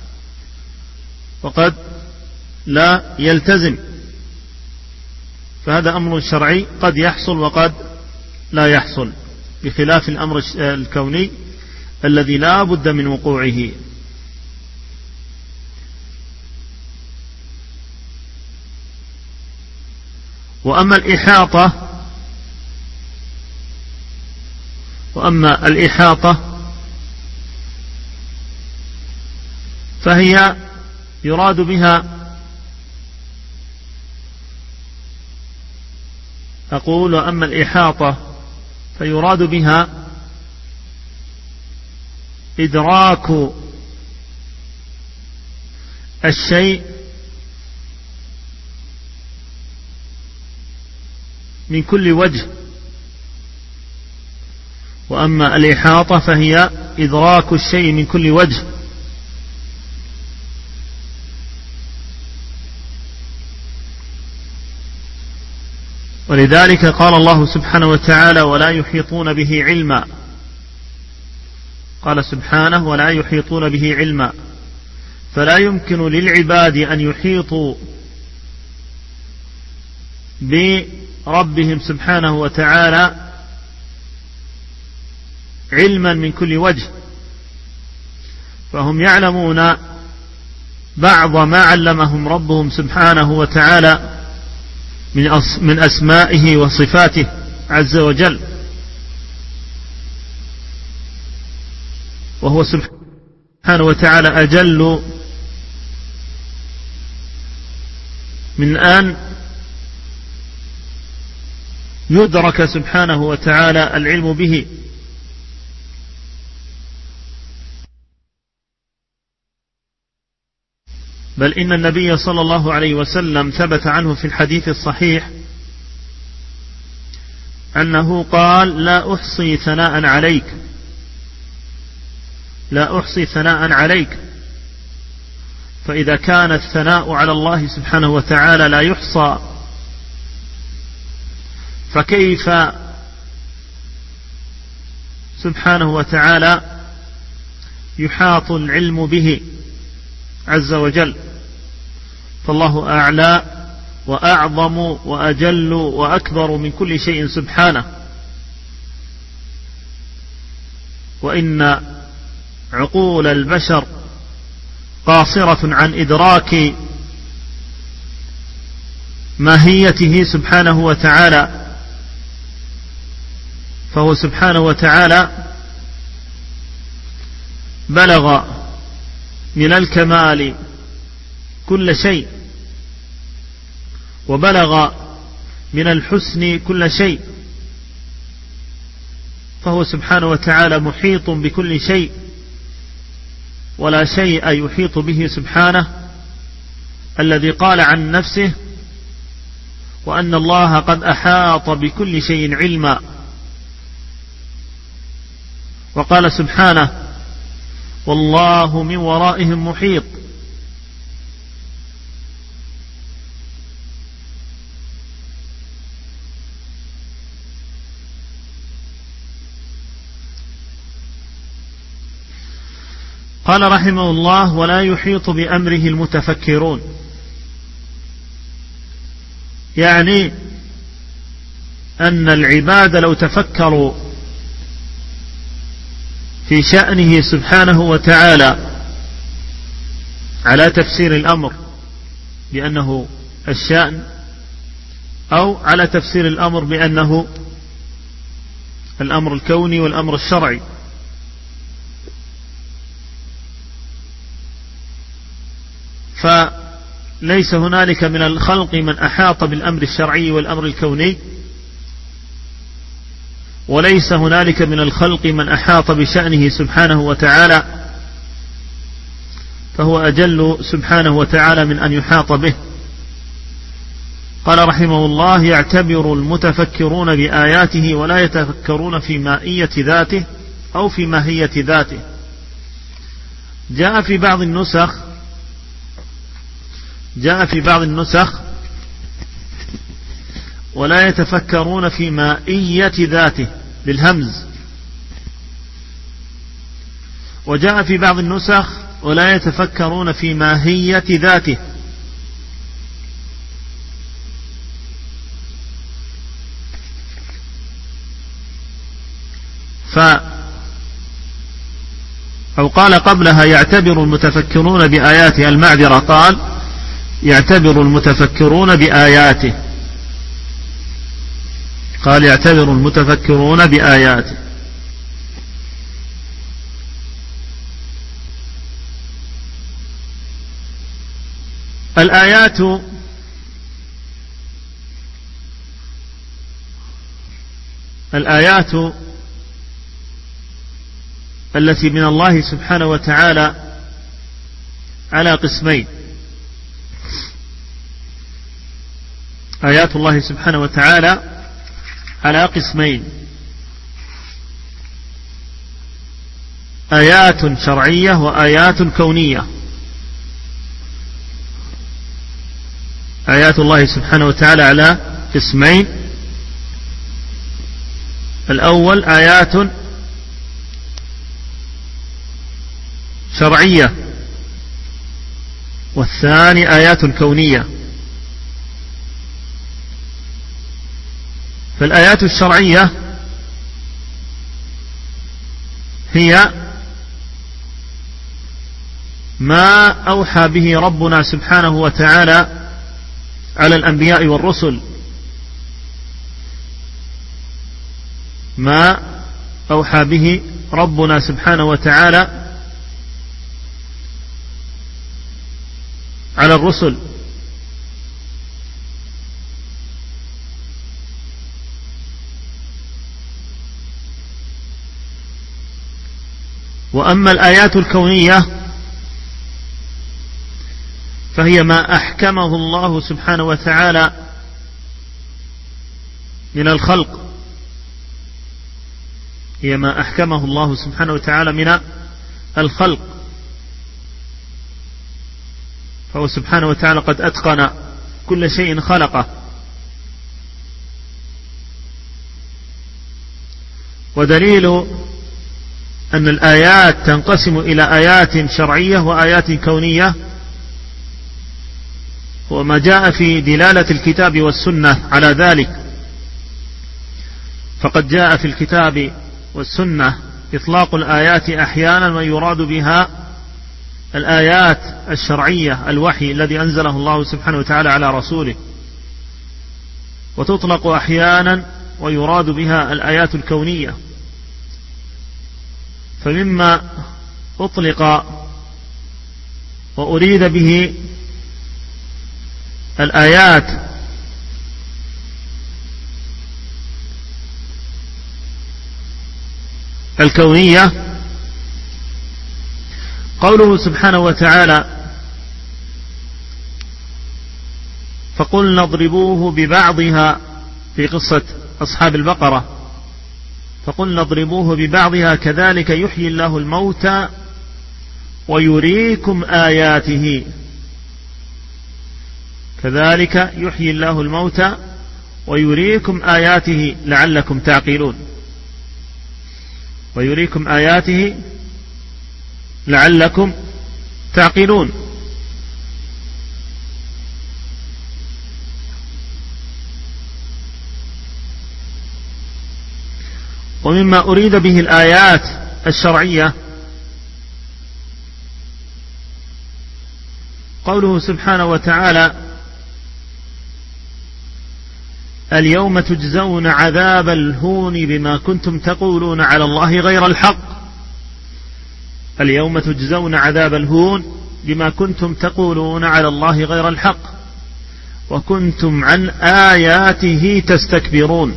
وقد لا يلتزم، فهذا أمر شرعي قد يحصل وقد لا يحصل، بخلاف الأمر الكوني الذي لا بد من وقوعه. وأما الإحاطة وأما الإحاطة فهي يراد بها أقول وأما الإحاطة فيراد بها إدراك الشيء من كل وجه، وأما الإحاطة فهي إدراك الشيء من كل وجه. ولذلك قال الله سبحانه وتعالى ولا يحيطون به علما، قال سبحانه ولا يحيطون به علما، فلا يمكن للعباد أن يحيطوا بربهم سبحانه وتعالى علما من كل وجه، فهم يعلمون بعض ما علمهم ربهم سبحانه وتعالى من أسمائه وصفاته عز وجل، وهو سبحانه وتعالى أجل من أن يدرك سبحانه وتعالى العلم به. بل إن النبي صلى الله عليه وسلم ثبت عنه في الحديث الصحيح أنه قال لا أحصي ثناء عليك، لا أحصي ثناء عليك. فإذا كان الثناء على الله سبحانه وتعالى لا يحصى، فكيف سبحانه وتعالى يحاط العلم به عز وجل؟ فالله أعلى وأعظم وأجل وأكبر من كل شيء سبحانه. وإن عقول البشر قاصرة عن إدراك ماهيته سبحانه وتعالى، فهو سبحانه وتعالى بلغ من الكمال كل شيء، وبلغ من الحسن كل شيء، فهو سبحانه وتعالى محيط بكل شيء، ولا شيء يحيط به سبحانه، الذي قال عن نفسه وأن الله قد أحاط بكل شيء علما. وقال سبحانه والله من ورائهم محيط. قال رحمه الله ولا يحيط بأمره المتفكرون، يعني أن العباد لو تفكروا في شأنه سبحانه وتعالى على تفسير الأمر بأنه الشأن، أو على تفسير الأمر بأنه الأمر الكوني والأمر الشرعي، فليس هنالك من الخلق من أحاط بالأمر الشرعي والأمر الكوني، وليس هنالك من الخلق من أحاط بشأنه سبحانه وتعالى، فهو أجل سبحانه وتعالى من أن يحاط به. قال رحمه الله يعتبر المتفكرون بآياته ولا يتفكرون في مائية ذاته أو في ماهية ذاته. جاء في بعض النسخ ولا يتفكرون في مائية ذاته بالهمز، وجاء في بعض النسخ ولا يتفكرون في ماهية ذاته. أو قال قبلها يعتبر المتفكرون بآياته، المعذرة قال يعتبر المتفكرون بآياته، قال يعتبر المتفكرون بآياته. الآيات التي من الله سبحانه وتعالى على قسمين. آيات الله سبحانه وتعالى على قسمين: آيات شرعية وآيات كونية. آيات الله سبحانه وتعالى على قسمين: الأول آيات شرعية، والثاني آيات كونية. فالآيات الشرعية هي ما أوحى به ربنا سبحانه وتعالى على الأنبياء والرسل، ما أوحى به ربنا سبحانه وتعالى على الرسل. وأما الآيات الكونية فهي ما أحكمه الله سبحانه وتعالى من الخلق، هي ما أحكمه الله سبحانه وتعالى من الخلق. فهو سبحانه وتعالى قد أتقن كل شيء خلقه. ودليل أن الآيات تنقسم إلى آيات شرعية وآيات كونية وما جاء في دلالة الكتاب والسنة على ذلك. فقد جاء في الكتاب والسنة إطلاق الآيات أحيانا ويراد بها الآيات الشرعية، الوحي الذي أنزله الله سبحانه وتعالى على رسوله، وتطلق أحيانا ويراد بها الآيات الكونية. فمما أطلق وأريد به الآيات الكونية قوله سبحانه وتعالى: فقلنا اضربوه ببعضها، في قصة أصحاب البقرة، فقلنا اضربوه ببعضها كذلك يحيي الله الموتى ويريكم آياته، كذلك يحيي الله الموتى ويريكم آياته لعلكم تعقلون، ويريكم آياته لعلكم تعقلون. ومما أريد به الآيات الشرعية قوله سبحانه وتعالى: اليوم تجزون عذاب الهون بما كنتم تقولون على الله غير الحق. اليوم تجزون عذاب الهون بما كنتم تقولون على الله غير الحق وكنتم عن آياته تستكبرون،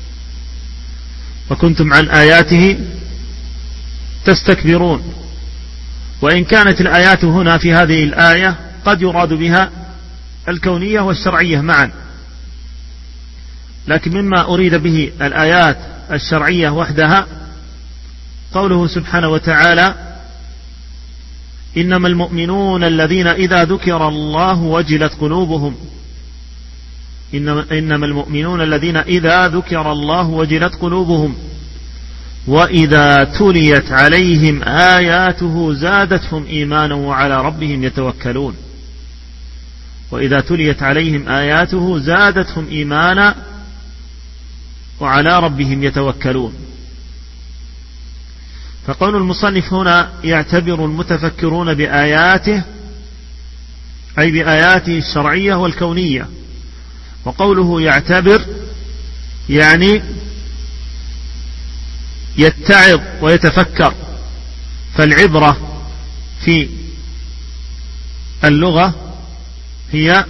وكنتم عن آياته تستكبرون. وإن كانت الآيات هنا في هذه الآية قد يراد بها الكونية والشرعية معا، لكن مما أريد به الآيات الشرعية وحدها قوله سبحانه وتعالى: إنما المؤمنون الذين إذا ذكر الله وجلت قلوبهم، إنما المؤمنون الذين إذا ذكر الله وجلت قلوبهم وإذا تليت عليهم آياته زادتهم إيمانا وعلى ربهم يتوكلون، وإذا تليت عليهم آياته زادتهم إيمانا وعلى ربهم يتوكلون. فقول المصنف هنا: يعتبر المتفكرون بآياته، أي بآياته الشرعية والكونية. وقوله يعتبر يعني يتعظ ويتفكر، فالعبرة في اللغة هي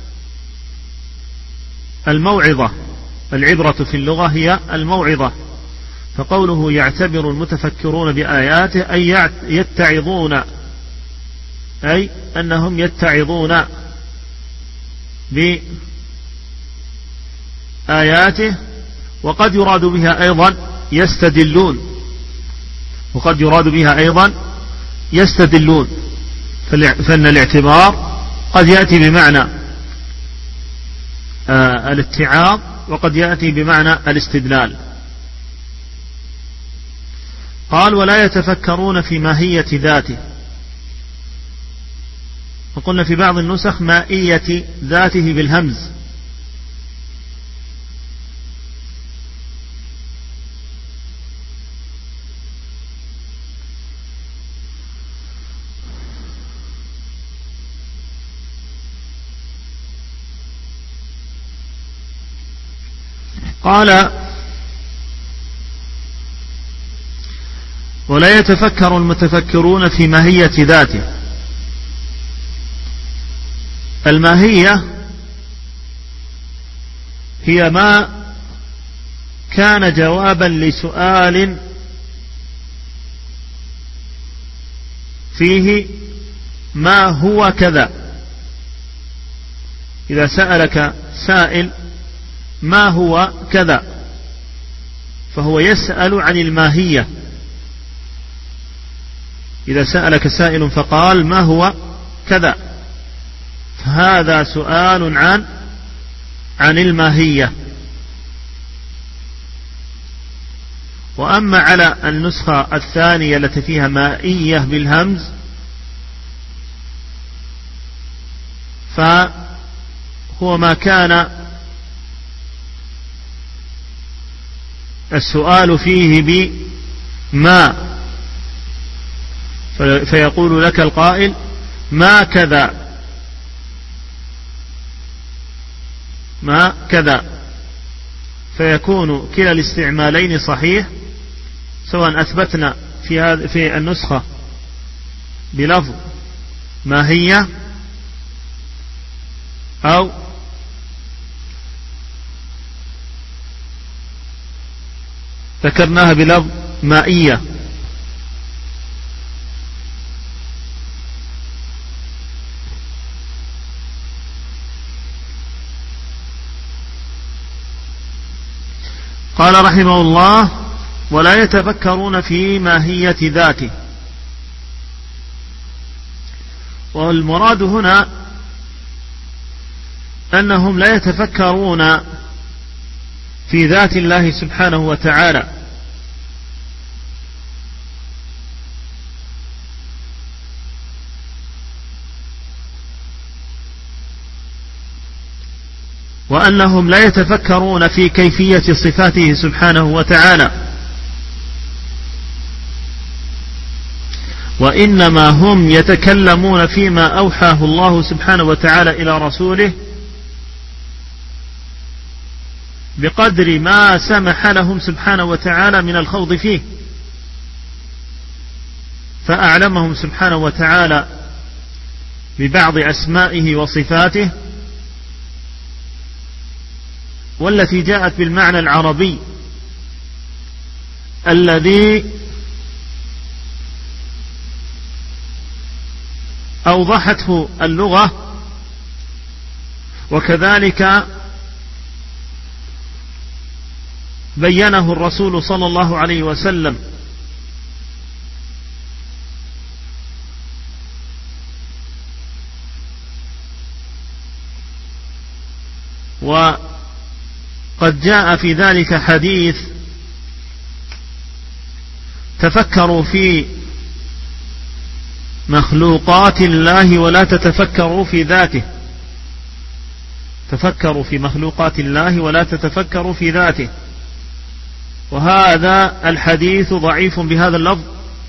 الموعظة، العبرة في اللغة هي الموعظة. فقوله يعتبر المتفكرون بآياته أي يتعظون، أي أنهم يتعظون بآياته، وقد يراد بها أيضا يستدلون، وقد يراد بها أيضا يستدلون، فإن الاعتبار قد يأتي بمعنى الاتعاظ وقد يأتي بمعنى الاستدلال. قال ولا يتفكرون في ماهية ذاته، وقلنا في بعض النسخ مائية ذاته بالهمز، قال ولا يتفكر المتفكرون في ماهية ذاته. الماهية هي ما كان جوابا لسؤال فيه ما هو كذا. إذا سألك سائل ما هو كذا فهو يسأل عن الماهية. إذا سألك سائل فقال ما هو كذا فهذا سؤال عن الماهية. وأما على النسخة الثانية التي فيها مائية بالهمز فهو ما كان السؤال فيه بما، فيقول لك القائل ما كذا ما كذا، فيكون كلا الاستعمالين صحيح، سواء أثبتنا في النسخة بلفظ ماهية أو ذكرناها بلفظ مائية. قال رحمه الله ولا يتفكرون في ماهية ذاته. والمراد هنا أنهم لا يتفكرون في ذات الله سبحانه وتعالى، وأنهم لا يتفكرون في كيفية صفاته سبحانه وتعالى، وإنما هم يتكلمون فيما أوحاه الله سبحانه وتعالى إلى رسوله بقدر ما سمح لهم سبحانه وتعالى من الخوض فيه، فأعلمهم سبحانه وتعالى ببعض أسمائه وصفاته والتي جاءت بالمعنى العربي الذي أوضحته اللغة، وكذلك بينه الرسول صلى الله عليه وسلم. وقد جاء في ذلك حديث تفكروا في مخلوقات الله ولا تتفكروا في ذاته، تفكروا في مخلوقات الله ولا تتفكروا في ذاته. وهذا الحديث ضعيف بهذا اللفظ،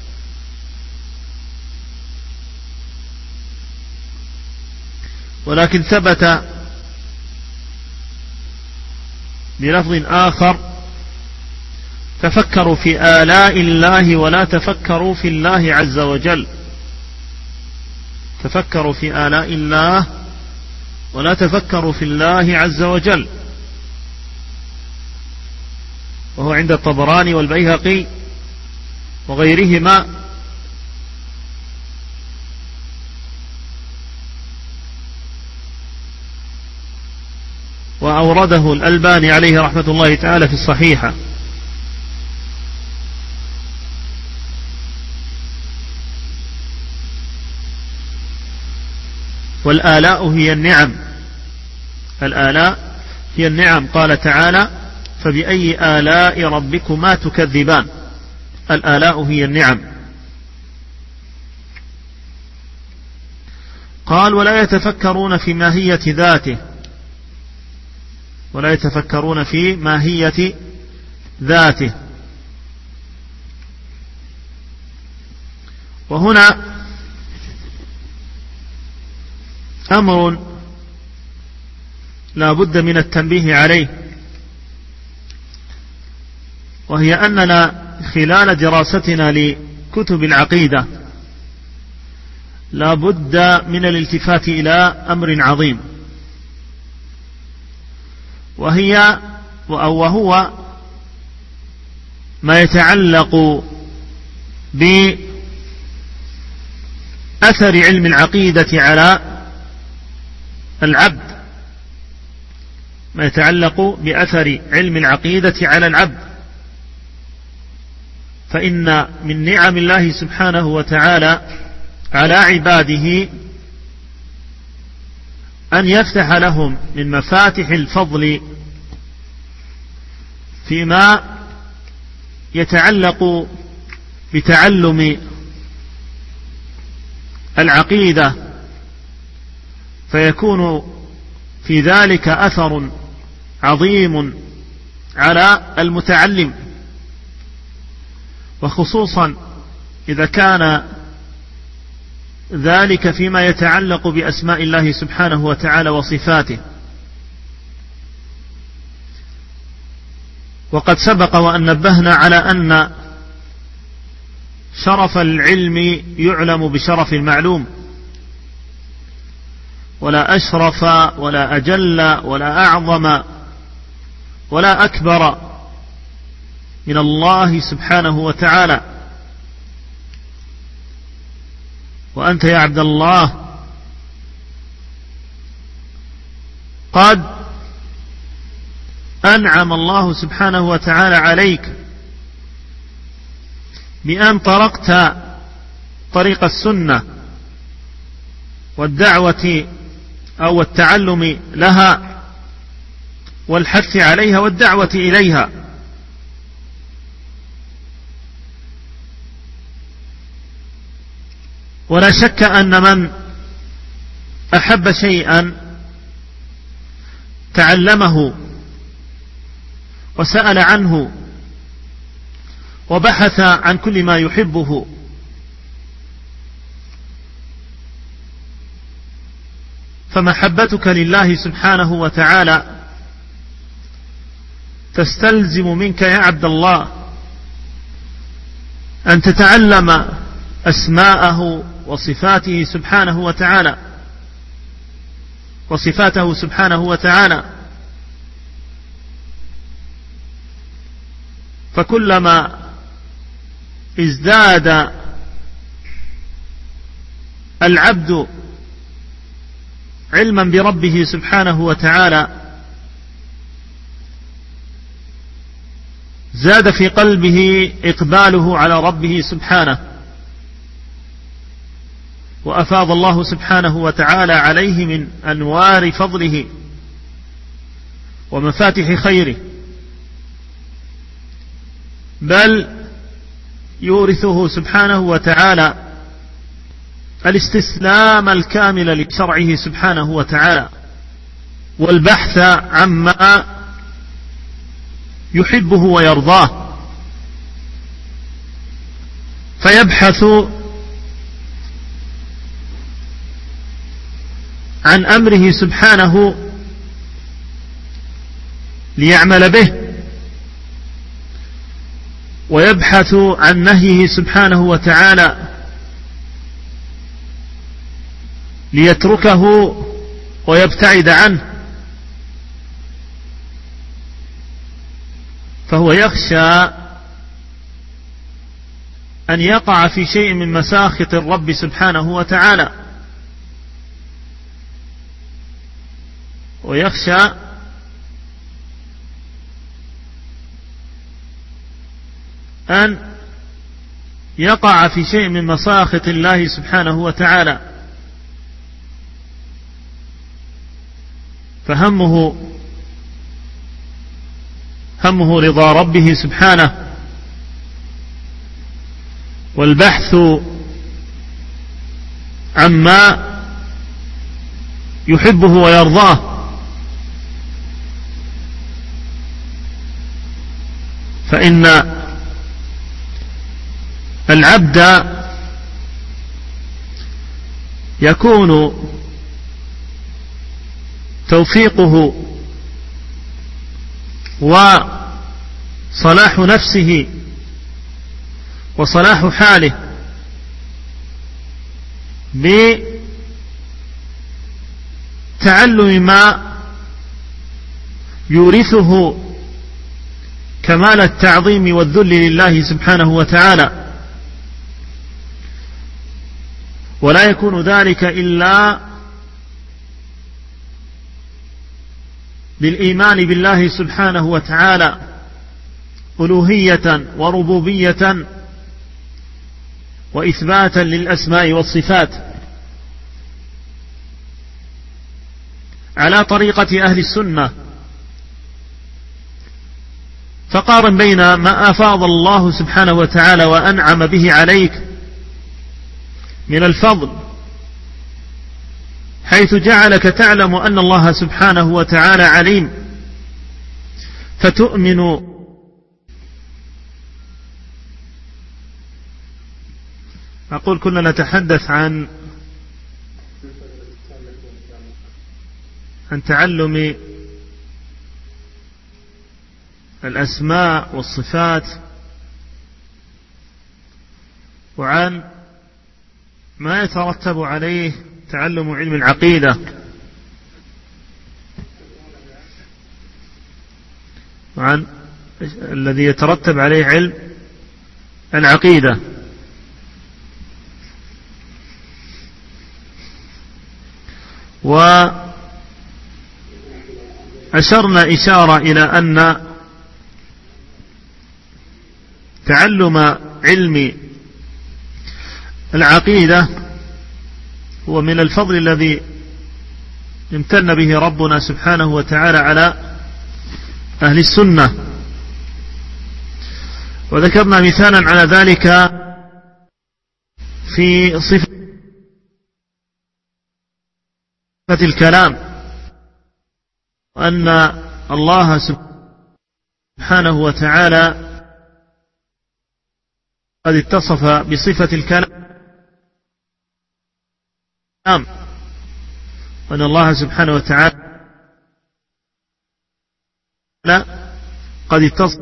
ولكن ثبت بلفظ آخر تفكروا في آلاء الله ولا تفكروا في الله عز وجل، تفكروا في آلاء الله ولا تفكروا في الله عز وجل، وهو عند الطبراني والبيهقي وغيرهما وأورده الألباني عليه رحمة الله تعالى في الصحيحة. والآلاء هي النعم، الآلاء هي النعم. قال تعالى: فبأي آلاء ربكما تكذبان. الآلاء هي النعم. قال: ولا يتفكرون في ماهية ذاته، ولا يتفكرون في ماهية ذاته. وهنا أمر لا بد من التنبيه عليه، وهي أننا خلال دراستنا لكتب العقيدة لا بد من الالتفات إلى أمر عظيم، وهو ما يتعلق بأثر علم العقيدة على العبد، ما يتعلق بأثر علم العقيدة على العبد. فإن من نعم الله سبحانه وتعالى على عباده أن يفتح لهم من مفاتح الفضل فيما يتعلق بتعلم العقيدة، فيكون في ذلك أثر عظيم على المتعلم، وخصوصا إذا كان ذلك فيما يتعلق بأسماء الله سبحانه وتعالى وصفاته. وقد سبق وأن نبهنا على أن شرف العلم يعلم بشرف المعلوم، ولا أشرف ولا أجل ولا أعظم ولا أكبر من الله سبحانه وتعالى. وأنت يا عبد الله قد أنعم الله سبحانه وتعالى عليك بأن طرقت طريق السنة والدعوة أو التعلم لها والحث عليها والدعوة إليها. ولا شك أن من أحب شيئا تعلمه وسأل عنه وبحث عن كل ما يحبه، فمحبتك لله سبحانه وتعالى تستلزم منك يا عبد الله أن تتعلم أسماءه وصفاته سبحانه وتعالى وصفاته سبحانه وتعالى. فكلما ازداد العبد علما بربه سبحانه وتعالى زاد في قلبه إقباله على ربه سبحانه، وأفاض الله سبحانه وتعالى عليه من أنوار فضله ومفاتح خيره، بل يورثه سبحانه وتعالى الاستسلام الكامل لشرعه سبحانه وتعالى والبحث عما يحبه ويرضاه، فيبحث عن أمره سبحانه ليعمل به، ويبحث عن نهيه سبحانه وتعالى ليتركه ويبتعد عنه، فهو يخشى أن يقع في شيء من مساخط الرب سبحانه وتعالى، ويخشى أن يقع في شيء من مساخط الله سبحانه وتعالى، فهمه رضا ربه سبحانه، والبحث عما يحبه ويرضاه. فإن العبد يكون توفيقه وصلاح نفسه وصلاح حاله بتعلم ما يورثه كمال التعظيم والذل لله سبحانه وتعالى، ولا يكون ذلك إلا بالإيمان بالله سبحانه وتعالى ألوهية وربوبية وإثباتا للأسماء والصفات على طريقة أهل السنة. فقارن بين ما أفاض الله سبحانه وتعالى وأنعم به عليك من الفضل، حيث جعلك تعلم أن الله سبحانه وتعالى عليم، فتؤمن أقول كنا نتحدث عن تعلم الأسماء والصفات، وعن ما يترتب عليه تعلم علم العقيدة، وعن الذي يترتب عليه علم العقيدة. وأشرنا إشارة إلى أن تعلم علم العقيدة هو من الفضل الذي امتن به ربنا سبحانه وتعالى على أهل السنة، وذكرنا مثالا على ذلك في صفة الكلام، أن الله سبحانه وتعالى قد اتصف بصفة الكلام، وأن الله سبحانه وتعالى قد اتصف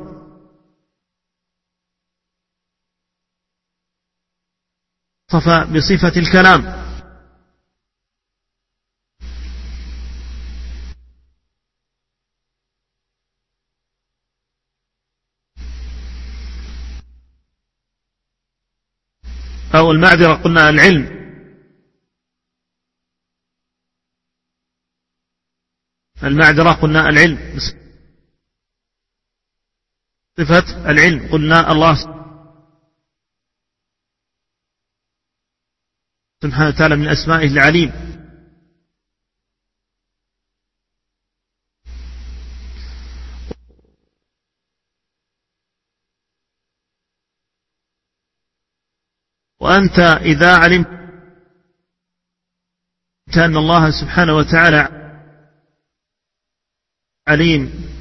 بصفة الكلام. أو المعذرة قلنا العلم، المعذرة قلنا العلم، صفة العلم قلنا الله سبحانه وتعالى من أسمائه العليم. وأنت إذا علمت أن الله سبحانه وتعالى عليم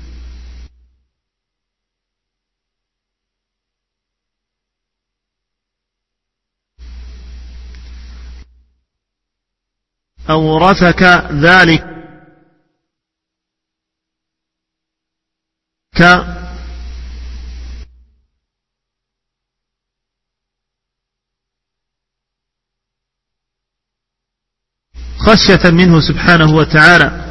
أورثك ذلك خشية منه سبحانه وتعالى.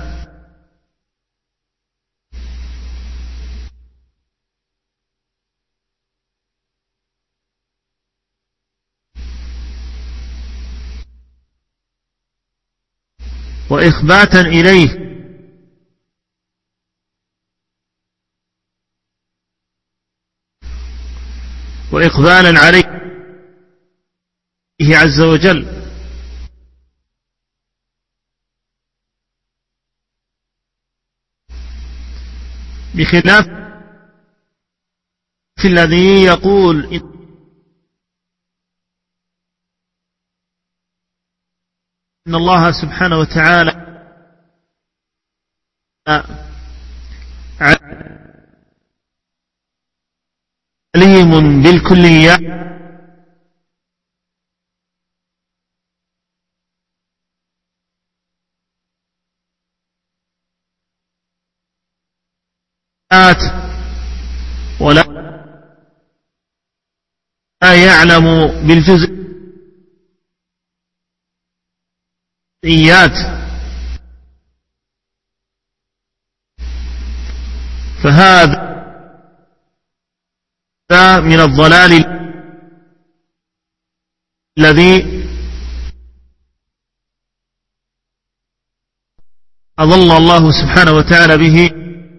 وإخباتا إليه وإقبالا عليه عز وجل. بخلاف الذي يقول إن الله سبحانه وتعالى عليم بالكليات ولا يعلم بالجزئيات، فهذا من الضلال الذي أضل الله سبحانه وتعالى به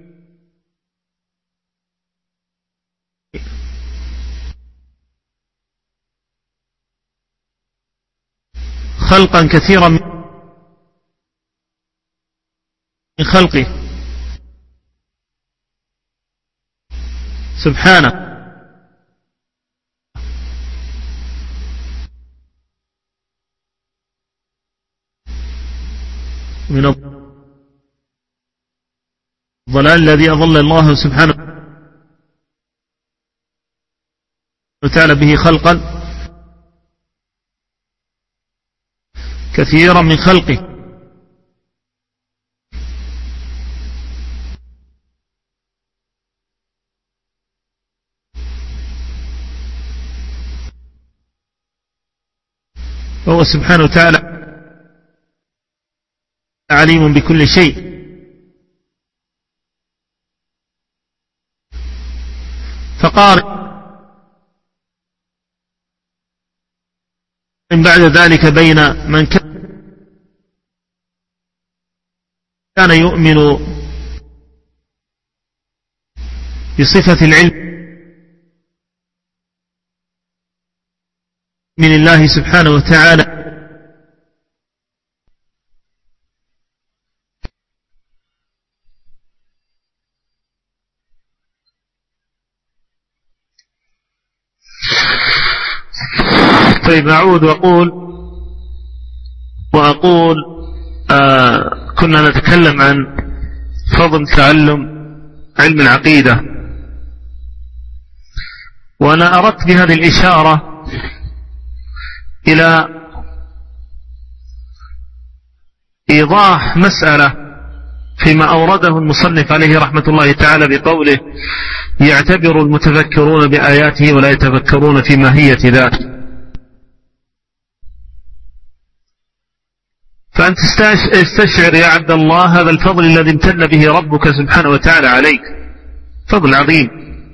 خلقا كثيرا من خلقه سبحانه. من الضلال الذي أضل الله سبحانه وتعالى به خلقا كثيرا من خلقه. وهو سبحانه وتعالى عليم بكل شيء. فقارن بعد ذلك بين من كان يؤمن بصفة العلم من الله سبحانه وتعالى طيب أعود وأقول كنا نتكلم عن فضل تعلم علم العقيدة، وأنا أردت بهذه الإشارة إلى إيضاح مسألة فيما أورده المصنف عليه رحمة الله تعالى بقوله يعتبر المتفكرون بآياته ولا يتفكرون في ماهية ذاته. فأنت استشعر يا عبد الله هذا الفضل الذي امتن به ربك سبحانه وتعالى عليك، فضل عظيم،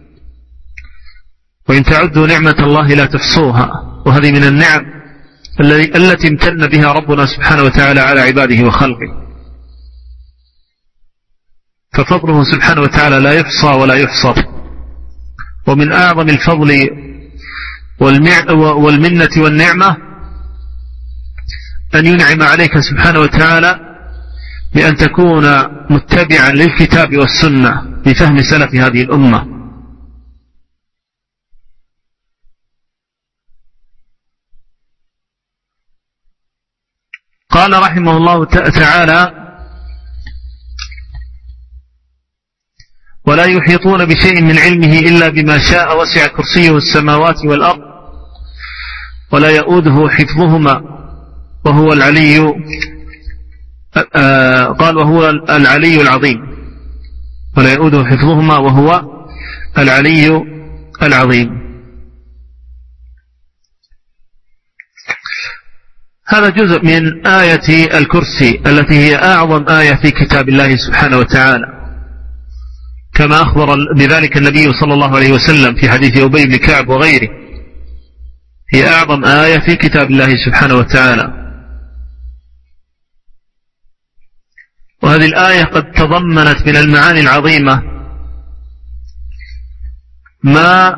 وإن تعدوا نعمة الله لا تحصوها، وهذه من النعم التي امتن بها ربنا سبحانه وتعالى على عباده وخلقه. ففضله سبحانه وتعالى لا يحصى ولا يحصر. ومن أعظم الفضل والمنة والنعمة أن ينعم عليك سبحانه وتعالى بأن تكون متبعا للكتاب والسنة بفهم سلف هذه الأمة. قال رحمه الله تعالى ولا يحيطون بشيء من علمه إلا بما شاء وسع كرسيه السماوات والأرض ولا يؤوده حفظهما وهو العلي قال وهو العلي العظيم، ولا يؤوده حفظهما وهو العلي العظيم. هذا جزء من آية الكرسي التي هي أعظم آية في كتاب الله سبحانه وتعالى، كما أخبر بذلك النبي صلى الله عليه وسلم في حديث أبي بن كعب وغيره، هي أعظم آية في كتاب الله سبحانه وتعالى. وهذه الآية قد تضمنت من المعاني العظيمة ما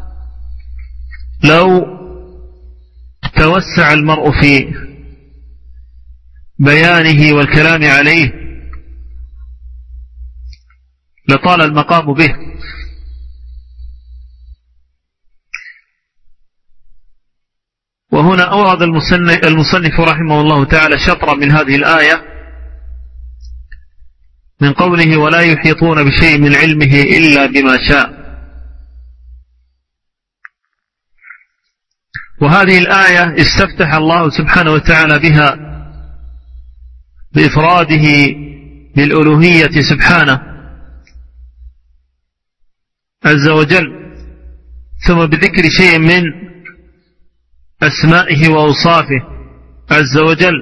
لو توسع المرء في بيانه والكلام عليه لطال المقام به. وهنا أورد المصنف رحمه الله تعالى شطرا من هذه الآية من قوله ولا يحيطون بشيء من علمه إلا بما شاء. وهذه الآية استفتح الله سبحانه وتعالى بها بإفراده بالألوهية سبحانه عز وجل، ثم بذكر شيء من أسمائه وأوصافه عز وجل،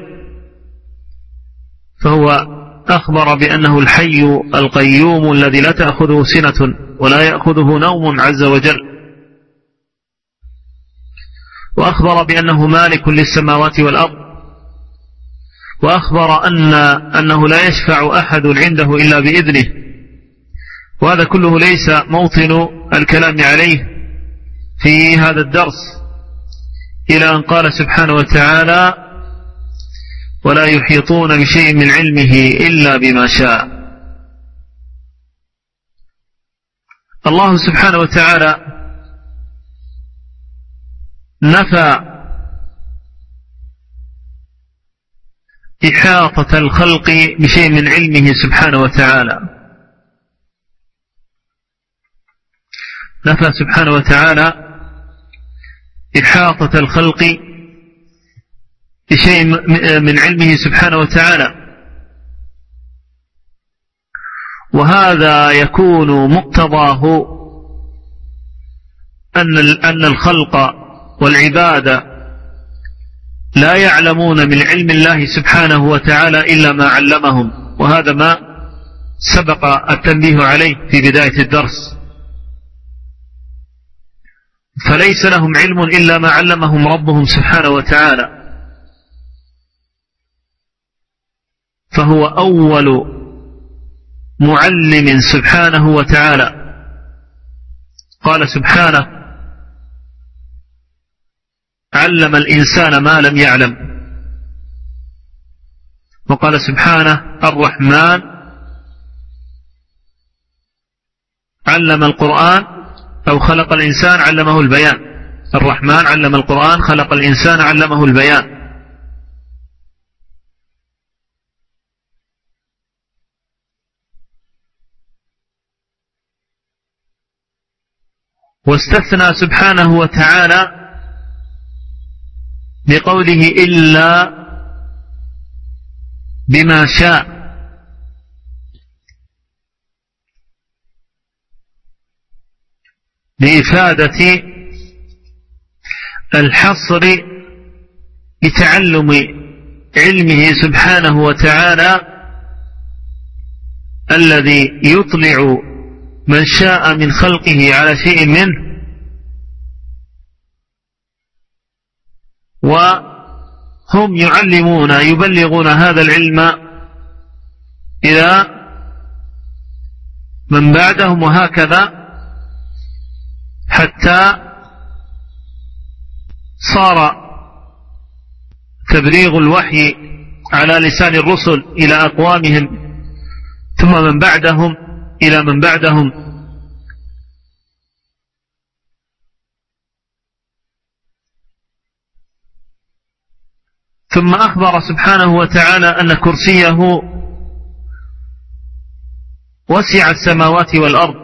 فهو أخبر بأنه الحي القيوم الذي لا تأخذه سنة ولا يأخذه نوم عز وجل، وأخبر بأنه مالك للسماوات والأرض، وأخبر أنه لا يشفع أحد عنده إلا بإذنه. وهذا كله ليس موطن الكلام عليه في هذا الدرس، إلى أن قال سبحانه وتعالى ولا يحيطون بشيء من علمه إلا بما شاء. الله سبحانه وتعالى نفى إحاطة الخلق بشيء من علمه سبحانه وتعالى، نفى سبحانه وتعالى إحاطة الخلق بشيء من علمه سبحانه وتعالى. وهذا يكون مقتضاه أن الخلق والعبادة لا يعلمون من علم الله سبحانه وتعالى إلا ما علمهم، وهذا ما سبق التنبيه عليه في بداية الدرس. فليس لهم علم إلا ما علمهم ربهم سبحانه وتعالى، فهو أول معلم سبحانه وتعالى. قال سبحانه علم الإنسان ما لم يعلم. وقال سبحانه الرحمن علم القرآن أو خلق الإنسان علمه البيان. الرحمن علم القرآن خلق الإنسان علمه البيان. واستثنى سبحانه وتعالى بقوله إلا بما شاء، لإفادة الحصر بتعلم علمه سبحانه وتعالى الذي يطلع من شاء من خلقه على شيء منه، وهم يعلمون يبلغون هذا العلم إلى من بعدهم، وهكذا حتى صار تبليغ الوحي على لسان الرسل إلى أقوامهم ثم من بعدهم إلى من بعدهم. ثم أخبر سبحانه وتعالى أن كرسيه وسع السماوات والأرض.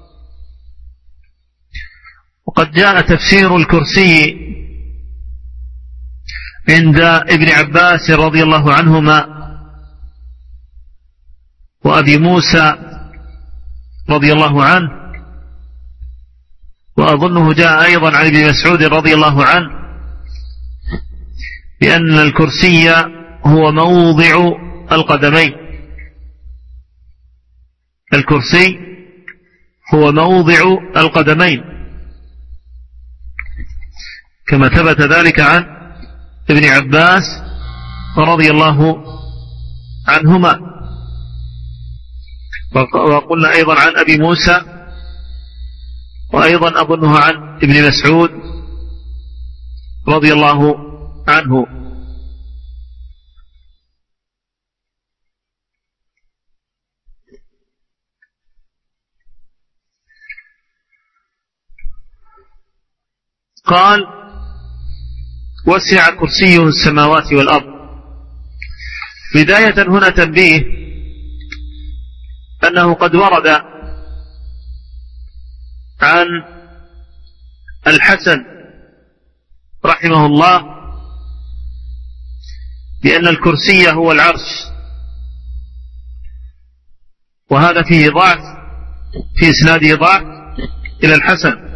وقد جاء تفسير الكرسي عند ابن عباس رضي الله عنهما وأبي موسى رضي الله عنه، وأظنه جاء أيضا عن ابن مسعود رضي الله عنه، بأن الكرسي هو موضع القدمين. الكرسي هو موضع القدمين، كما ثبت ذلك عن ابن عباس رضي الله عنهما، وقلنا أيضا عن أبي موسى، وأيضا أظنها عن ابن مسعود رضي الله عنه. قال: وسع كرسيه السماوات والأرض. بداية هنا تنبيه أنه قد ورد عن الحسن رحمه الله بأن الكرسي هو العرش، وهذا فيه ضعف، في إسناده ضعف إلى الحسن.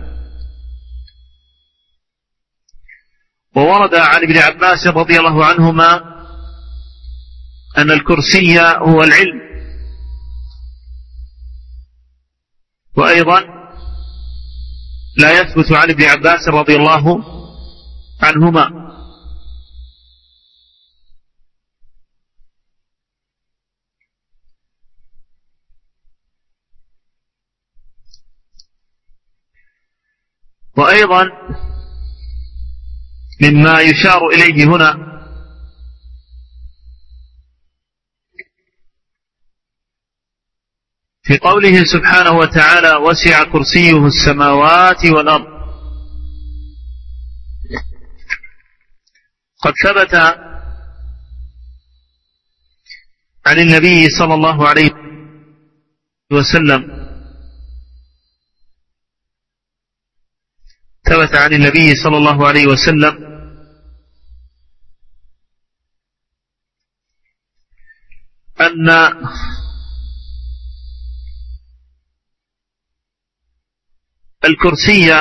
وورد عن ابن عباس رضي الله عنهما أن الكرسي هو العلم، وأيضا لا يثبت عن ابن عباس رضي الله عنهما. وأيضا مما يشار إليه هنا في قوله سبحانه وتعالى: وسع كرسيه السماوات والأرض. قد ثبت عن النبي صلى الله عليه وسلم ثبت عن النبي صلى الله عليه وسلم أن الكرسي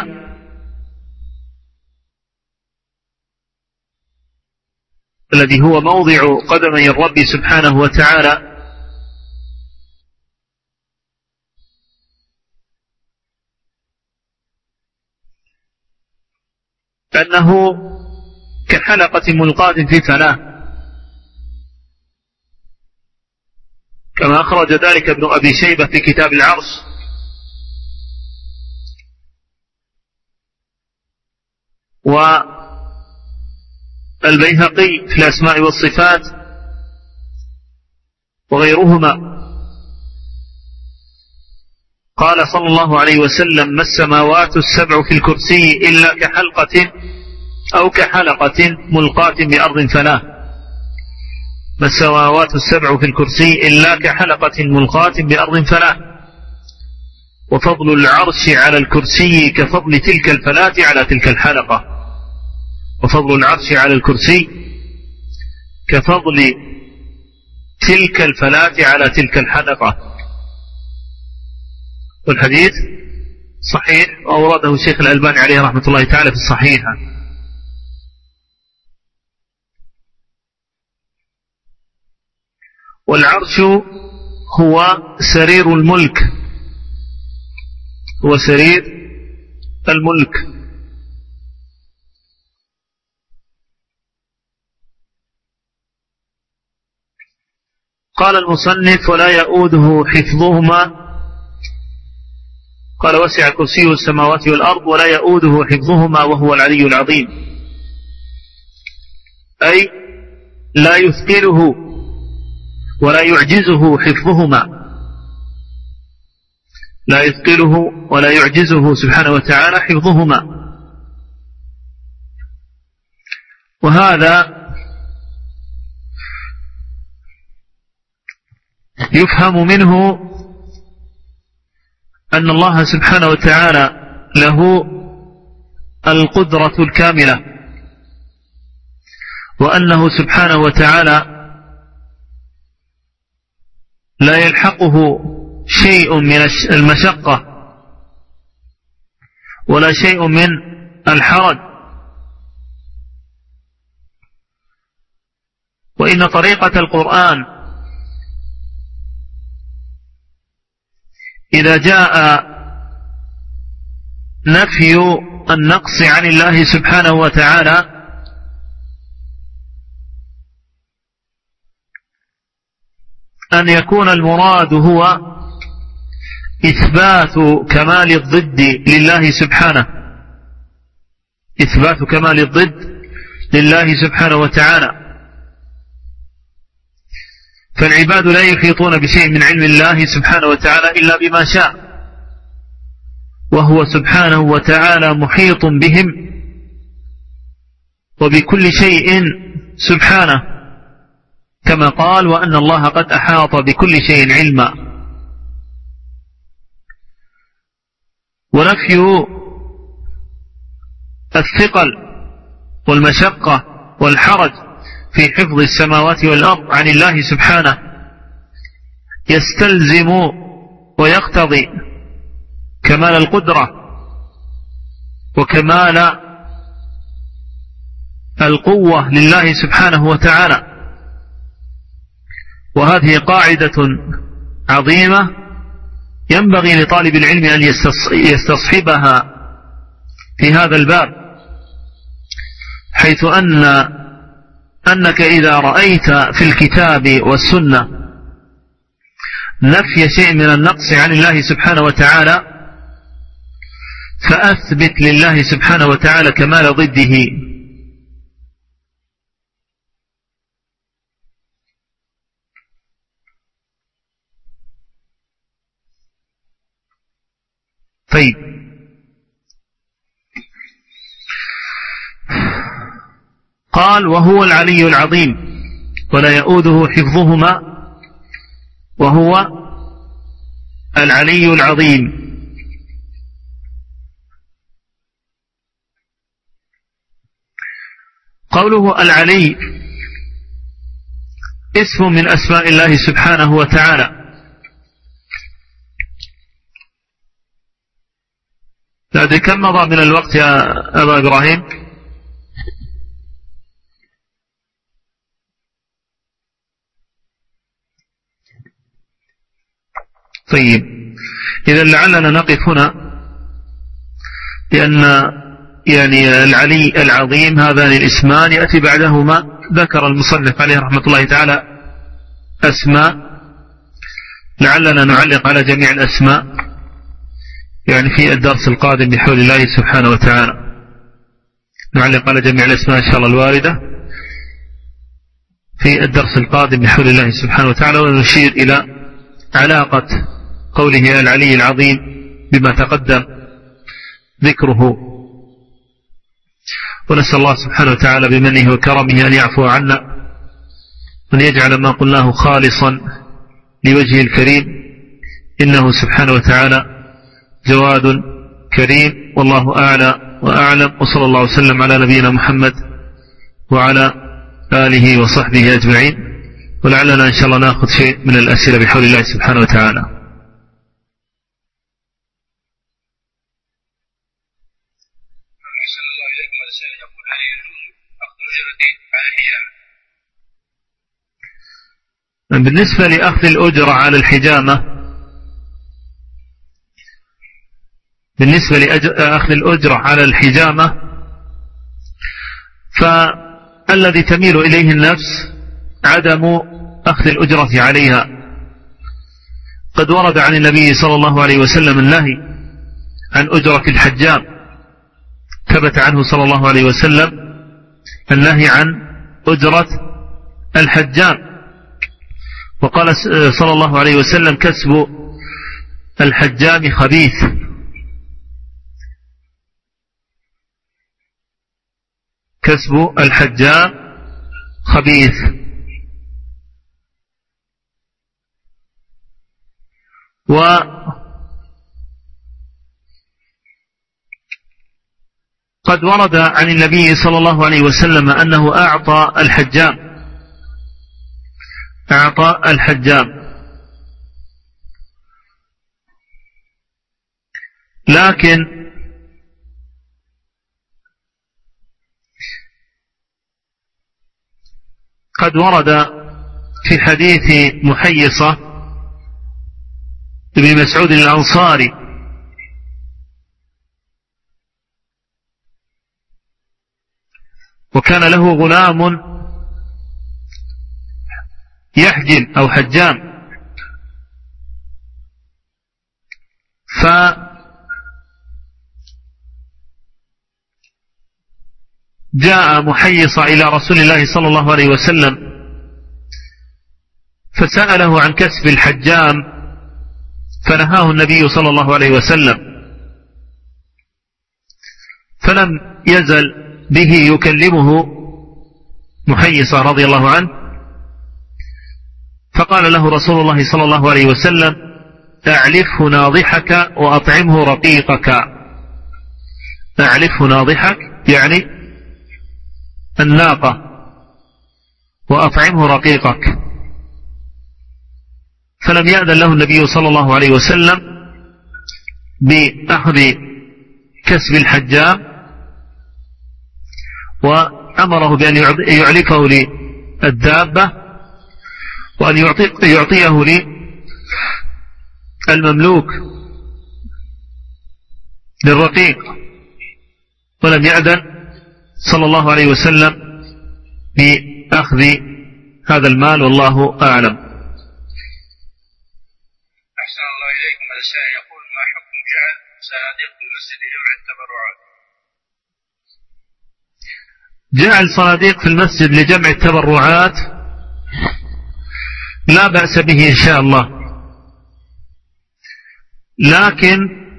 الذي هو موضع قدمي الرب سبحانه وتعالى أنه كحلقة ملقاة في فلاة، كما أخرج ذلك ابن أبي شيبة في كتاب العرش، والبيهقي في الأسماء والصفات وغيرهما. قال صلى الله عليه وسلم: ما السماوات السبع في الكرسي إلا كحلقة أو كحلقة ملقاة بأرض فلاة. ما السماوات السبع في الكرسي إلا كحلقة ملقاة بأرض فلاة. وفضل العرش على الكرسي كفضل تلك الفلاة على تلك الحلقة. وفضل العرش على الكرسي كفضل تلك الفلاة على تلك الحلقة. والحديث صحيح، وأورده الشيخ الألباني عليه رحمة الله تعالى في الصحيحة. والعرش هو سرير الملك، هو سرير الملك. قال المصنف: ولا يؤوده حفظهما. قال: وسع كرسيه السماوات والأرض ولا يؤوده حفظهما وهو العلي العظيم، أي لا يثقله ولا يعجزه حفظهما، لا يثقله ولا يعجزه سبحانه وتعالى حفظهما. وهذا يفهم منه أن الله سبحانه وتعالى له القدرة الكاملة، وأنه سبحانه وتعالى لا يلحقه شيء من المشقة ولا شيء من الحرج، وإن طريقة القرآن إذا جاء نفي النقص عن الله سبحانه وتعالى أن يكون المراد هو إثبات كمال الضد لله سبحانه، إثبات كمال الضد لله سبحانه وتعالى. فالعباد لا يحيطون بشيء من علم الله سبحانه وتعالى إلا بما شاء، وهو سبحانه وتعالى محيط بهم وبكل شيء سبحانه، كما قال: وأن الله قد أحاط بكل شيء علما. ونفي الثقل والمشقة والحرج في حفظ السماوات والأرض عن الله سبحانه يستلزم ويقتضي كمال القدرة وكمال القوة لله سبحانه وتعالى. وهذه قاعدة عظيمة ينبغي لطالب العلم أن يستصحبها في هذا الباب، حيث أنك إذا رأيت في الكتاب والسنة نفي شيء من النقص عن الله سبحانه وتعالى فأثبت لله سبحانه وتعالى كمال ضده. طيب، قال: وهو العلي العظيم ولا يؤوده حفظهما، وهو العلي العظيم. قوله العلي اسم من أسماء الله سبحانه وتعالى. لا أدري كم مضى من الوقت يا أبا إبراهيم؟ طيب، إذا لعلنا نقف هنا، لأن العلي العظيم هذان الاسمان يأتي بعدهما ذكر المصنف عليه رحمة الله تعالى أسماء، لعلنا نعلق على جميع الأسماء في الدرس القادم بحول الله سبحانه وتعالى، نعلق على جميع الأسماء إن شاء الله الواردة في الدرس القادم بحول الله سبحانه وتعالى، ونشير إلى علاقة قوله العلي العظيم بما تقدم ذكره. ونسأل الله سبحانه وتعالى بمنه وكرمه أن يعفو عنا وأن يجعل ما قلناه خالصا لوجهه الكريم، إنه سبحانه وتعالى جواد كريم. والله أعلى وأعلم، وصلى الله وسلم على نبينا محمد وعلى آله وصحبه أجمعين. ولعلنا إن شاء الله نأخذ شيء من الأسئلة بحول الله سبحانه وتعالى. بالنسبة لأخذ الأجرة على الحجامة، بالنسبة لأخذ الأجرة على الحجامة فالذي تميل إليه النفس عدم أخذ الأجرة عليها. قد ورد عن النبي صلى الله عليه وسلم النهي عن أجرة الحجام، ثبت عنه صلى الله عليه وسلم النهي عن أجرة الحجام، وقال صلى الله عليه وسلم: كسب الحجام خبيث. كسب الحجام خبيث. وقد ورد عن النبي صلى الله عليه وسلم أنه أعطى الحجام، لكن قد ورد في حديث محيصة ابن مسعود الأنصاري وكان له غلام يحجم أو حجام، فجاء محيصة إلى رسول الله صلى الله عليه وسلم فسأله عن كسب الحجام، فنهاه النبي صلى الله عليه وسلم، فلم يزل به يكلمه محيصة رضي الله عنه، فقال له رسول الله صلى الله عليه وسلم: أعلفه ناضحك وأطعمه رقيقك. أعلفه ناضحك يعني الناقة، وأطعمه رقيقك. فلم يأذن له النبي صلى الله عليه وسلم بأخذ كسب الحجام، وأمره بأن يعلفه للدابة وأن يعطيه للمملوك للرقيق، ولم يأذن صلى الله عليه وسلم بأخذ هذا المال، والله أعلم. أحسن الله إليكم. هذا السائل يقول: ما حكم جعل صناديق المسجد لجمع التبرعات؟ جعل صناديق في المسجد لجمع التبرعات لا بأس به إن شاء الله، لكن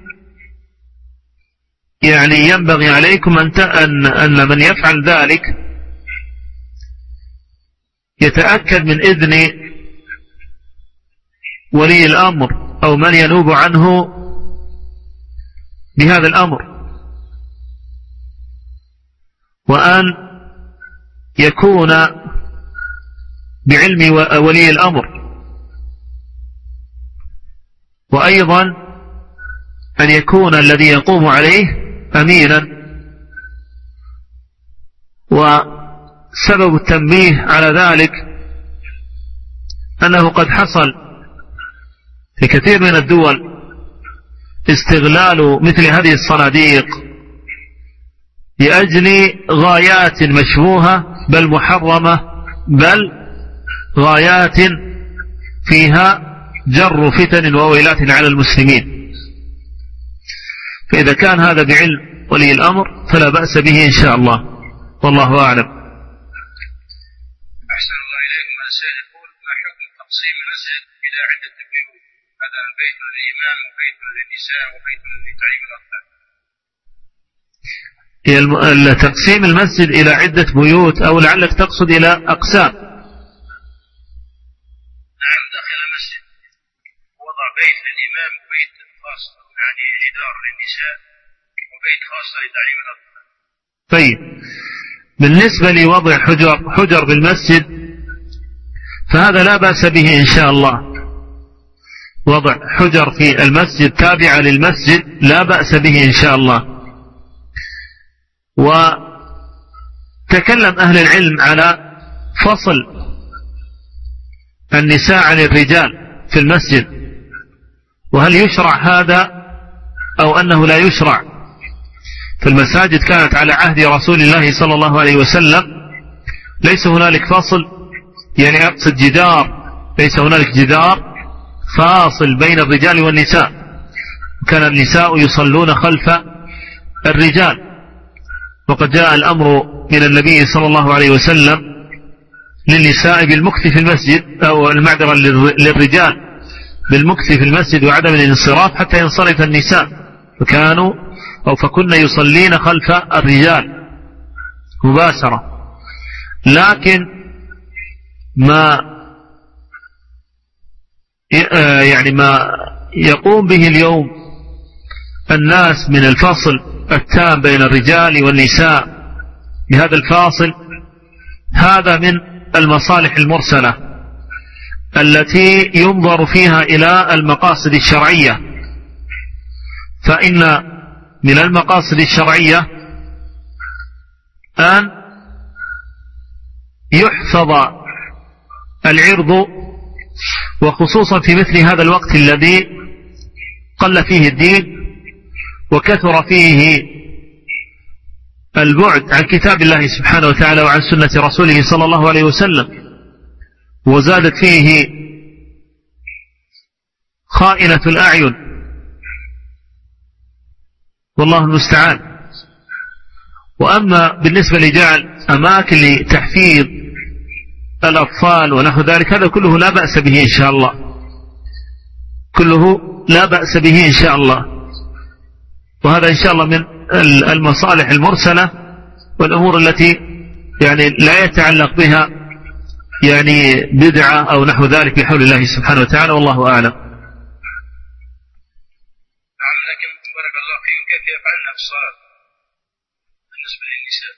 يعني ينبغي عليكم أن من يفعل ذلك يتأكد من إذن ولي الأمر أو من ينوب عنه بهذا الأمر، وأن يكون بعلم ولي الأمر، وأيضا أن يكون الذي يقوم عليه أمينا. وسبب التنبيه على ذلك أنه قد حصل في كثير من الدول استغلال مثل هذه الصناديق لأجل غايات مشبوهة بل محرمة، بل غايات فيها جر فتن وويلات على المسلمين. فإذا كان هذا بعلم ولي الأمر فلا بأس به إن شاء الله، والله أعلم. أحسن الله إليكم. هذا السائل يقول: ما حكم تقسيم المسجد إلى عدة بيوت؟ هذا بيت للإمام وبيت للنساء وبيت للتعليم الأطفال. تقسيم المسجد إلى عدة بيوت، أو لعلك تقصد إلى أقسام. نعم، داخل المسجد وضع بيت للإمام وبيت خاص يعني جدار للنساء وبيت خاص لتعليم الأطفال. طيب، بالنسبة لوضع حجر بالمسجد فهذا لا بأس به إن شاء الله. وضع حجر في المسجد تابعة للمسجد لا بأس به إن شاء الله. وتكلم أهل العلم على فصل النساء عن الرجال في المسجد، وهل يشرع هذا أو أنه لا يشرع. فالمساجد كانت على عهد رسول الله صلى الله عليه وسلم ليس هنالك فاصل، يعني أقصد جدار، ليس هنالك جدار فاصل بين الرجال والنساء، وكان النساء يصلون خلف الرجال. وقد جاء الأمر من النبي صلى الله عليه وسلم للنساء بالمكث في المسجد، أو المعذرة للرجال بالمكث في المسجد وعدم الانصراف حتى ينصرف النساء، فكنا يصلين خلف الرجال مباشرة. لكن ما يقوم به اليوم الناس من الفصل التام بين الرجال والنساء بهذا الفاصل، هذا من المصالح المرسلة التي ينظر فيها إلى المقاصد الشرعية. فإن من المقاصد الشرعية أن يحفظ العرض، وخصوصا في مثل هذا الوقت الذي قل فيه الدين وكثر فيه البعد عن كتاب الله سبحانه وتعالى وعن سنة رسوله صلى الله عليه وسلم، وزادت فيه خائنة الأعين، والله المستعان. وأما بالنسبة لجعل أماكن لتحفيظ الأطفال ونحو ذلك، هذا كله لا بأس به إن شاء الله، كله لا بأس به إن شاء الله، وهذا إن شاء الله من المصالح المرسلة والأمور التي يعني لا يتعلق بها يعني بدعة أو نحو ذلك بحول الله سبحانه وتعالى، والله أعلم. لكن بارك الله فيكم كيف يفعلن الصلاة بالنسبة للنساء؟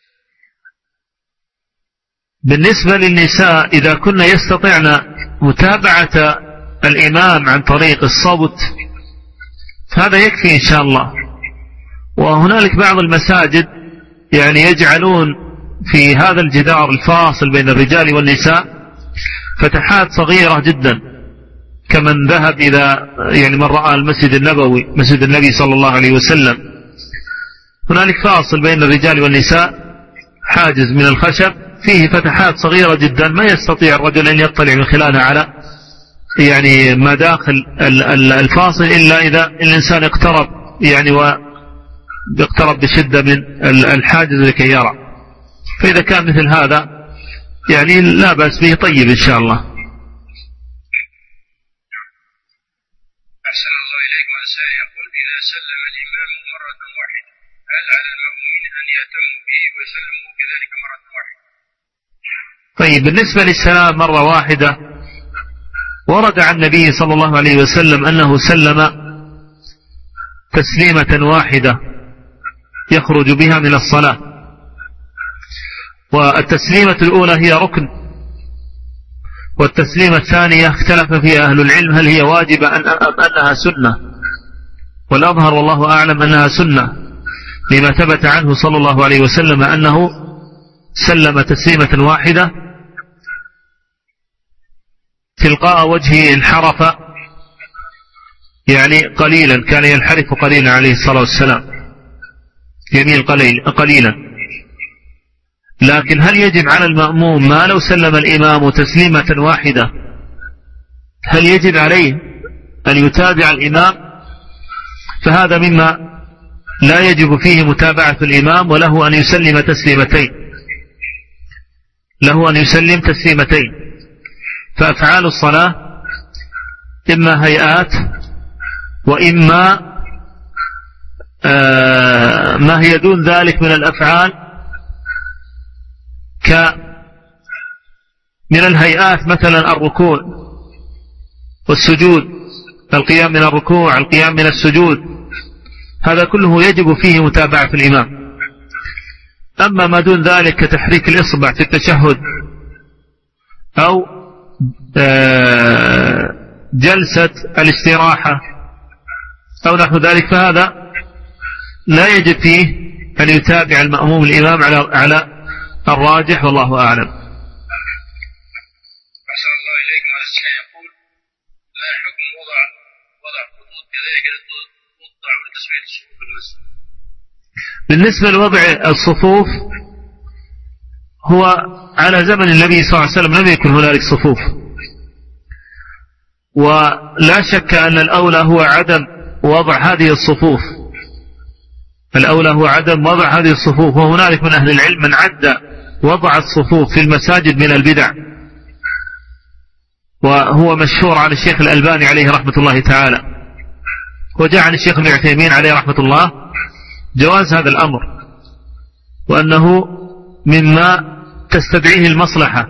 بالنسبة للنساء إذا كن يستطعن متابعة الإمام عن طريق الصوت فهذا يكفي إن شاء الله. وهنالك بعض المساجد يعني يجعلون في هذا الجدار الفاصل بين الرجال والنساء فتحات صغيرة جدا، كمن ذهب إلى يعني من رأى المسجد النبوي مسجد النبي صلى الله عليه وسلم، هنالك فاصل بين الرجال والنساء، حاجز من الخشب فيه فتحات صغيرة جدا ما يستطيع الرجل أن يطلع من خلالها على يعني ما داخل الفاصل إلا إذا الإنسان اقترب يعني واقترب بشدة من الحاجز لكي يرى. فإذا كان مثل هذا يعني لا بأس به، طيب إن شاء الله. أحسن الله إليك. وأسأل يقول إذا سلم الإمام مرة واحدة هل على المأمومين أن يأتموا به ويسلموا كذلك مرة واحدة؟ طيب بالنسبة للسلام مرة واحدة ورد عن النبي صلى الله عليه وسلم أنه سلم تسليمة واحدة يخرج بها من الصلاة، والتسليمة الأولى هي ركن، والتسليمة الثانية اختلف فيها أهل العلم هل هي واجبة أم أنها سنة، والأظهر والله أعلم أنها سنة لما ثبت عنه صلى الله عليه وسلم أنه سلم تسليمة واحدة تلقاء وجهه انحرف يعني قليلا، كان ينحرف قليلا عليه الصلاة والسلام، يميل قليلا. لكن هل يجب على المأموم ما لو سلم الإمام تسليمة واحدة هل يجب عليه أن يتابع الإمام؟ فهذا مما لا يجب فيه متابعة الإمام، وله أن يسلم تسليمتين، له أن يسلم تسليمتين. فأفعال الصلاة إما هيئات وإما ما هي دون ذلك من الأفعال، من الهيئات مثلا الركوع والسجود، القيام من الركوع، القيام من السجود، هذا كله يجب فيه متابعة الإمام. أما ما دون ذلك كتحريك الإصبع في التشهد أو جلسة الاستراحة أو نحو ذلك فهذا لا يجب فيه أن يتابع المأموم الإمام على الراجح، والله أعلم. أحسن الله إليك. ما يقول لا حكم وضع خطوط كذلك توضع لتسوية الصفوف في المسجد؟ بالنسبة لوضع الصفوف هو على زمن النبي صلى الله عليه وسلم لم يكن هنالك صفوف، ولا شك أن الأولى هو عدم وضع هذه الصفوف، الأولى هو عدم وضع هذه الصفوف. وهنالك من أهل العلم من عد وضع الصفوف في المساجد من البدع، وهو مشهور عن الشيخ الألباني عليه رحمة الله تعالى، وجاء عن الشيخ ابن عثيمين عليه رحمة الله جواز هذا الأمر، وأنه مما تستدعيه المصلحة،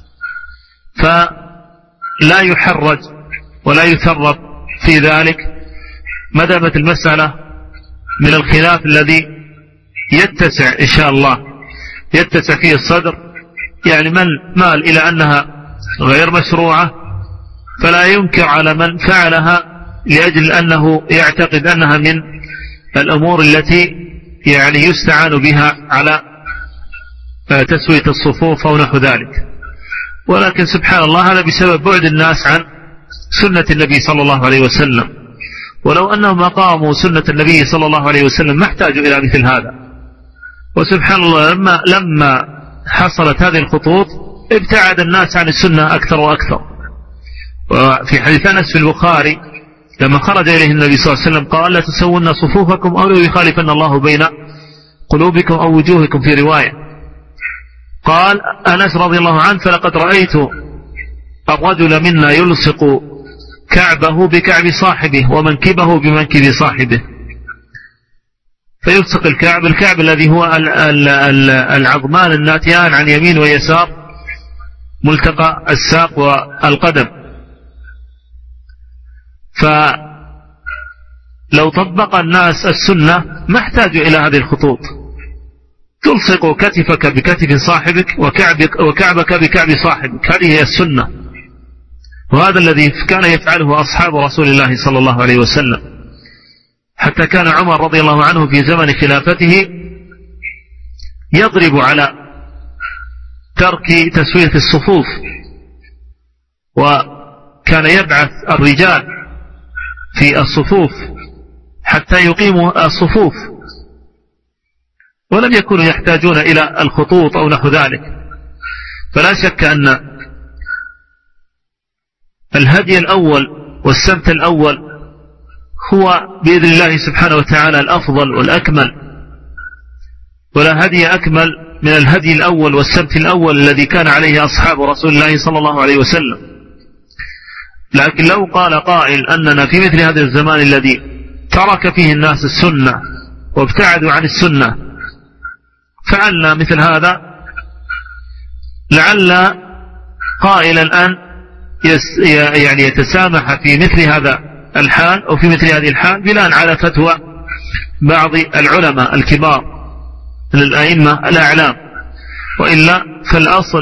فلا يحرج ولا يثرب في ذلك ما دامت المسألة من الخلاف الذي يتسع إن شاء الله يتسع فيه الصدر، يعني من مال إلى أنها غير مشروعة فلا ينكر على من فعلها لأجل أنه يعتقد أنها من الأمور التي يعني يستعان بها على تسوية الصفوف أو نحو ذلك. ولكن سبحان الله هذا بسبب بعد الناس عن سنة النبي صلى الله عليه وسلم، ولو أنهم أقاموا سنة النبي صلى الله عليه وسلم ما احتاجوا إلى مثل هذا. وسبحان الله لما حصلت هذه الخطوط ابتعد الناس عن السنة أكثر وأكثر. وفي حديث أنس في البخاري لما خرج إليه النبي صلى الله عليه وسلم قال: لا تسون صفوفكم أو يخالفن الله بين قلوبكم أو وجوهكم في رواية. قال أنس رضي الله عنه: فلقد رأيت الرجل منا يلصق كعبه بكعب صاحبه ومنكبه بمنكب صاحبه. فيلصق الكعب الذي هو العظمان الناتيان عن يمين ويسار ملتقى الساق والقدم. فلو طبق الناس السنة ما احتاجوا إلى هذه الخطوط. تلصق كتفك بكتف صاحبك وكعبك بكعب صاحبك، هذه هي السنة. وهذا الذي كان يفعله أصحاب رسول الله صلى الله عليه وسلم، حتى كان عمر رضي الله عنه في زمن خلافته يضرب على ترك تسوية الصفوف، وكان يبعث الرجال في الصفوف حتى يقيموا الصفوف، ولم يكونوا يحتاجون إلى الخطوط أو نحو ذلك. فلا شك أن الهدي الأول والسمت الأول هو بإذن الله سبحانه وتعالى الأفضل والأكمل، ولا هدي أكمل من الهدي الأول والسمت الأول الذي كان عليه أصحاب رسول الله صلى الله عليه وسلم. لكن لو قال قائل أننا في مثل هذا الزمان الذي ترك فيه الناس السنة وابتعدوا عن السنة فعلنا مثل هذا، لعل قائلا الآن يعني يتسامح في مثل هذا الحال أو في مثل هذه الحال بناء على فتوى بعض العلماء الكبار من الأئمة الأعلام. وإلا فالأصل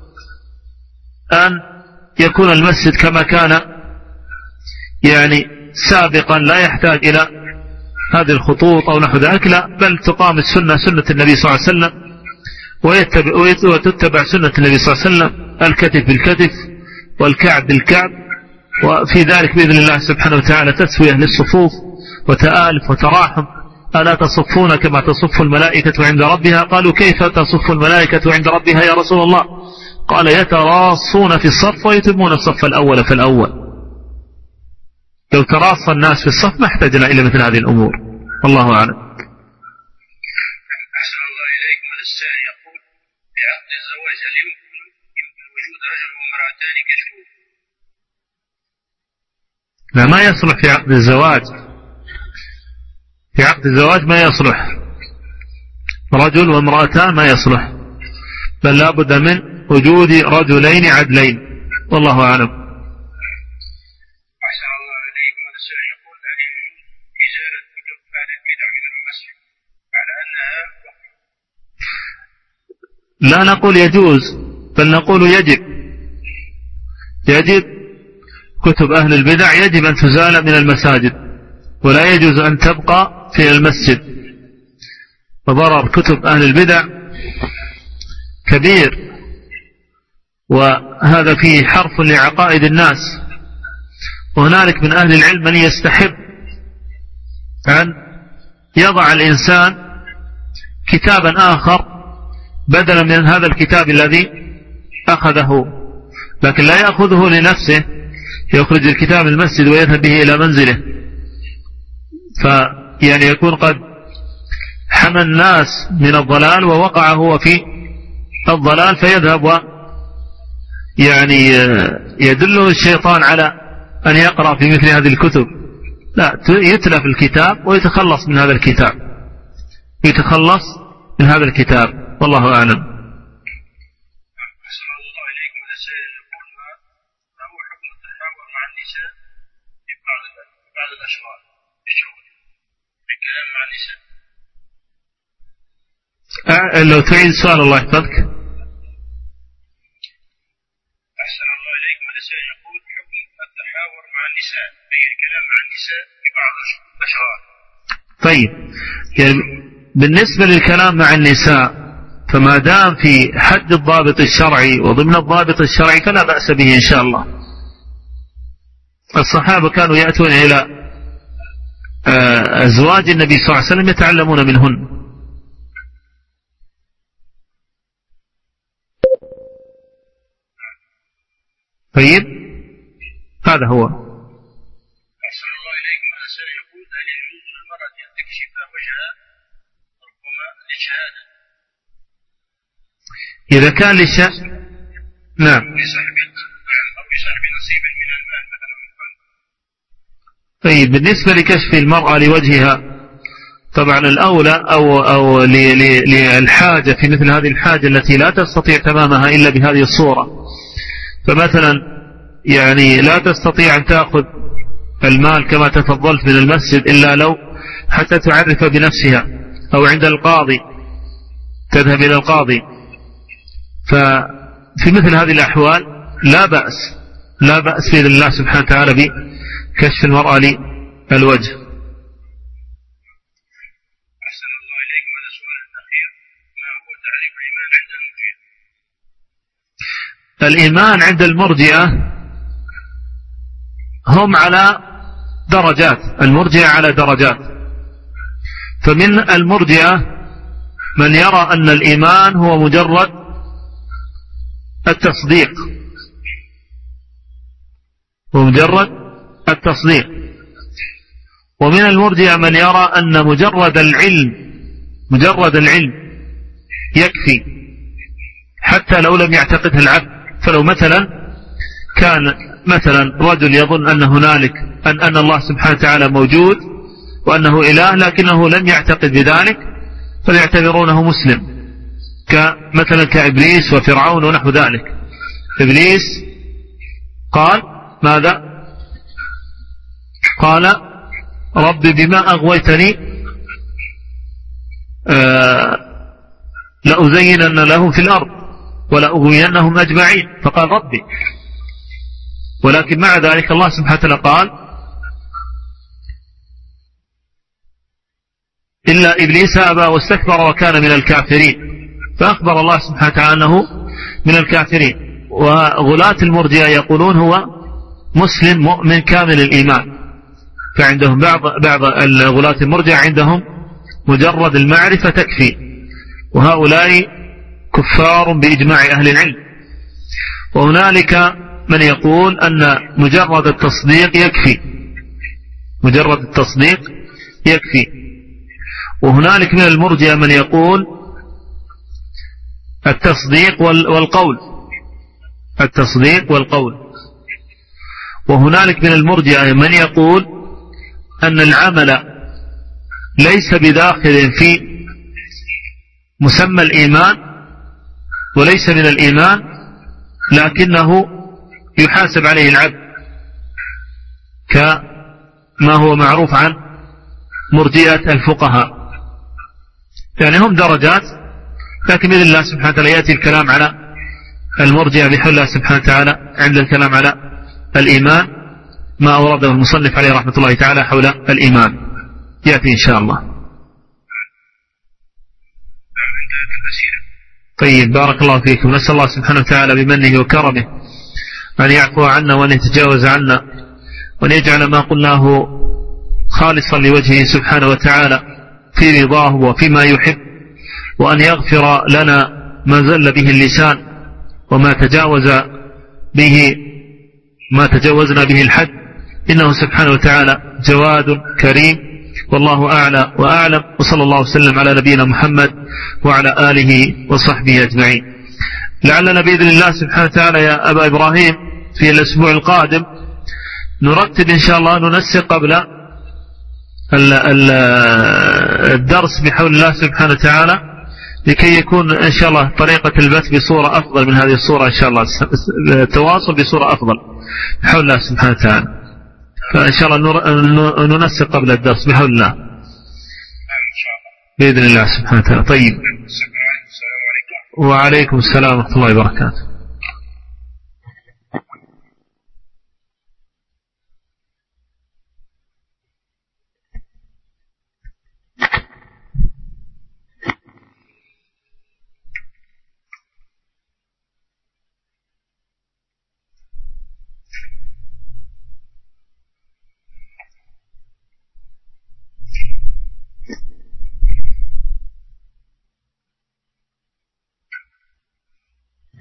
أن يكون المسجد كما كان يعني سابقا، لا يحتاج إلى هذه الخطوط أو نحو ذلك، لا، بل تقام السنة سنة النبي صلى الله عليه وسلم وتتبع سنة النبي صلى الله عليه وسلم، الكتف بالكتف والكعب بالكعب. وفي ذلك بإذن الله سبحانه وتعالى تسوية للصفوف وتآلف وتراحم. ألا تصفون كما تصف الملائكة عند ربها؟ قالوا: كيف تصف الملائكة عند ربها يا رسول الله؟ قال: يتراصون في الصف ويتمون الصف الأول فالأول. لو تراص الناس في الصف ما احتاجنا إلى مثل هذه الأمور. والله أعلم. أحسن الله إليكم. الثاني يقول: بعقد الزواج هل يمكن وجود رجل وامرأتان كشهود؟ لا، ما يصلح في عقد الزواج. في عقد الزواج ما يصلح رجل وامرأتان، ما يصلح، بل لا بد من وجود رجلين عدلين. والله أعلم. أحسن الله إليكم. الثاني يقول: هل يجوز إزالة كتب أهل البدع من المسجد على أنها؟ لا نقول يجوز، بل نقول يجب كتب أهل البدع يجب أن تزال من المساجد، ولا يجوز أن تبقى في المسجد. فضرر كتب أهل البدع كبير، وهذا فيه حرف لعقائد الناس. وهنالك من أهل العلم من يستحب أن يضع الإنسان كتابا آخر بدلا من هذا الكتاب الذي أخذه، لكن لا يأخذه لنفسه، يخرج الكتاب من المسجد ويذهب به إلى منزله، فيعني يكون قد حمى الناس من الضلال ووقع هو في الضلال، فيذهب يعني يدله الشيطان على أن يقرأ في مثل هذه الكتب. لا، يتلف الكتاب ويتخلص من هذا الكتاب، يتخلص من هذا الكتاب. والله أعلم. لو تعيد سؤال الله يحفظك. أحسن الله إليكم. الإنسان يقول: حكم التحاور مع النساء، أي الكلام مع النساء في بعض الأشغال. طيب، يعني بالنسبة للكلام مع النساء فما دام في حد الضابط الشرعي وضمن الضابط الشرعي فلا بأس به إن شاء الله. الصحابة كانوا يأتون إلى أزواج النبي صلى الله عليه وسلم يتعلمون منهن. طيب هذا هو. أحسن الله إليكم. هذا سنة يقول هل يجوز للمرأة أن تكشف وجهها ربما للشهادة؟ إذا كان نعم أو لصاحب نصيب من المال مثلا. طيب بالنسبة لكشف المرأة لوجهها طبعا الأولى أو للحاجة في مثل هذه الحاجة التي لا تستطيع تمامها إلا بهذه الصورة. فمثلا يعني لا تستطيع أن تأخذ المال كما تفضلت من المسجد إلا لو حتى تعرف بنفسها أو عند القاضي تذهب إلى القاضي. ففي مثل هذه الأحوال لا بأس بإذن الله سبحانه وتعالى بكشف المرأة للوجه. أحسن الله إليكم. هذا السؤال الأخير، ما هو تعريف الإيمان عند المرجئة؟ الإيمان عند المرجئة هم على درجات، المرجئة على درجات. فمن المرجئة من يرى أن الإيمان هو مجرد التصديق، ومن المرجئة من يرى أن مجرد العلم يكفي حتى لو لم يعتقده العبد. فلو مثلا كان رجل يظن أن هنالك أن الله سبحانه وتعالى موجود وأنه إله لكنه لم يعتقد بذلك فليعتبرونه مسلم، مثلا كإبليس وفرعون ونحو ذلك. إبليس قال ماذا؟ قال رب بما أغويتني لأزينن لهم في الأرض ولأغوينهم أجمعين. فقال ربي، ولكن مع ذلك الله سبحانه وتعالى قال إلا إبليس أبى واستكبر وكان من الكافرين، فأخبر الله سبحانه وتعالى أنه من الكافرين. وغلاة المرجئة يقولون هو مسلم مؤمن كامل الإيمان. فعندهم بعض الغلاة المرجئة عندهم مجرد المعرفة تكفي، وهؤلاء كفار بإجماع أهل العلم. وهنالك من يقول أن مجرد التصديق يكفي. وهنالك من المرجئة من يقول التصديق والقول. وهنالك من المرجئة من يقول أن العمل ليس بداخل في مسمى الإيمان وليس من الإيمان، لكنه يحاسب عليه العبد كما هو معروف عن مرجئة الفقهاء. يعني هم درجات، لكن بإذن الله سبحانه وتعالى يأتي الكلام على المرجئة بحول الله سبحانه وتعالى عند الكلام على الإيمان ما أورده المصنف عليه رحمة الله تعالى حول الإيمان يأتي إن شاء الله. طيب بارك الله فيكم. نسأل الله سبحانه وتعالى بمنه وكرمه أن يعفو عنا وأن يتجاوز عنا وأن يجعل ما قلناه خالصا لوجهه سبحانه وتعالى في رضاه وفيما يحب، وأن يغفر لنا ما زل به اللسان وما تجاوزنا به الحد، إنه سبحانه وتعالى جواد كريم. والله أعلى وأعلم، وصلى الله وسلم على نبينا محمد وعلى آله وصحبه أجمعين. لعلنا بإذن الله سبحانه وتعالى يا أبا إبراهيم في الأسبوع القادم نرتب إن شاء الله ننسق قبل الدرس بحول الله سبحانه وتعالى، لكي يكون إن شاء الله طريقة البث بصورة أفضل من هذه الصورة إن شاء الله، التواصل بصورة أفضل بحول الله سبحانه وتعالى. فإن شاء الله ننسق قبل الدرس بحول الله بإذن الله سبحانه وتعالى. طيب، وعليكم السلام ورحمة الله وبركاته.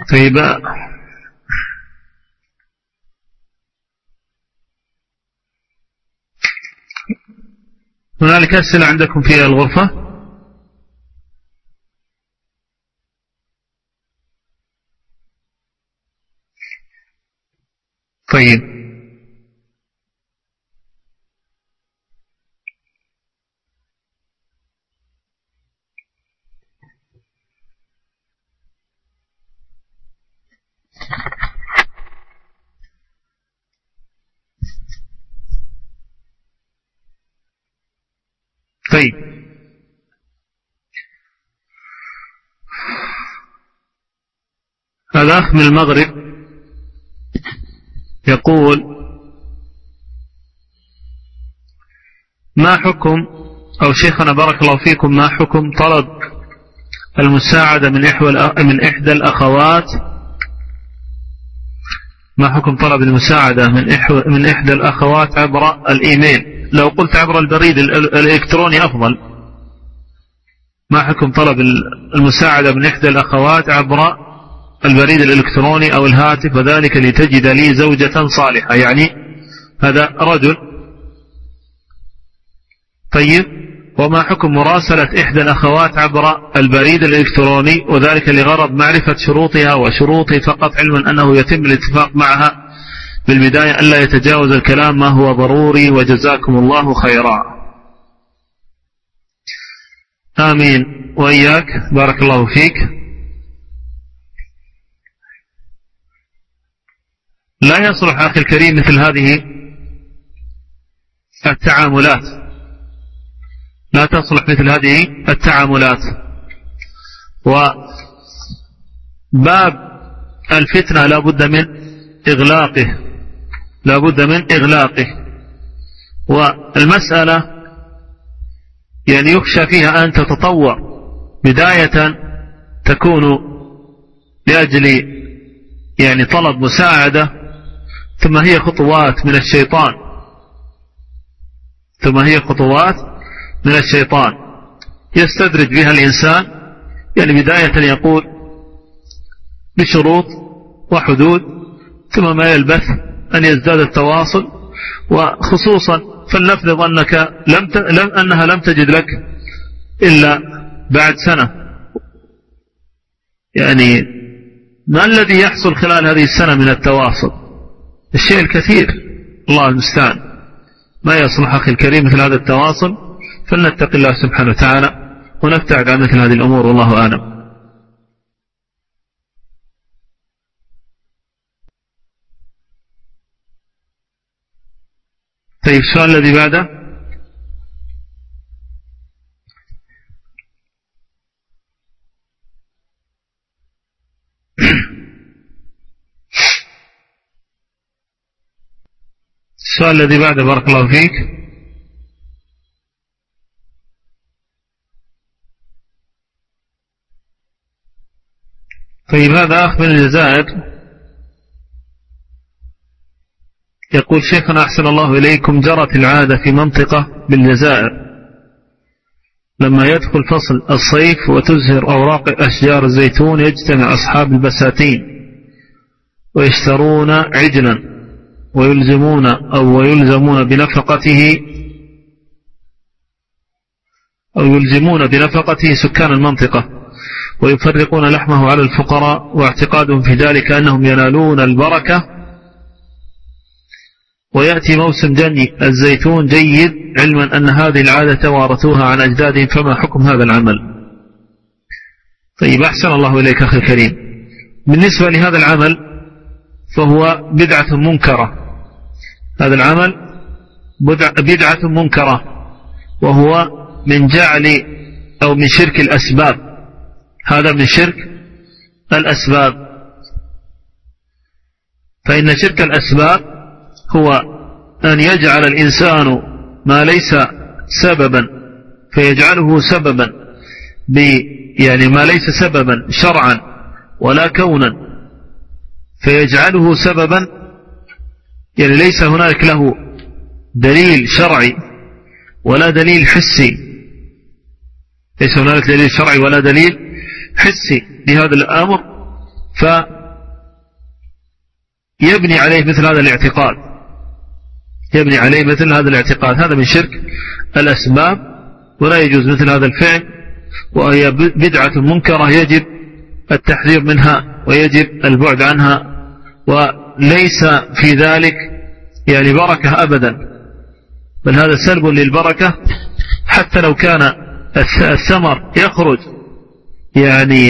طيب، هنالك أسئلة عندكم في الغرفة؟ طيب، طيب، هذا أخ من المغرب يقول: ما حكم، أو شيخنا بارك الله فيكم، ما حكم طلب المساعدة من إحدى الأخوات؟ ما حكم طلب المساعدة من إحدى الأخوات عبر الإيميل؟ لو قلت عبر البريد الإلكتروني أفضل. ما حكم طلب المساعدة من إحدى الأخوات عبر البريد الإلكتروني أو الهاتف، وذلك لتجد لي زوجة صالحة؟ يعني هذا رجل. طيب، وما حكم مراسلة إحدى الأخوات عبر البريد الإلكتروني وذلك لغرض معرفة شروطها وشروطي فقط، علما أنه يتم الاتفاق معها بالبداية ألا يتجاوز الكلام ما هو ضروري، وجزاكم الله خيرا. آمين وإياك، بارك الله فيك. لا يصلح أخي الكريم مثل هذه التعاملات، لا تصلح مثل هذه التعاملات. وباب الفتنة لا بد من إغلاقه، لا بد من إغلاقه. والمسألة يعني يخشى فيها أن تتطور، بداية تكون لأجل يعني طلب مساعدة، ثم هي خطوات من الشيطان، ثم هي خطوات من الشيطان يستدرج بها الإنسان. يعني بداية يقول بشروط وحدود، ثم ما يلبث أن يزداد التواصل، وخصوصا فلنفرض أنها لم تجد لك إلا بعد سنة. يعني ما الذي يحصل خلال هذه السنة من التواصل؟ الشيء الكثير، الله المستعان. ما يصلح أخي الكريم مثل هذا التواصل، فلنتق الله سبحانه وتعالى ونبتعد عن مثل هذه الأمور، والله أعلم. طيب، السؤال الذي بعده: السؤال الذي بعده بارك الله فيك: طيب، هذا أخ من الجزائر يقول: شيخنا أحسن الله إليكم، جرت العادة في منطقة بالجزائر لما يدخل فصل الصيف وتزهر أوراق أشجار الزيتون يجتمع أصحاب البساتين ويشترون عجلا ويلزمون بنفقته سكان المنطقة، ويفرقون لحمه على الفقراء، واعتقادهم في ذلك أنهم ينالون البركة، ويأتي موسم جني الزيتون جيد، علما أن هذه العادة وارثوها عن أجدادهم، فما حكم هذا العمل؟ طيب، أحسن الله إليك أخي الكريم. بالنسبة لهذا العمل فهو بدعة منكرة، هذا العمل بدعة منكرة، وهو من جعل أو من شرك الأسباب، هذا من شرك الأسباب. فإن شرك الأسباب هو أن يجعل الإنسان ما ليس سببا فيجعله سببا، يعني ما ليس سببا شرعا ولا كونا فيجعله سببا، يعني ليس هناك له دليل شرعي ولا دليل حسي، ليس هناك دليل شرعي ولا دليل حسي لهذا الأمر، فيبني عليه مثل هذا الاعتقاد، يبني عليه مثل هذا الاعتقاد. هذا من شرك الأسباب، ولا يجوز مثل هذا الفعل، وهي بدعة منكرة يجب التحذير منها ويجب البعد عنها، وليس في ذلك يعني بركة أبدا، بل هذا سلب للبركة. حتى لو كان الثمر يخرج يعني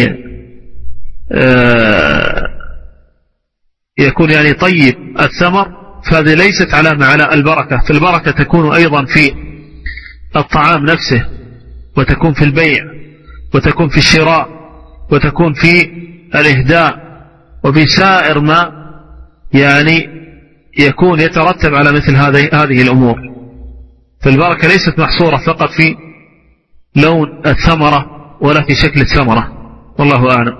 يكون يعني طيب الثمر، فهذه ليست علامة على البركة. فالبركة تكون أيضا في الطعام نفسه، وتكون في البيع، وتكون في الشراء، وتكون في الإهداء، وفي سائر ما يعني يكون يترتب على مثل هذه الأمور. فالبركة ليست محصورة فقط في لون الثمرة ولا في شكل الثمرة، والله أعلم.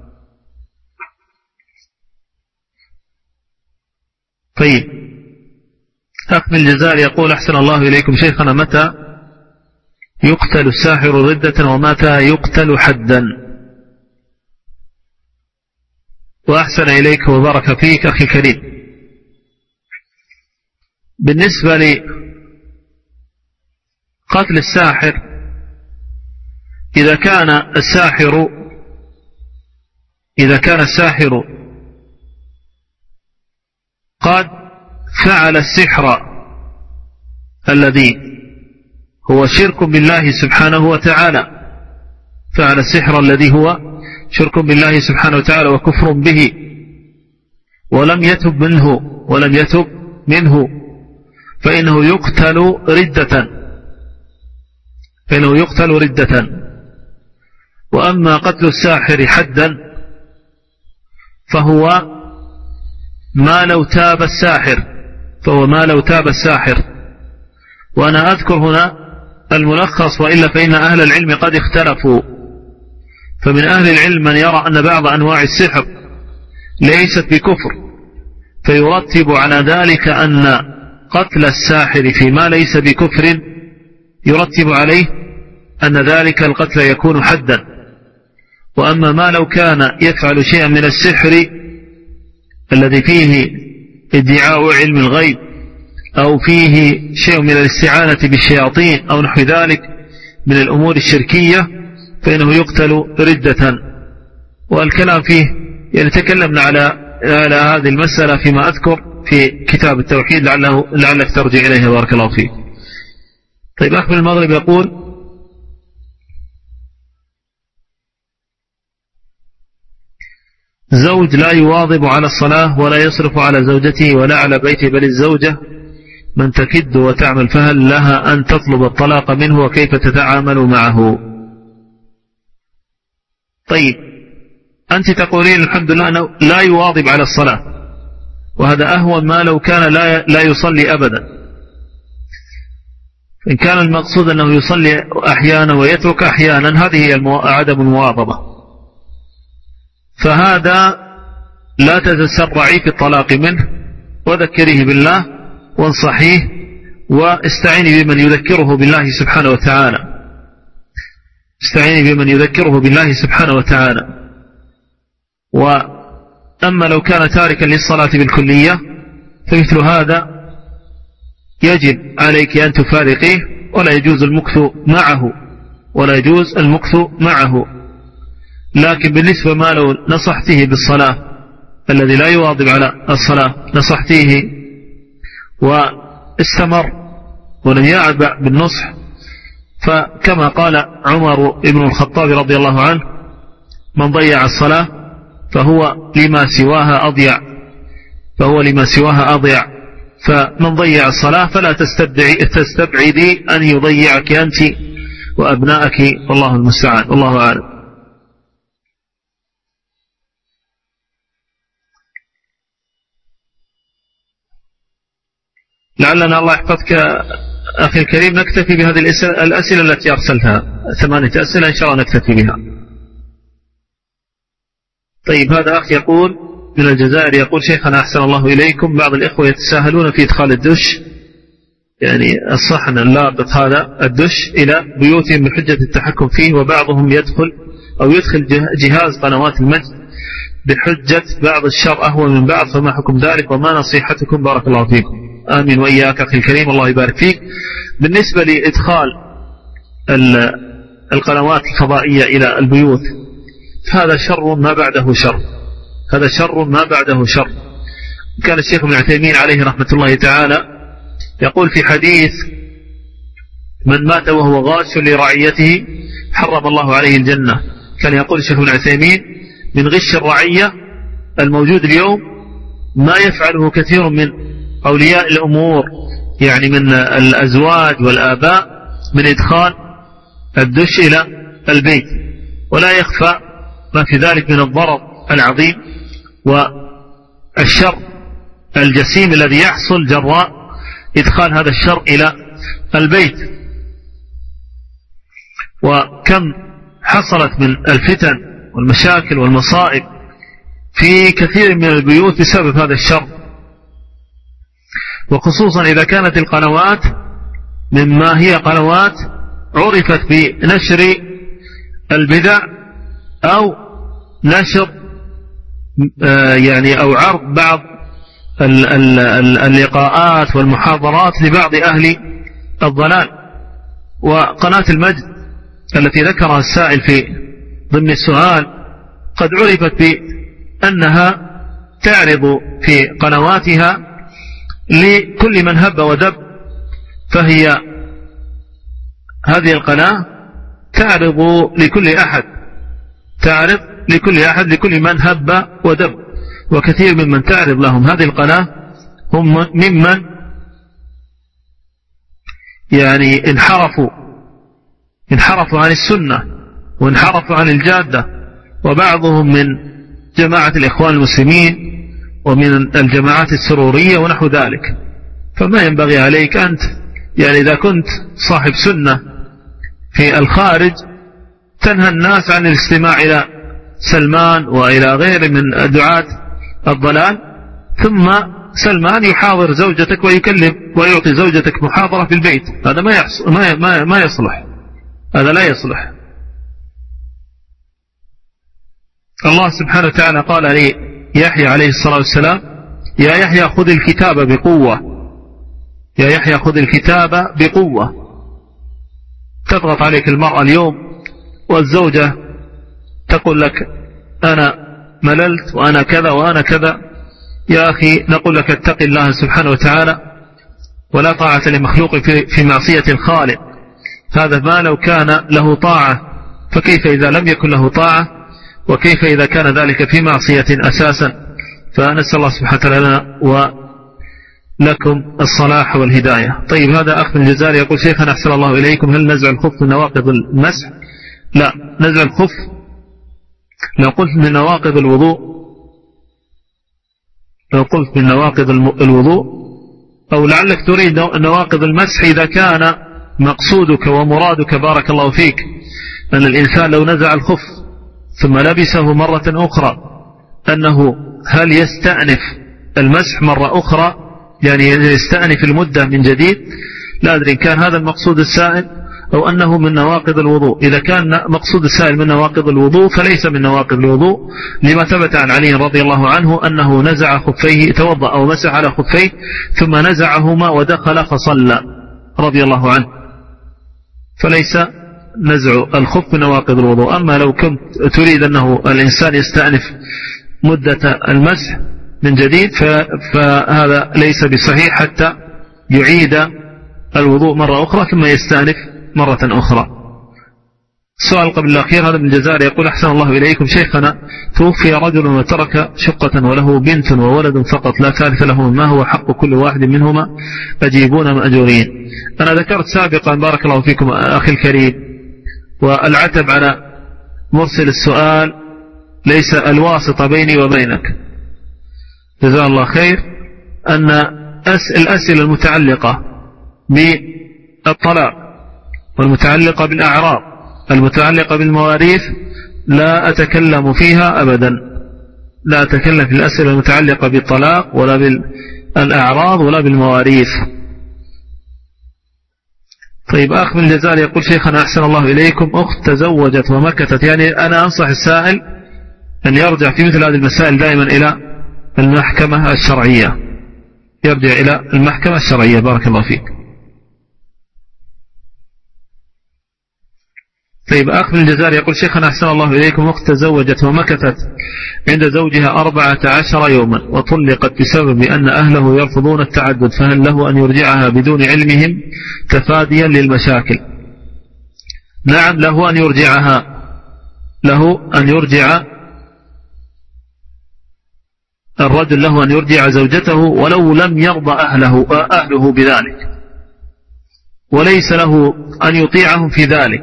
طيب، أكمل الجزائر يقول: أحسن الله إليكم شيخنا، متى يقتل الساحر ردة ومتى يقتل حدا؟ وأحسن إليك وبارك فيك أخي الكريم. بالنسبة لقتل الساحر، إذا كان الساحر قد فعل السحر الذي هو شرك بالله سبحانه وتعالى، فعل السحر الذي هو شرك بالله سبحانه وتعالى وكفر به، ولم يتب منه فإنه يقتل ردة. وأما قتل الساحر حدا فهو ما لو تاب الساحر. وأنا أذكر هنا الملخص، وإلا فإن أهل العلم قد اختلفوا. فمن أهل العلم من يرى أن بعض أنواع السحر ليست بكفر، فيرتب على ذلك أن قتل الساحر فيما ليس بكفر يرتب عليه أن ذلك القتل يكون حدا. وأما ما لو كان يفعل شيئا من السحر الذي فيه ادعاء علم الغيب، أو فيه شيء من الاستعانة بالشياطين أو نحو ذلك من الأمور الشركية، فإنه يقتل ردة. والكلام فيه يعني تكلمنا على هذه المسألة فيما أذكر في كتاب التوحيد، لعلك ترجع إليه بارك الله فيك. طيب، أخبر المغرب يقول: زوج لا يواظب على الصلاة ولا يصرف على زوجته ولا على بيته، بل الزوجة من تكد وتعمل، فهل لها أن تطلب الطلاق منه وكيف تتعامل معه؟ طيب، أنت تقولين الحمد لله أنه لا يواظب على الصلاة، وهذا أهون ما لو كان لا يصلي أبدا. إن كان المقصود أنه يصلي أحيانا ويترك أحيانا، هذه هي عدم المواظبة، فهذا لا تتسرعي في الطلاق منه، وذكريه بالله وانصحيه، واستعيني بمن يذكره بالله سبحانه وتعالى. استعيني بمن يذكره بالله سبحانه وتعالى. وأما لو كان تاركا للصلاة بالكلية فمثل هذا يجب عليك أن تفارقيه، ولا يجوز المكث معه. لكن بالنسبة ما لو نصحته بالصلاة، الذي لا يواظب على الصلاة، نصحته واستمر ولم يعبأ بالنصح، فكما قال عمر بن الخطاب رضي الله عنه: من ضيع الصلاة فهو لما سواها أضيع. فمن ضيع الصلاة فلا تستبعدي أن يضيعك أنت وأبنائك، والله المستعان، والله أعلم. لعلنا الله يحفظك أخي الكريم نكتفي بهذه الأسئلة التي أرسلتها، 8 أسئلة إن شاء الله نكتفي بها. طيب، هذا أخ يقول من الجزائر، يقول: شيخنا أحسن الله إليكم، بعض الإخوة يتساهلون في إدخال الدش، يعني الصحن اللابط هذا الدش، إلى بيوتهم بحجة التحكم فيه، وبعضهم يدخل جهاز قنوات المجد بحجة بعض الشر أهون من بعض، فما حكم ذلك وما نصيحتكم؟ بارك الله فيكم. آمين وإياك أخي الكريم، الله يبارك فيك. بالنسبة لإدخال القنوات الفضائية إلى البيوت هذا شر ما بعده شر، هذا شر ما بعده شر. كان الشيخ ابن عثيمين عليه رحمة الله تعالى يقول في حديث: من مات وهو غاش لرعيته حرم الله عليه الجنة. كان يقول الشيخ ابن عثيمين: من غش الرعية الموجود اليوم ما يفعله كثير من أولياء الأمور، يعني من الأزواج والآباء، من إدخال الدش إلى البيت، ولا يخفى ما في ذلك من الضرر العظيم والشر الجسيم الذي يحصل جراء إدخال هذا الشر إلى البيت. وكم حصلت من الفتن والمشاكل والمصائب في كثير من البيوت بسبب هذا الشر، وخصوصا إذا كانت القنوات مما هي قنوات عرفت بنشر البدع أو نشر يعني أو عرض بعض اللقاءات والمحاضرات لبعض أهل الضلال. وقناة المجد التي ذكرها السائل في ضمن السؤال قد عرفت بأنها تعرض في قنواتها لكل من هب ودب، فهي هذه القناة تعرض لكل أحد، تعرض لكل أحد، لكل من هب ودب. وكثير ممن تعرض لهم هذه القناة هم ممن يعني انحرفوا عن السنة وانحرفوا عن الجادة، وبعضهم من جماعة الإخوان المسلمين ومن الجماعات السرورية ونحو ذلك. فما ينبغي عليك أنت، يعني إذا كنت صاحب سنة في الخارج، تنهى الناس عن الاستماع إلى سلمان وإلى غير من دعاة الضلال، ثم سلمان يحاضر زوجتك ويكلم ويعطي زوجتك محاضرة في البيت. هذا ما يصلح، هذا لا يصلح. الله سبحانه وتعالى قال لي يحيى عليه الصلاة والسلام: يا يحيى خذ الكتاب بقوة، يا يحيى خذ الكتاب بقوة. تضغط عليك المرأة اليوم والزوجة تقول لك أنا مللت وأنا كذا وأنا كذا. يا أخي نقول لك اتق الله سبحانه وتعالى، ولا طاعة لمخلوق في معصية الخالق. هذا ما لو كان له طاعة، فكيف إذا لم يكن له طاعة، وكيف إذا كان ذلك في معصية أساسا. فنسأل الله سبحانه وتعالى لنا ولكم الصلاح والهداية. طيب، هذا أخ من الجزائر يقول: شيخنا أحسن الله إليكم، هل نزع الخف من نواقض المسح؟ لا، نزع الخف لو قلت من نواقض الوضوء، لو قلت من نواقض الوضوء، أو لعلك تريد نواقض المسح إذا كان مقصودك ومرادك بارك الله فيك أن الإنسان لو نزع الخف ثم لبسه مرة أخرى أنه هل يستأنف المسح مرة أخرى، يعني يستأنف المدة من جديد. لا أدري إن كان هذا المقصود السائل أو أنه من نواقض الوضوء. إذا كان مقصود السائل من نواقض الوضوء فليس من نواقض الوضوء، لما ثبت عن علي رضي الله عنه أنه نزع خفيه، توضأ أو مسح على خفيه ثم نزعهما ودخل فصلى رضي الله عنه، فليس نزع الخف من نواقض الوضوء. أما لو كنت تريد أنه الإنسان يستأنف مدة المسح من جديد فهذا ليس بصحيح حتى يعيد الوضوء مرة أخرى ثم يستأنف مرة أخرى. السؤال قبل الأخير هذا من الجزائر يقول: أحسن الله إليكم شيخنا، توفي رجل وترك شقة وله بنت وولد فقط لا ثالث له، ما هو حق كل واحد منهما؟ أجيبون مأجورين. أنا ذكرت سابقا بارك الله فيكم أخي الكريم، والعتب على مرسل السؤال ليس الواسطة بيني وبينك، جزاه الله خير، أن الأسئلة المتعلقة بالطلاق والمتعلقة بالأعراض المتعلقة بالمواريث لا أتكلم فيها أبدا، لا أتكلم في الأسئلة المتعلقة بالطلاق ولا بالأعراض ولا بالمواريث. طيب، أخ من الجزائر يقول: شيخنا أحسن الله إليكم، أخت تزوجت ومكثت، يعني أنا أنصح السائل أن يرجع في مثل هذه المسائل دائما إلى المحكمة الشرعية، يرجع إلى المحكمة الشرعية. بارك الله فيك. طيب، أخ من الجزائر يقول: شيخنا أحسن الله إليكم، أخت تزوجت ومكثت عند زوجها 14 يوما وطلقت بسبب أن أهله يرفضون التعدد، فهل له أن يرجعها بدون علمهم تفاديا للمشاكل؟ نعم، له أن يرجعها، له أن يرجع الرجل، له أن يرجع زوجته ولو لم يرضى أهله بذلك، وليس له أن يطيعهم في ذلك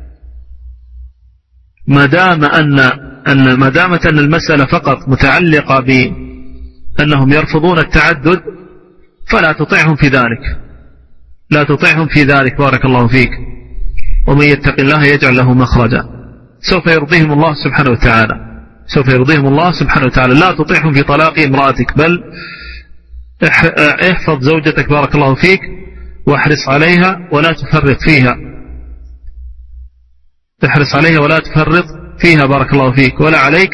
ما دامت أن المسألة فقط متعلقة بأنهم يرفضون التعدد، فلا تطيعهم في ذلك، لا تطيعهم في ذلك. بارك الله فيك. ومن يتق الله يجعل له مخرجا. سوف يرضيهم الله سبحانه وتعالى، سوف يرضيهم الله سبحانه وتعالى. لا تطيعهم في طلاق امرأتك، بل احفظ زوجتك بارك الله فيك، واحرص عليها ولا تفرط فيها، احرص عليها ولا تفرط فيها بارك الله فيك. ولا عليك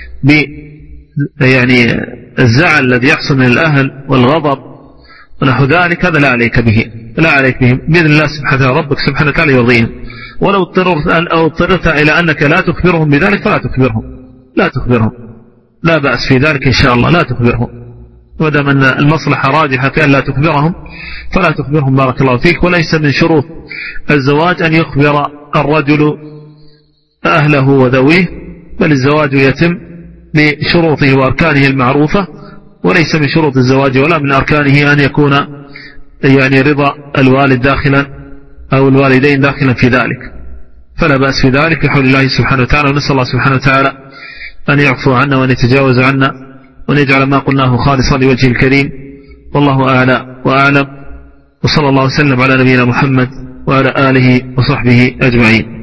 يعني الزعل الذي يحصل من الأهل والغضب ونحو ذلك، هذا لا عليك به، لا عليك به بإذن الله سبحانه وتعالى. ربك سبحانه وتعالى يرضيهم. ولو اضطررت إلى أنك لا تخبرهم بذلك فلا تخبرهم، لا تخبرهم، لا بأس في ذلك إن شاء الله، لا تخبرهم. ودام أن المصلحة راجحة في أن لا تخبرهم فلا تخبرهم بارك الله فيك. وليس من شروط الزواج أن يخبر الرجل أهله وذويه، بل الزواج يتم بشروطه وأركانه المعروفة، وليس من شروط الزواج ولا من أركانه أن يكون يعني رضا الوالد داخلا أو الوالدين داخلا في ذلك، فلا بأس في ذلك بحول الله سبحانه وتعالى. ونسأل الله سبحانه وتعالى أن يعفو عنا وأن يتجاوز عنا وأن يجعل ما قلناه خالصا لوجهه الكريم. والله أعلى وأعلم، وصلى الله وسلم على نبينا محمد وعلى آله وصحبه أجمعين.